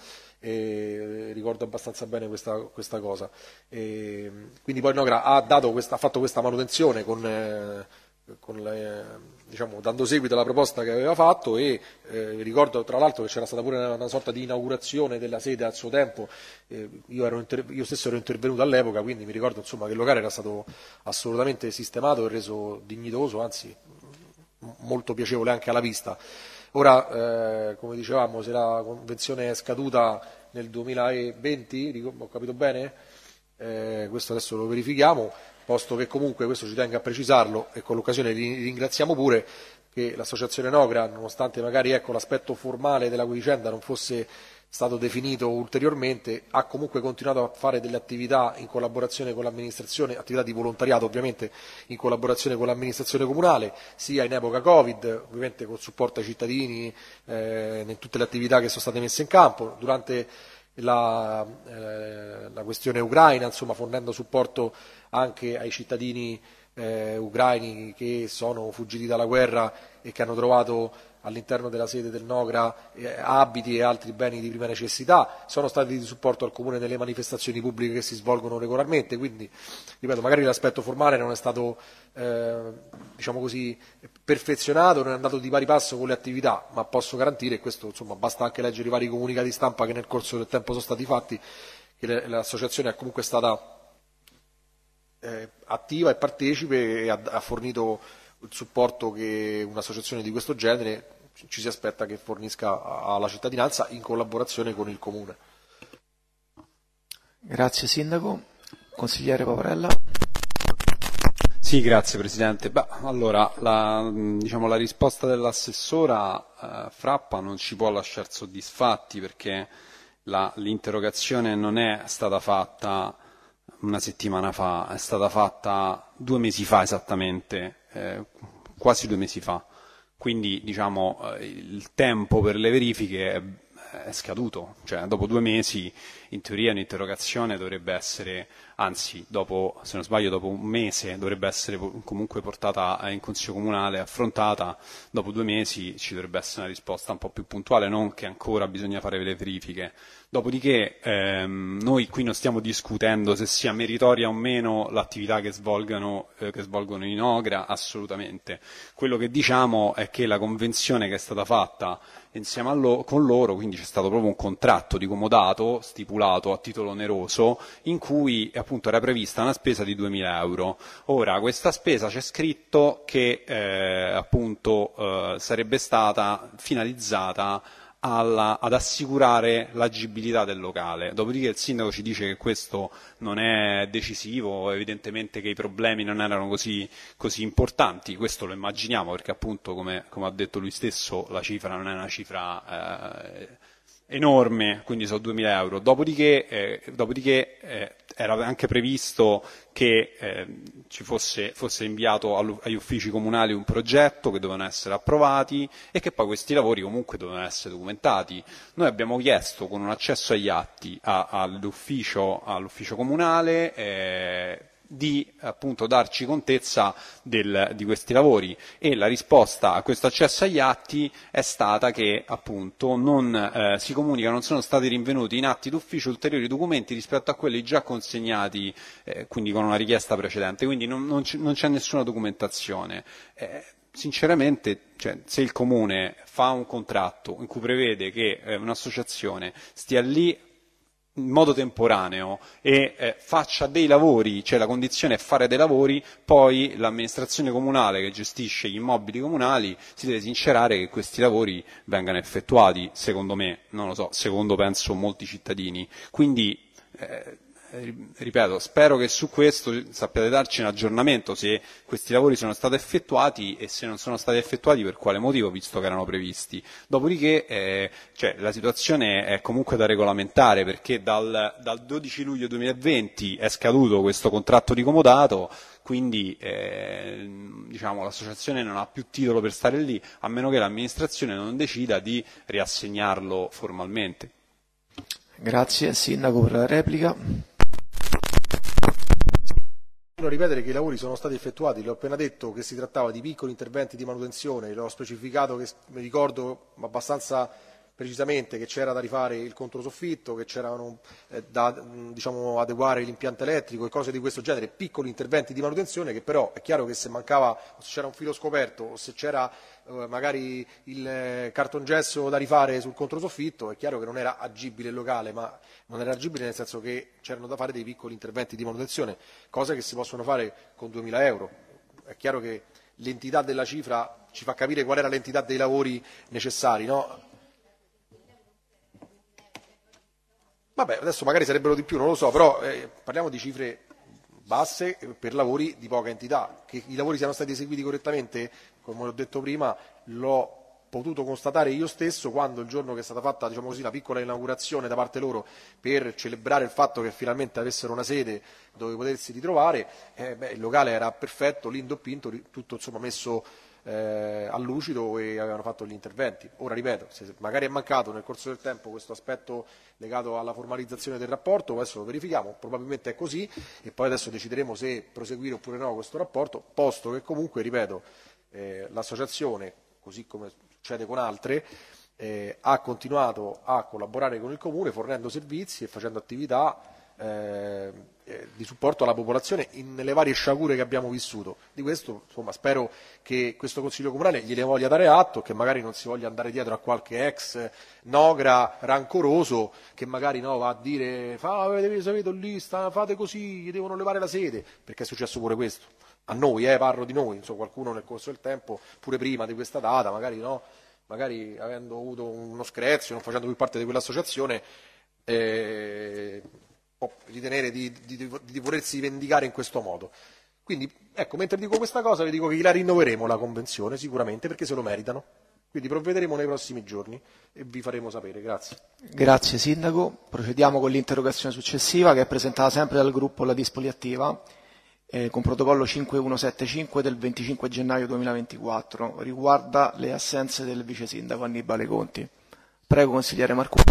e ricordo abbastanza bene questa, questa cosa. E quindi poi Nogra ha, dato questa, ha fatto questa manutenzione con, eh, con le, diciamo, dando seguito alla proposta che aveva fatto e eh, ricordo tra l'altro che c'era stata pure una, una sorta di inaugurazione della sede al suo tempo, eh, io, ero inter, io stesso ero intervenuto all'epoca, quindi mi ricordo insomma, che il locale era stato assolutamente sistemato e reso dignitoso, anzi molto piacevole anche alla vista. Ora, eh, come dicevamo, se la convenzione è scaduta nel duemilaventi, ho capito bene? Eh, questo adesso lo verifichiamo, posto che comunque, questo ci tengo a precisarlo e con l'occasione li ringraziamo pure, che l'associazione Nogra, nonostante magari ecco, l'aspetto formale della vicenda non fosse stato definito ulteriormente, ha comunque continuato a fare delle attività in collaborazione con l'amministrazione, attività di volontariato ovviamente in collaborazione con l'amministrazione comunale, sia in epoca Covid, ovviamente col supporto ai cittadini eh, in tutte le attività che sono state messe in campo, durante la, eh, la questione ucraina, insomma fornendo supporto anche ai cittadini eh, ucraini che sono fuggiti dalla guerra e che hanno trovato all'interno della sede del Nogra eh, abiti e altri beni di prima necessità, sono stati di supporto al Comune nelle manifestazioni pubbliche che si svolgono regolarmente, quindi ripeto, magari l'aspetto formale non è stato eh, diciamo così, perfezionato, non è andato di pari passo con le attività, ma posso garantire, e questo insomma, basta anche leggere i vari comunicati stampa che nel corso del tempo sono stati fatti, che l'associazione è comunque stata eh, attiva e partecipe e ha, ha fornito il supporto che un'associazione di questo genere ci si aspetta che fornisca alla cittadinanza in collaborazione con il Comune. Grazie Sindaco. Consigliere Paparella. Sì, grazie Presidente. Beh, allora, la, diciamo, la risposta dell'assessora eh, Frappa non ci può lasciare soddisfatti perché la, l'interrogazione non è stata fatta una settimana fa, è stata fatta due mesi fa esattamente, eh, quasi due mesi fa. Quindi diciamo, il tempo per le verifiche è, è scaduto, cioè dopo due mesi in teoria un'interrogazione dovrebbe essere, anzi dopo, se non sbaglio dopo un mese dovrebbe essere comunque portata in Consiglio Comunale, affrontata, dopo due mesi ci dovrebbe essere una risposta un po' più puntuale, non che ancora bisogna fare le verifiche. Dopodiché ehm, noi qui non stiamo discutendo se sia meritoria o meno l'attività che svolgono, eh, che svolgono i Nogra, assolutamente. Quello che diciamo è che la convenzione che è stata fatta insieme a lo, con loro, quindi c'è stato proprio un contratto di comodato stipulato a titolo oneroso in cui appunto era prevista una spesa di duemila euro. Ora questa spesa c'è scritto che eh, appunto eh, sarebbe stata finalizzata Alla, ad assicurare l'agibilità del locale. Dopodiché il sindaco ci dice che questo non è decisivo, evidentemente che i problemi non erano così, così importanti, questo lo immaginiamo perché appunto come, come ha detto lui stesso la cifra non è una cifra eh, enorme, quindi sono duemila euro. Dopodiché, eh, dopodiché eh, era anche previsto che eh, ci fosse, fosse inviato agli uffici comunali un progetto che dovevano essere approvati e che poi questi lavori comunque dovevano essere documentati. Noi abbiamo chiesto con un accesso agli atti a, all'ufficio, all'ufficio comunale eh, di appunto darci contezza del, di questi lavori e la risposta a questo accesso agli atti è stata che appunto non eh, si comunica, non sono stati rinvenuti in atti d'ufficio ulteriori documenti rispetto a quelli già consegnati eh, quindi con una richiesta precedente, quindi non, non, c- non c'è nessuna documentazione. Eh, sinceramente cioè, se il Comune fa un contratto in cui prevede che eh, un'associazione stia lì in modo temporaneo e eh, faccia dei lavori, cioè la condizione è fare dei lavori, poi l'amministrazione comunale che gestisce gli immobili comunali si deve sincerare che questi lavori vengano effettuati, secondo me, non lo so, secondo penso molti cittadini. Quindi eh, ripeto, spero che su questo sappiate darci un aggiornamento se questi lavori sono stati effettuati e se non sono stati effettuati per quale motivo, visto che erano previsti. Dopodiché eh, cioè, la situazione è comunque da regolamentare, perché dal, dal dodici luglio duemilaventi è scaduto questo contratto di comodato, quindi eh, diciamo, l'associazione non ha più titolo per stare lì, a meno che l'amministrazione non decida di riassegnarlo formalmente. Grazie. Sindaco per la replica. Ripetere che i lavori sono stati effettuati, le ho appena detto che si trattava di piccoli interventi di manutenzione, le ho specificato che mi ricordo abbastanza precisamente che c'era da rifare il controsoffitto, che c'erano eh, da diciamo, adeguare l'impianto elettrico e cose di questo genere, piccoli interventi di manutenzione che però è chiaro che se mancava o se c'era un filo scoperto o se c'era eh, magari il eh, cartongesso da rifare sul controsoffitto, è chiaro che non era agibile il locale, ma non era agibile nel senso che c'erano da fare dei piccoli interventi di manutenzione, cose che si possono fare con duemila euro. È chiaro che l'entità della cifra ci fa capire qual era l'entità dei lavori necessari, no? Vabbè, adesso magari sarebbero di più, non lo so, però eh, parliamo di cifre basse per lavori di poca entità. Che i lavori siano stati eseguiti correttamente, come ho detto prima, l'ho potuto constatare io stesso quando il giorno che è stata fatta, diciamo così, la piccola inaugurazione da parte loro per celebrare il fatto che finalmente avessero una sede dove potersi ritrovare, eh, beh, il locale era perfetto, lindo pinto, tutto insomma messo eh, a lucido e avevano fatto gli interventi. Ora ripeto, se magari è mancato nel corso del tempo questo aspetto legato alla formalizzazione del rapporto, adesso lo verifichiamo, probabilmente è così e poi adesso decideremo se proseguire oppure no questo rapporto, posto che comunque, ripeto, eh, l'associazione, così come succede con altre, eh, ha continuato a collaborare con il Comune fornendo servizi e facendo attività eh, eh, di supporto alla popolazione in, nelle varie sciagure che abbiamo vissuto. Di questo insomma, spero che questo Consiglio Comunale gliene voglia dare atto, che magari non si voglia andare dietro a qualche ex nogra rancoroso che magari no, va a dire fa, avete sapete lì, sta, fate così, gli devono levare la sede, perché è successo pure questo. A noi, eh, parlo di noi, insomma, qualcuno nel corso del tempo, pure prima di questa data, magari no, magari avendo avuto uno screzio, non facendo più parte di quell'associazione, eh, può ritenere di, di, di, di volersi vendicare in questo modo. Quindi, ecco, mentre dico questa cosa, vi dico che la rinnoveremo la convenzione, sicuramente, perché se lo meritano. Quindi provvederemo nei prossimi giorni e vi faremo sapere. Grazie. Grazie Sindaco. Procediamo con l'interrogazione successiva, che è presentata sempre dal gruppo La Dispoli Attiva, Eh, con protocollo cinquemilacentosettantacinque del venticinque gennaio duemilaventiquattro, riguarda le assenze del vice sindaco Annibale Conti. Prego consigliere Marcucci.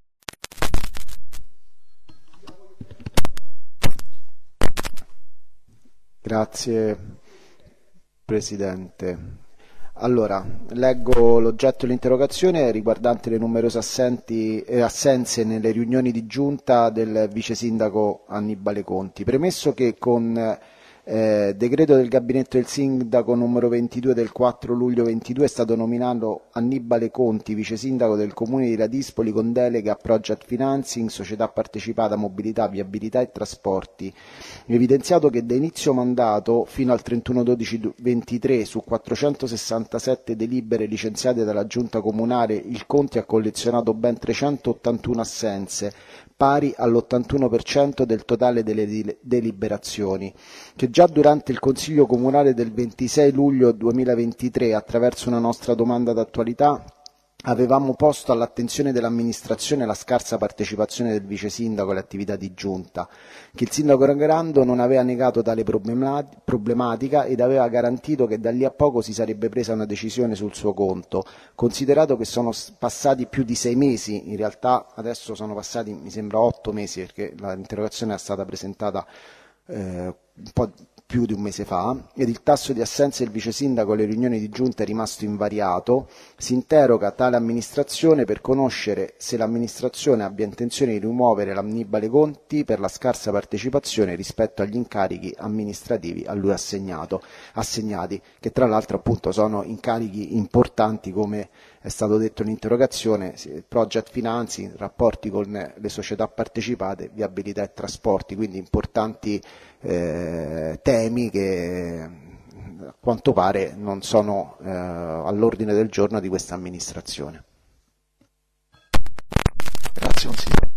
Grazie Presidente. Allora, leggo l'oggetto dell'interrogazione riguardante le numerose assenti, eh, assenze nelle riunioni di giunta del vice sindaco Annibale Conti. Premesso che con eh, decreto del gabinetto del sindaco numero ventidue del quattro luglio ventidue è stato nominato Annibale Conti, vice sindaco del comune di Ladispoli con delega a Project Financing, società partecipata mobilità, viabilità e trasporti. Evidenziato che da inizio mandato fino al trentuno dicembre ventitré su quattrocentosessantasette delibere licenziate dalla giunta comunale il Conti ha collezionato ben trecentottantuno assenze, pari all'ottantuno per cento del totale delle deliberazioni, che già durante il Consiglio Comunale del ventisei luglio duemilaventitré, attraverso una nostra domanda d'attualità, avevamo posto all'attenzione dell'amministrazione la scarsa partecipazione del vice sindaco alle attività di giunta, che il sindaco Rangrando non aveva negato tale problematica ed aveva garantito che da lì a poco si sarebbe presa una decisione sul suo conto, considerato che sono passati più di sei mesi, in realtà adesso sono passati mi sembra otto mesi perché l'interrogazione è stata presentata eh, un po' più di un mese fa, ed il tasso di assenza del vice sindaco alle riunioni di giunta è rimasto invariato. Si interroga tale amministrazione per conoscere se l'amministrazione abbia intenzione di rimuovere l'Annibale Conti per la scarsa partecipazione rispetto agli incarichi amministrativi a lui assegnato, assegnati, che tra l'altro appunto sono incarichi importanti, come è stato detto nell'interrogazione: project financing, rapporti con le società partecipate, viabilità e trasporti, quindi importanti eh, temi che a quanto pare non sono eh, all'ordine del giorno di questa amministrazione. Grazie consigliere.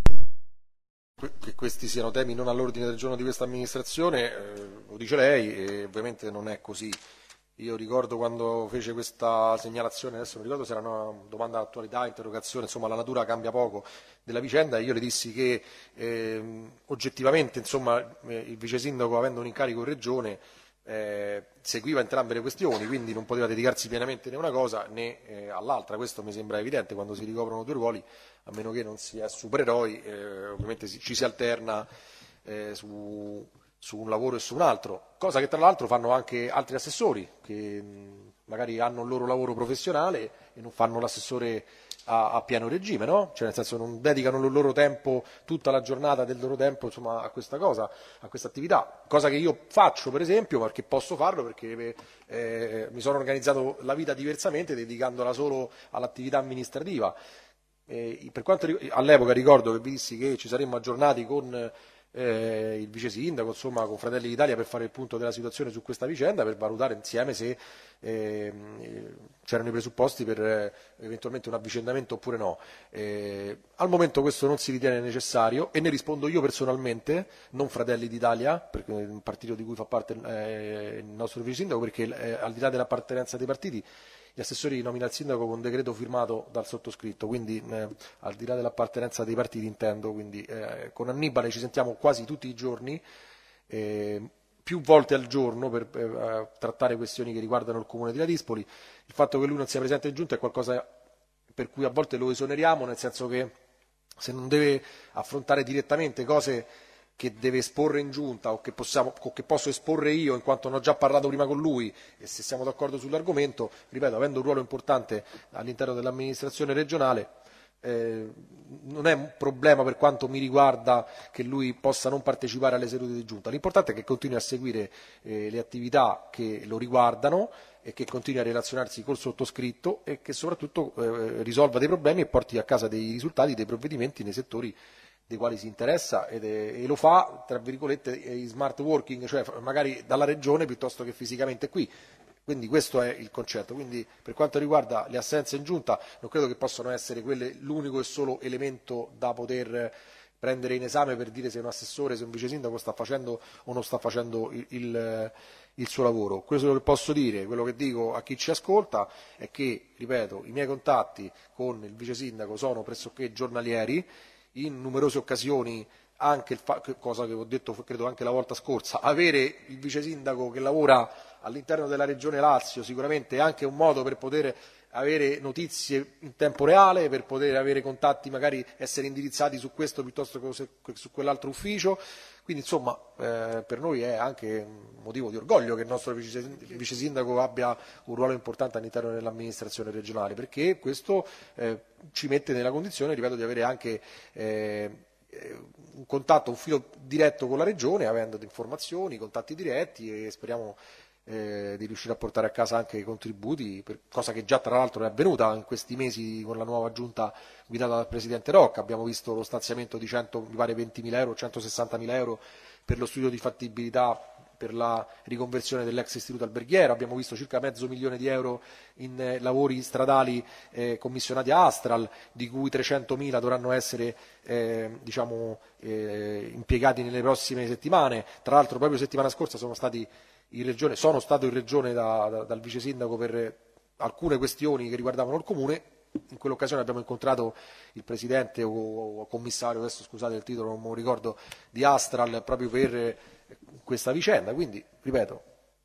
Che questi siano temi non all'ordine del giorno di questa amministrazione, eh, lo dice lei, e ovviamente non è così. Io ricordo quando fece questa segnalazione, adesso non ricordo se era una domanda d'attualità, interrogazione, insomma la natura cambia poco della vicenda, e io le dissi che eh, oggettivamente, insomma, eh, il vice sindaco, avendo un incarico in regione, eh, seguiva entrambe le questioni, quindi non poteva dedicarsi pienamente né a una cosa né eh, all'altra. Questo mi sembra evidente quando si ricoprono due ruoli, a meno che non si è supereroi, eh, ovviamente si, ci si alterna eh, su... su un lavoro e su un altro, cosa che tra l'altro fanno anche altri assessori che mh, magari hanno il loro lavoro professionale e non fanno l'assessore a, a pieno regime, no? Cioè nel senso non dedicano il loro tempo, tutta la giornata del loro tempo, insomma, a questa cosa, a questa attività, cosa che io faccio per esempio, perché posso farlo perché eh, mi sono organizzato la vita diversamente, dedicandola solo all'attività amministrativa. Eh, per quanto all'epoca ricordo che vi dissi che ci saremmo aggiornati con Eh, il vice sindaco, insomma con Fratelli d'Italia, per fare il punto della situazione su questa vicenda, per valutare insieme se eh, c'erano i presupposti per eh, eventualmente un avvicendamento oppure no. Eh, al momento questo non si ritiene necessario e ne rispondo io personalmente, non Fratelli d'Italia, perché è un partito di cui fa parte eh, il nostro vice sindaco, perché eh, al di là dell'appartenenza dei partiti gli assessori nomina il sindaco con decreto firmato dal sottoscritto, quindi eh, al di là dell'appartenenza dei partiti intendo, quindi eh, con Annibale ci sentiamo quasi tutti i giorni, eh, più volte al giorno per eh, trattare questioni che riguardano il comune di Ladispoli. Il fatto che lui non sia presente in giunta è qualcosa per cui a volte lo esoneriamo, nel senso che se non deve affrontare direttamente cose che deve esporre in giunta o che, possiamo, o che posso esporre io in quanto ne ho già parlato prima con lui, e se siamo d'accordo sull'argomento, ripeto, avendo un ruolo importante all'interno dell'amministrazione regionale, eh, non è un problema per quanto mi riguarda che lui possa non partecipare alle sedute di giunta. L'importante è che continui a seguire eh, le attività che lo riguardano e che continui a relazionarsi col sottoscritto e che soprattutto eh, risolva dei problemi e porti a casa dei risultati, dei provvedimenti nei settori dei quali si interessa, ed è, e lo fa, tra virgolette, in smart working, cioè magari dalla regione piuttosto che fisicamente qui. Quindi questo è il concetto. Quindi per quanto riguarda le assenze in giunta, non credo che possano essere quelle l'unico e solo elemento da poter prendere in esame per dire se un assessore, se un vice sindaco sta facendo o non sta facendo il, il, il suo lavoro. Quello che posso dire, quello che dico a chi ci ascolta è che, ripeto, i miei contatti con il vice sindaco sono pressoché giornalieri. In numerose occasioni anche il fa- cosa che ho detto credo anche la volta scorsa, avere il vice sindaco che lavora all'interno della regione Lazio sicuramente è anche un modo per poter avere notizie in tempo reale, per poter avere contatti, magari essere indirizzati su questo piuttosto che su quell'altro ufficio. Quindi insomma eh, per noi è anche un motivo di orgoglio che il nostro vice, vice sindaco abbia un ruolo importante all'interno dell'amministrazione regionale, perché questo eh, ci mette nella condizione, ripeto, di avere anche eh, un contatto, un filo diretto con la regione, avendo informazioni, contatti diretti, e speriamo eh, di riuscire a portare a casa anche i contributi, per, cosa che già tra l'altro è avvenuta in questi mesi con la nuova giunta guidata dal Presidente Rocca. Abbiamo visto lo stanziamento di cento, mi pare ventimila euro, centosessantamila euro per lo studio di fattibilità per la riconversione dell'ex istituto alberghiero, abbiamo visto circa mezzo milione di euro in eh, lavori stradali eh, commissionati a Astral, di cui trecentomila dovranno essere eh, diciamo, eh, impiegati nelle prossime settimane. Tra l'altro proprio settimana scorsa sono, stati in regione, sono stato in regione da, da, dal vice sindaco per alcune questioni che riguardavano il comune. In quell'occasione abbiamo incontrato il presidente o, o commissario, adesso scusate il titolo non me lo ricordo, di Astral proprio per questa vicenda. Quindi ripeto,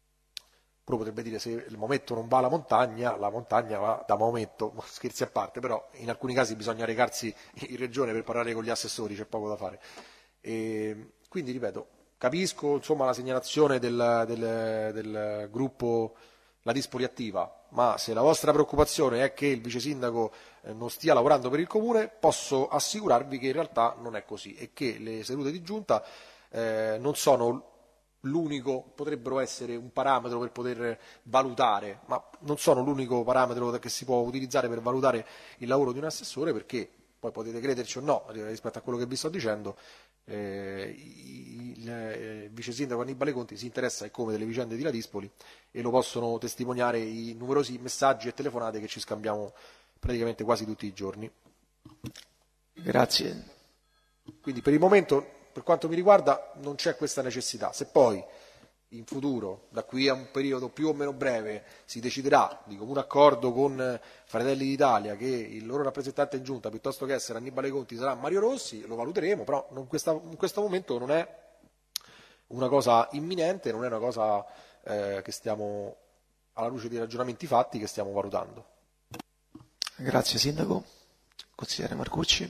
uno potrebbe dire se il Maometto non va alla montagna, la montagna va da Maometto, scherzi a parte, però in alcuni casi bisogna recarsi in regione per parlare con gli assessori, c'è poco da fare. E quindi ripeto, capisco insomma, la segnalazione del, del, del gruppo La Dispoli Attiva, ma se la vostra preoccupazione è che il vice sindaco eh, non stia lavorando per il comune, posso assicurarvi che in realtà non è così e che le sedute di giunta eh, non sono l'unico, potrebbero essere un parametro per poter valutare, ma non sono l'unico parametro che si può utilizzare per valutare il lavoro di un assessore, perché poi potete crederci o no rispetto a quello che vi sto dicendo, eh, il, il vice sindaco Annibale Conti si interessa e come delle vicende di La Dispoli e lo possono testimoniare i numerosi messaggi e telefonate che ci scambiamo praticamente quasi tutti i giorni. Grazie. Quindi per il momento, per quanto mi riguarda, non c'è questa necessità. Se poi in futuro, da qui a un periodo più o meno breve, si deciderà di comune accordo con Fratelli d'Italia che il loro rappresentante in giunta, piuttosto che essere Annibale Conti, sarà Mario Rossi, lo valuteremo, però non questa, in questo momento non è una cosa imminente, non è una cosa eh, che stiamo, alla luce dei ragionamenti fatti, che stiamo valutando. Grazie Sindaco. Consigliere Marcucci.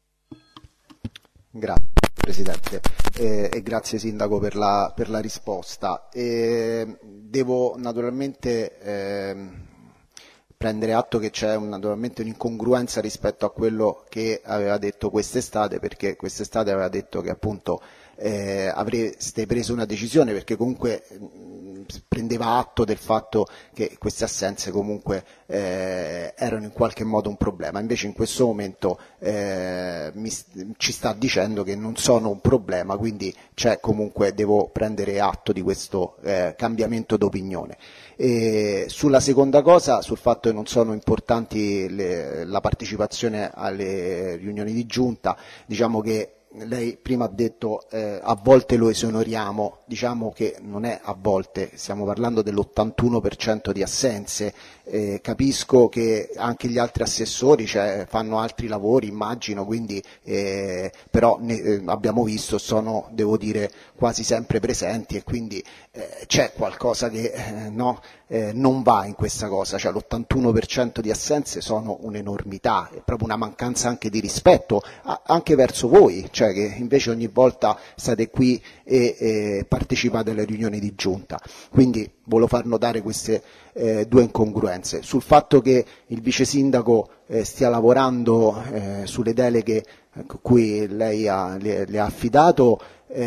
Grazie Presidente eh, e grazie Sindaco per la, per la risposta. E devo naturalmente eh, prendere atto che c'è un, naturalmente un'incongruenza rispetto a quello che aveva detto quest'estate, perché quest'estate aveva detto che appunto eh, avreste preso una decisione, perché comunque mh, prendeva atto del fatto che queste assenze comunque eh, erano in qualche modo un problema. Invece in questo momento eh, mi, ci sta dicendo che non sono un problema, quindi c'è comunque, devo prendere atto di questo eh, cambiamento d'opinione. E sulla seconda cosa, sul fatto che non sono importanti le, la partecipazione alle riunioni di giunta, diciamo che lei prima ha detto eh, a volte lo esonoriamo, diciamo che non è a volte, stiamo parlando dell'ottantuno per cento di assenze, eh, capisco che anche gli altri assessori cioè, fanno altri lavori, immagino, quindi eh, però ne, eh, abbiamo visto, sono, devo dire, quasi sempre presenti e quindi eh, c'è qualcosa che eh, no, eh, non va in questa cosa, cioè l'ottantuno per cento di assenze sono un'enormità, è proprio una mancanza anche di rispetto a, anche verso voi, cioè che invece ogni volta state qui e, e partecipate alle riunioni di giunta. Quindi volevo far notare queste eh, due incongruenze. Sul fatto che il vice sindaco eh, stia lavorando eh, sulle deleghe a cui lei ha, le, le ha affidato,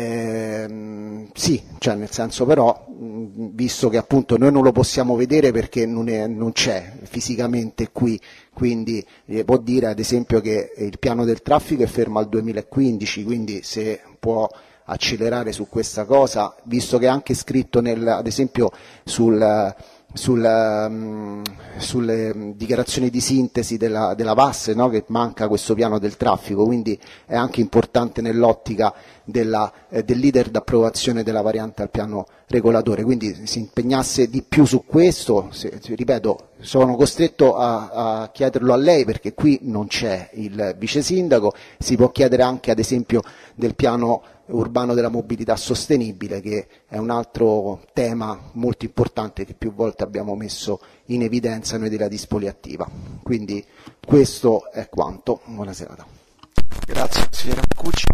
eh, sì, cioè nel senso però, mh, visto che appunto noi non lo possiamo vedere perché non, è, non c'è fisicamente qui, quindi eh, può dire ad esempio che il piano del traffico è fermo al duemilaquindici, quindi se può accelerare su questa cosa, visto che è anche scritto nel, ad esempio sul, sul, um, sulle dichiarazioni di sintesi della, della V A S, no? Che manca questo piano del traffico, quindi è anche importante nell'ottica della, eh, del leader d'approvazione della variante al piano regolatore, quindi si impegnasse di più su questo, se, ripeto, sono costretto a, a chiederlo a lei perché qui non c'è il vice sindaco, si può chiedere anche ad esempio del piano urbano della mobilità sostenibile, che è un altro tema molto importante che più volte abbiamo messo in evidenza noi della Dispoli Attiva. Quindi questo è quanto. Buona serata. Grazie, consigliere Marcucci.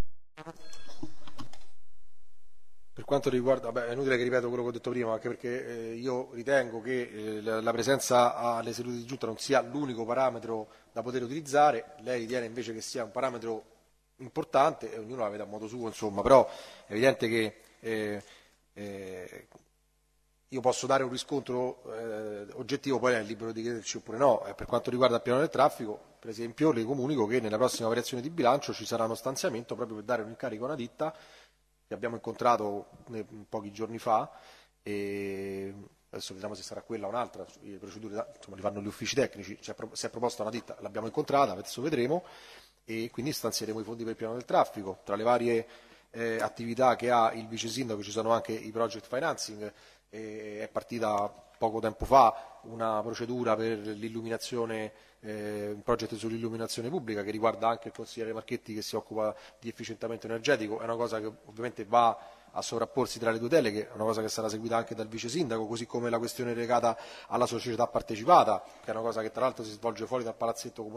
Per quanto riguarda, beh, è inutile che ripeto quello che ho detto prima, anche perché eh, io ritengo che eh, la, la presenza alle sedute di giunta non sia l'unico parametro da poter utilizzare, lei ritiene invece che sia un parametro importante e ognuno la vede a modo suo, insomma, però è evidente che eh, eh, io posso dare un riscontro eh, oggettivo, poi è libero di crederci oppure no. Eh, per quanto riguarda il piano del traffico, per esempio, le comunico che nella prossima variazione di bilancio ci sarà uno stanziamento proprio per dare un incarico a una ditta che abbiamo incontrato eh, pochi giorni fa e adesso vediamo se sarà quella o un'altra, le procedure insomma, li fanno gli uffici tecnici, si è, si è proposta una ditta, l'abbiamo incontrata, adesso vedremo e quindi stanzieremo i fondi per il piano del traffico. Tra le varie eh, attività che ha il vice sindaco ci sono anche i project financing, eh, è partita poco tempo fa una procedura per l'illuminazione, eh, un progetto sull'illuminazione pubblica che riguarda anche il consigliere Marchetti che si occupa di efficientamento energetico, è una cosa che ovviamente va a sovrapporsi tra le due deleghe, è una cosa che sarà seguita anche dal vice sindaco, così come la questione legata alla società partecipata, che è una cosa che tra l'altro si svolge fuori dal palazzetto comunale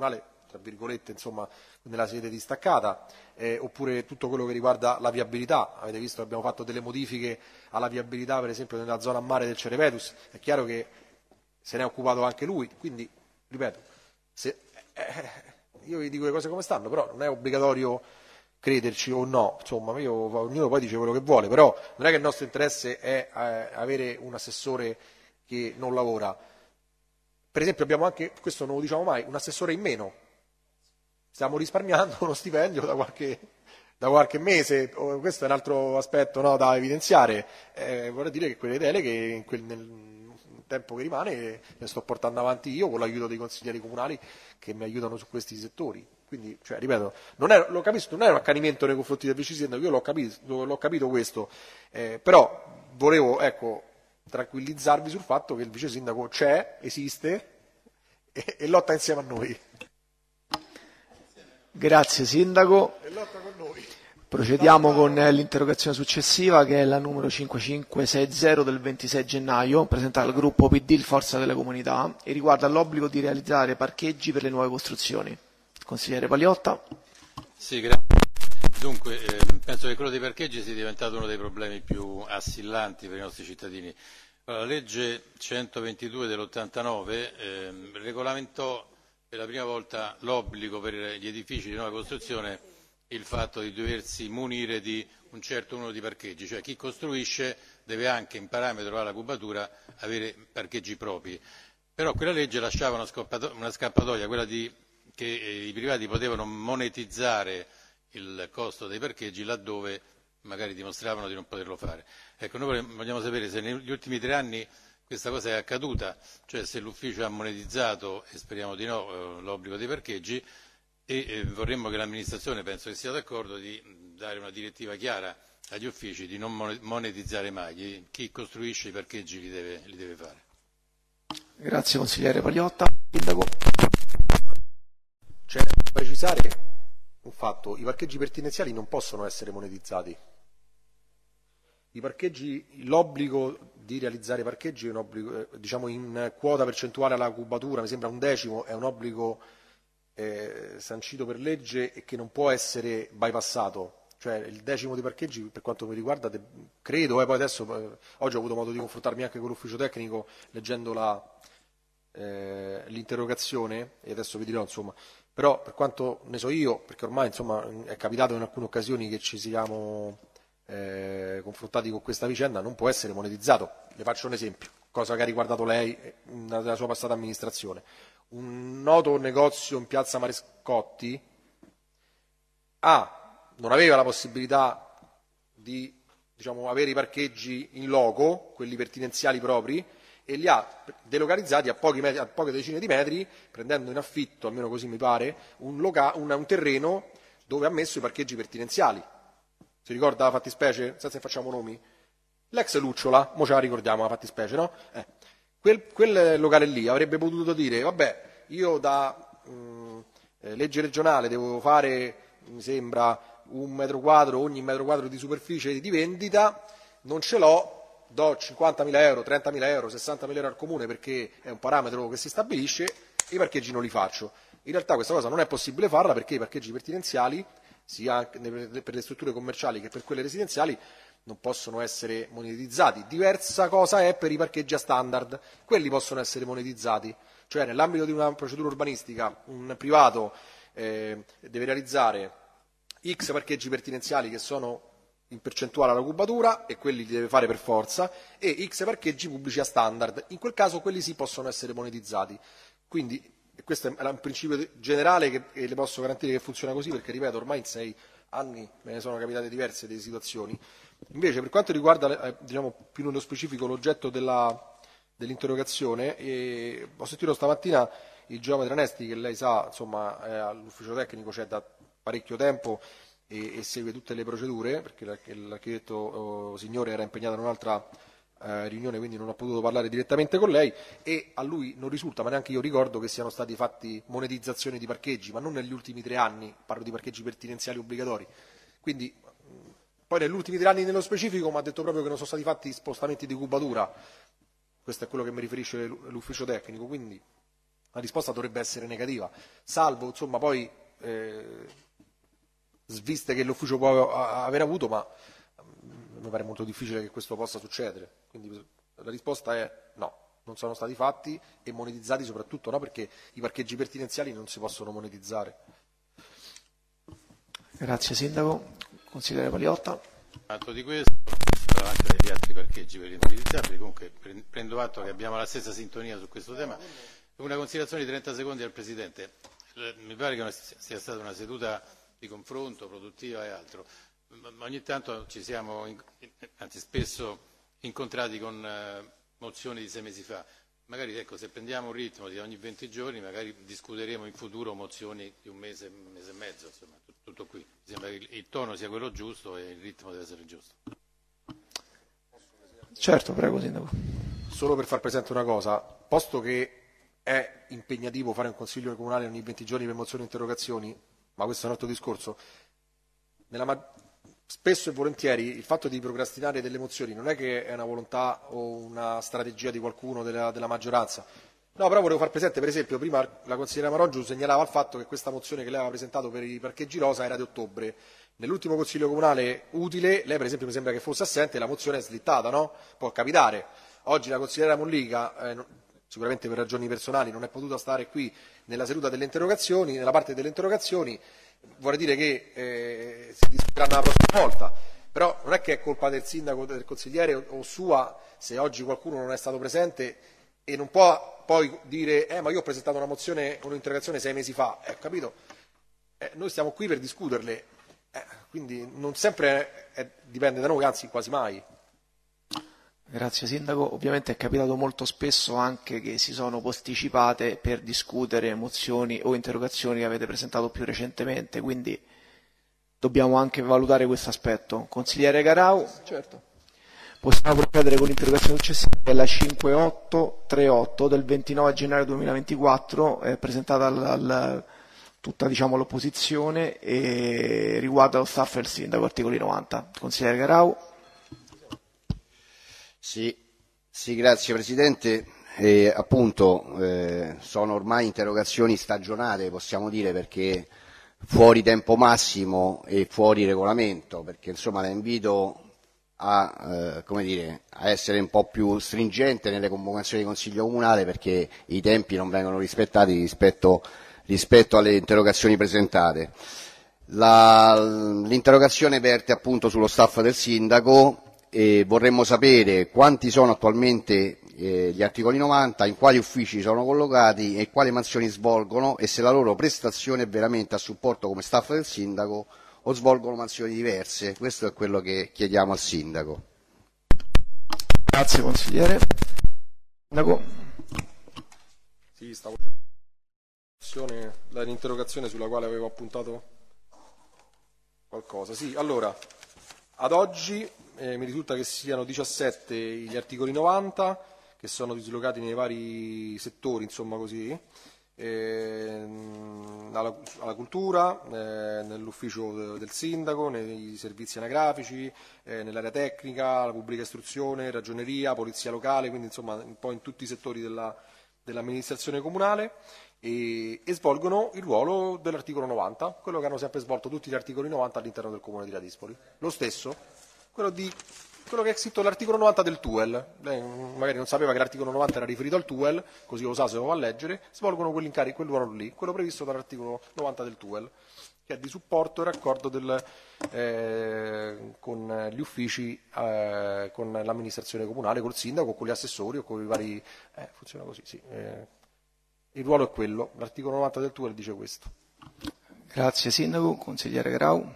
tra virgolette, insomma, nella sede distaccata, eh, oppure tutto quello che riguarda la viabilità. Avete visto che abbiamo fatto delle modifiche alla viabilità, per esempio nella zona a mare del Cerevetus, è chiaro che se ne è occupato anche lui, quindi, ripeto, se, eh, io vi dico le cose come stanno, però non è obbligatorio crederci o no, insomma, io, ognuno poi dice quello che vuole, però non è che il nostro interesse è eh, avere un assessore che non lavora. Per esempio abbiamo anche, questo non lo diciamo mai, un assessore in meno, stiamo risparmiando uno stipendio da qualche, da qualche mese, questo è un altro aspetto, no, da evidenziare, eh, vorrei dire che quelle deleghe in quel, nel tempo che rimane le sto portando avanti io con l'aiuto dei consiglieri comunali che mi aiutano su questi settori. Quindi, cioè, ripeto, non è, lo capisco, non è un accanimento nei confronti del vice sindaco, io l'ho capito, l'ho capito questo, eh, però volevo, ecco, tranquillizzarvi sul fatto che il vice sindaco c'è, esiste e, e lotta insieme a noi. Grazie sindaco. E lotta con noi. Procediamo con l'interrogazione successiva, che è la numero cinquemilacinquecento sessanta del ventisei gennaio, presentata dal gruppo P D, il Forza delle Comunità, e riguarda l'obbligo di realizzare parcheggi per le nuove costruzioni. Consigliere Paliotta. Sì, grazie. Dunque, eh, penso che quello dei parcheggi sia diventato uno dei problemi più assillanti per i nostri cittadini. Allora, la legge centoventidue dell'ottantanove eh, regolamentò per la prima volta l'obbligo per gli edifici di nuova costruzione il fatto di doversi munire di un certo numero di parcheggi, cioè chi costruisce deve anche in parametro alla cubatura avere parcheggi propri. Però quella legge lasciava una, una scappatoia, quella di che i privati potevano monetizzare il costo dei parcheggi laddove magari dimostravano di non poterlo fare. Ecco, noi vogliamo sapere se negli ultimi tre anni questa cosa è accaduta, cioè se l'ufficio ha monetizzato, e speriamo di no, l'obbligo dei parcheggi, e vorremmo che l'amministrazione, penso che sia d'accordo, di dare una direttiva chiara agli uffici di non monetizzare mai, chi costruisce i parcheggi li deve, li deve fare. Grazie consigliere Paliotta. Sindaco. Cioè, precisare un fatto, i parcheggi pertinenziali non possono essere monetizzati. I parcheggi, l'obbligo di realizzare parcheggi è un obbligo, diciamo in quota percentuale alla cubatura, mi sembra un decimo, è un obbligo eh, sancito per legge e che non può essere bypassato. Cioè il decimo dei parcheggi, per quanto mi riguarda, de, credo, e eh, poi adesso, eh, oggi ho avuto modo di confrontarmi anche con l'ufficio tecnico leggendo la, eh, l'interrogazione, e adesso vi dirò, insomma, però per quanto ne so io, perché ormai insomma è capitato in alcune occasioni che ci siamo eh, confrontati con questa vicenda, non può essere monetizzato. Le faccio un esempio, cosa che ha riguardato lei nella sua passata amministrazione. Un noto negozio in piazza Marescotti ha, non aveva la possibilità di, diciamo, avere i parcheggi in loco, quelli pertinenziali propri, e li ha delocalizzati a, pochi metri, a poche decine di metri, prendendo in affitto, almeno così mi pare, un, loca, un, un terreno dove ha messo i parcheggi pertinenziali. Si ricorda la fattispecie? Senza che facciamo nomi? L'ex Lucciola, mo ce la ricordiamo la fattispecie, no? Eh. Quel, quel locale lì avrebbe potuto dire, vabbè, io da mh, legge regionale devo fare, mi sembra, un metro quadro, ogni metro quadro di superficie di vendita, non ce l'ho, do cinquantamila euro, trentamila euro, sessantamila euro al comune perché è un parametro che si stabilisce, e i parcheggi non li faccio. In realtà questa cosa non è possibile farla perché i parcheggi pertinenziali, sia per le strutture commerciali che per quelle residenziali, non possono essere monetizzati. Diversa cosa è per i parcheggi a standard, quelli possono essere monetizzati, cioè nell'ambito di una procedura urbanistica un privato eh, deve realizzare X parcheggi pertinenziali che sono in percentuale alla cubatura e quelli li deve fare per forza, e X parcheggi pubblici a standard, in quel caso quelli sì possono essere monetizzati. Quindi questo è un principio generale che e le posso garantire che funziona così, perché ripeto, ormai in sei anni me ne sono capitate diverse delle situazioni. Invece per quanto riguarda eh, diciamo, più nello specifico l'oggetto della, dell'interrogazione, eh, ho sentito stamattina il geometra Nesti, che lei sa, insomma, eh, all'ufficio tecnico c'è da parecchio tempo e, e segue tutte le procedure, perché l'architetto oh, Signore era impegnato in un'altra eh, riunione, quindi non ho potuto parlare direttamente con lei, e a lui non risulta, ma neanche io ricordo, che siano stati fatti monetizzazioni di parcheggi, ma non negli ultimi tre anni, parlo di parcheggi pertinenziali obbligatori. Quindi poi negli ultimi tre anni nello specifico mi ha detto proprio che non sono stati fatti spostamenti di cubatura, questo è quello che mi riferisce l'ufficio tecnico, quindi La risposta dovrebbe essere negativa, salvo insomma poi eh, sviste che l'ufficio può aver avuto, ma mi pare molto difficile che questo possa succedere. Quindi la risposta è no, non sono stati fatti e monetizzati soprattutto no, perché i parcheggi pertinenziali non si possono monetizzare. Grazie Sindaco. Consigliere Paliotta. Atto di questo, anche degli altri parcheggi per gli inutilizzabili, comunque prendo atto che abbiamo la stessa sintonia su questo tema. Una considerazione di trenta secondi al Presidente. Mi pare che sia stata una seduta di confronto produttiva e altro. Ogni tanto ci siamo, anzi spesso, incontrati con mozioni di sei mesi fa. Magari ecco, se prendiamo un ritmo di ogni venti giorni, magari discuteremo in futuro mozioni di un mese, un mese e mezzo, insomma, tutto qui. Mi sembra che il tono sia quello giusto e il ritmo deve essere giusto. Certo, prego Sindaco. Solo per far presente una cosa, posto che è impegnativo fare un consiglio comunale ogni venti giorni per mozioni e interrogazioni, ma questo è un altro discorso, nella ma- spesso e volentieri il fatto di procrastinare delle mozioni non è che è una volontà o una strategia di qualcuno della, della maggioranza. No, però volevo far presente, per esempio, prima la consigliera Maroggiu segnalava il fatto che questa mozione che lei aveva presentato per i parcheggi rosa era di ottobre. Nell'ultimo consiglio comunale utile, lei per esempio mi sembra che fosse assente e la mozione è slittata, no? Può capitare. Oggi la consigliera Mollica, eh, no, sicuramente per ragioni personali, non è potuta stare qui nella seduta delle interrogazioni, nella parte delle interrogazioni, vorrei dire che eh, si discuteranno la prossima volta, però non è che è colpa del sindaco, del consigliere o, o sua se oggi qualcuno non è stato presente e non può poi dire eh, ma io ho presentato una mozione, un'interrogazione sei mesi fa, eh, capito? Eh, noi stiamo qui per discuterle, eh, quindi non sempre è, dipende da noi, anzi quasi mai. Grazie Sindaco, ovviamente è capitato molto spesso anche che si sono posticipate per discutere mozioni o interrogazioni che avete presentato più recentemente, quindi dobbiamo anche valutare questo aspetto. Consigliere Garau, certo. Possiamo procedere con l'interrogazione successiva, che è la cinquantotto trentotto del ventinove gennaio duemilaventiquattro, eh, presentata al, al, tutta diciamo, l'opposizione e riguarda lo staff del Sindaco, articoli novanta. Consigliere Garau. Sì, sì, grazie Presidente. Eh, appunto eh, sono ormai interrogazioni stagionali, possiamo dire, perché fuori tempo massimo e fuori regolamento, perché insomma la invito a, eh, come dire, a essere un po' più stringente nelle convocazioni di Consiglio Comunale, perché i tempi non vengono rispettati rispetto, rispetto alle interrogazioni presentate. La, l'interrogazione verte appunto sullo staff del Sindaco. E vorremmo sapere quanti sono attualmente eh, gli articoli novanta, in quali uffici sono collocati e quali mansioni svolgono e se la loro prestazione è veramente a supporto come staff del sindaco o svolgono mansioni diverse. Questo è quello che chiediamo al sindaco. Grazie consigliere. Sindaco. Sì, stavo cercando l'interrogazione sulla quale avevo appuntato qualcosa. Sì, allora, ad oggi Eh, mi risulta che siano diciassette gli articoli novanta che sono dislocati nei vari settori, insomma così, eh, alla, alla cultura, eh, nell'ufficio del sindaco, nei servizi anagrafici, eh, nell'area tecnica, la pubblica istruzione, ragioneria, polizia locale, quindi insomma un po' in tutti i settori della, dell'amministrazione comunale e, e svolgono il ruolo dell'articolo novanta, quello che hanno sempre svolto tutti gli articoli novanta all'interno del comune di Ladispoli. Lo stesso Quello, di, quello che è scritto l'articolo novanta del T U E L, lei magari non sapeva che l'articolo novanta era riferito al T U E L, così lo sa se lo va a leggere, svolgono quell'incarico, quel ruolo lì, quello previsto dall'articolo novanta del T U E L, che è di supporto e raccordo del, eh, con gli uffici, eh, con l'amministrazione comunale, col sindaco, con gli assessori o con i vari... Eh, funziona così, sì. Eh, il ruolo è quello, l'articolo novanta del T U E L dice questo. Grazie Sindaco, consigliere Grau.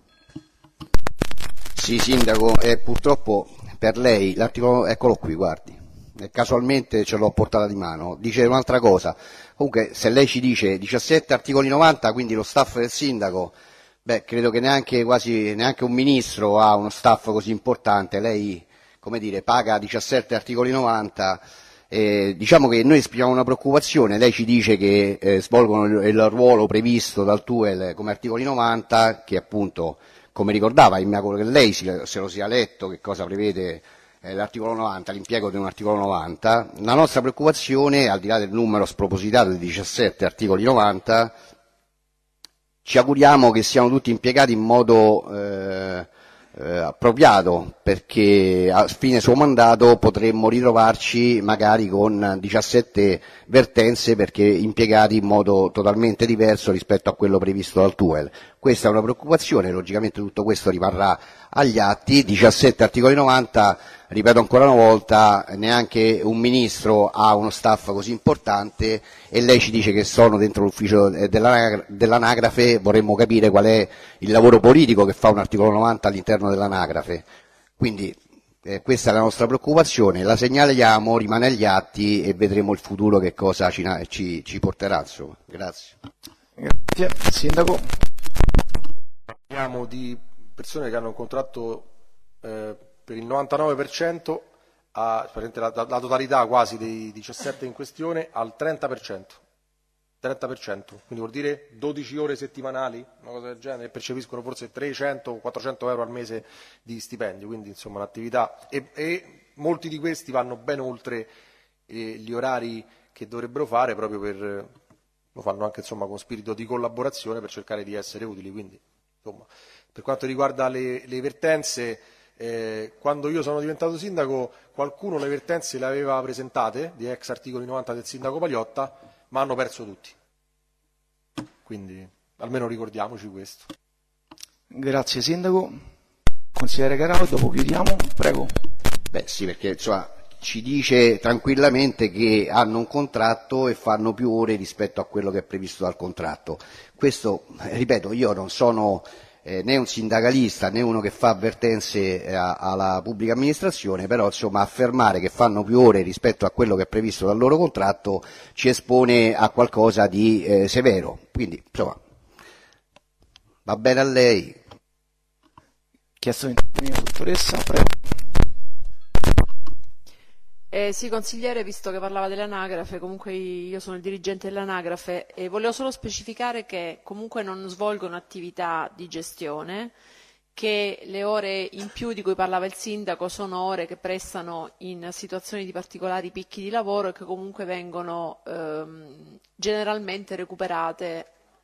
Sì, Sindaco, eh, purtroppo per lei l'articolo, eccolo qui, guardi, eh, casualmente ce l'ho portata di mano, dice un'altra cosa. Comunque se lei ci dice diciassette articoli novanta, quindi lo staff del Sindaco, beh, credo che neanche, quasi, neanche un ministro ha uno staff così importante, lei, come dire, paga diciassette articoli novanta, eh, diciamo che noi esprimiamo una preoccupazione, lei ci dice che eh, svolgono il, il ruolo previsto dal T U E L come articoli novanta, che appunto... come ricordava, mi auguro che lei se lo sia letto, che cosa prevede eh, l'articolo novanta, l'impiego di un articolo novanta. La nostra preoccupazione, al di là del numero spropositato di diciassette articoli novanta, ci auguriamo che siano tutti impiegati in modo eh, eh, appropriato, perché a fine suo mandato potremmo ritrovarci magari con diciassette vertenze perché impiegati in modo totalmente diverso rispetto a quello previsto dal T U E L. Questa è una preoccupazione, logicamente tutto questo rimarrà agli atti. diciassette articoli novanta, ripeto ancora una volta, neanche un ministro ha uno staff così importante e lei ci dice che sono dentro l'ufficio dell'anagrafe. Vorremmo capire qual è il lavoro politico che fa un articolo novanta all'interno dell'anagrafe. Quindi eh, questa è la nostra preoccupazione, la segnaliamo, rimane agli atti e vedremo il futuro che cosa ci, ci, ci porterà. Insomma. Grazie. Grazie. Sindaco. Parliamo di persone che hanno un contratto eh, per il novantanove per cento, a, la, la totalità quasi dei diciassette in questione, al trenta per cento. trenta per cento, quindi vuol dire dodici ore settimanali, una cosa del genere, e percepiscono forse trecento quattrocento euro al mese di stipendio, quindi insomma un'attività, e, e molti di questi vanno ben oltre eh, gli orari che dovrebbero fare, proprio per, lo fanno anche insomma con spirito di collaborazione per cercare di essere utili. Quindi insomma, per quanto riguarda le, le vertenze, eh, quando io sono diventato sindaco qualcuno le vertenze le aveva presentate, di ex articoli novanta del sindaco Pagliotta, ma hanno perso tutti. Quindi almeno ricordiamoci questo. Grazie Sindaco. Consigliere Garau, dopo chiudiamo, prego. Beh sì, perché insomma, ci dice tranquillamente che hanno un contratto e fanno più ore rispetto a quello che è previsto dal contratto. Questo, ripeto, io non sono eh, né un sindacalista né uno che fa avvertenze eh, alla pubblica amministrazione, però insomma affermare che fanno più ore rispetto a quello che è previsto dal loro contratto ci espone a qualcosa di eh, severo. Quindi insomma va bene a lei. Chiesto di intervenire, dottoressa, prego. Eh, sì, consigliere, visto che parlava dell'anagrafe, comunque io sono il dirigente dell'anagrafe e volevo solo specificare che comunque non svolgono attività di gestione, che le ore in più di cui parlava il sindaco sono ore che prestano in situazioni di particolari picchi di lavoro e che comunque vengono ehm, generalmente recuperate.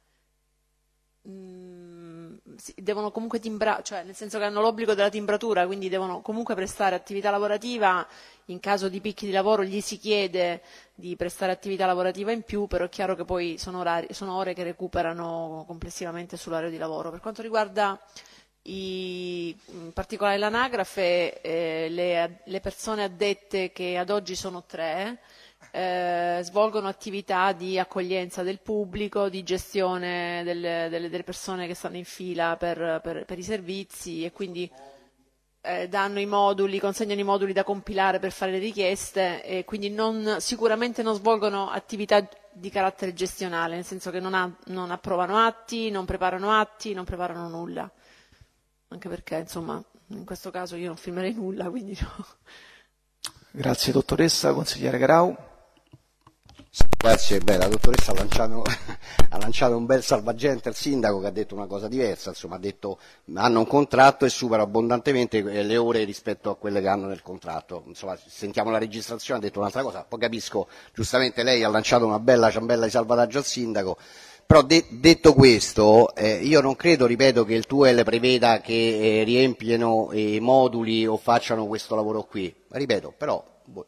Mm, sì, devono comunque timbrare, cioè nel senso che hanno l'obbligo della timbratura, quindi devono comunque prestare attività lavorativa. In caso di picchi di lavoro gli si chiede di prestare attività lavorativa in più, però è chiaro che poi sono, orari, sono ore che recuperano complessivamente sull'orario di lavoro. Per quanto riguarda i, in particolare l'anagrafe, eh, le, le persone addette, che ad oggi sono tre, eh, svolgono attività di accoglienza del pubblico, di gestione delle, delle, delle persone che stanno in fila per, per, per i servizi, e quindi Eh, danno i moduli, consegnano i moduli da compilare per fare le richieste, e quindi non, sicuramente non svolgono attività di carattere gestionale, nel senso che non, ha, non approvano atti, non preparano atti, non preparano nulla, anche perché insomma in questo caso io non firmerei nulla, quindi no. Grazie dottoressa. Consigliere Garau. Grazie, beh, la dottoressa ha lanciato, ha lanciato un bel salvagente al sindaco, che ha detto una cosa diversa, insomma ha detto hanno un contratto e supera abbondantemente le ore rispetto a quelle che hanno nel contratto. Insomma, sentiamo la registrazione, ha detto un'altra cosa, poi capisco, giustamente lei ha lanciato una bella ciambella di salvataggio al sindaco, però de- detto questo eh, io non credo, ripeto, che il T U E L preveda che eh, riempiano i moduli o facciano questo lavoro qui, ripeto, però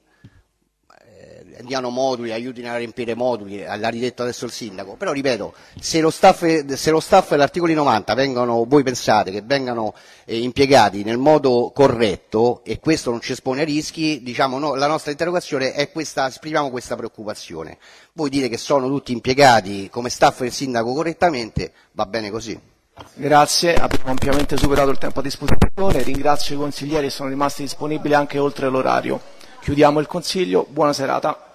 diano moduli, aiutino a riempire moduli, l'ha ridetto adesso il sindaco, però ripeto, se lo staff, se lo staff e l'articoli novanta vengono, voi pensate che vengano eh, impiegati nel modo corretto e questo non ci espone a rischi, diciamo no, la nostra interrogazione è questa, esprimiamo questa preoccupazione. Voi dite che sono tutti impiegati come staff del sindaco correttamente, va bene così. Grazie, abbiamo ampiamente superato il tempo a disposizione, ringrazio i consiglieri che sono rimasti disponibili anche oltre l'orario. Chiudiamo il Consiglio, buona serata.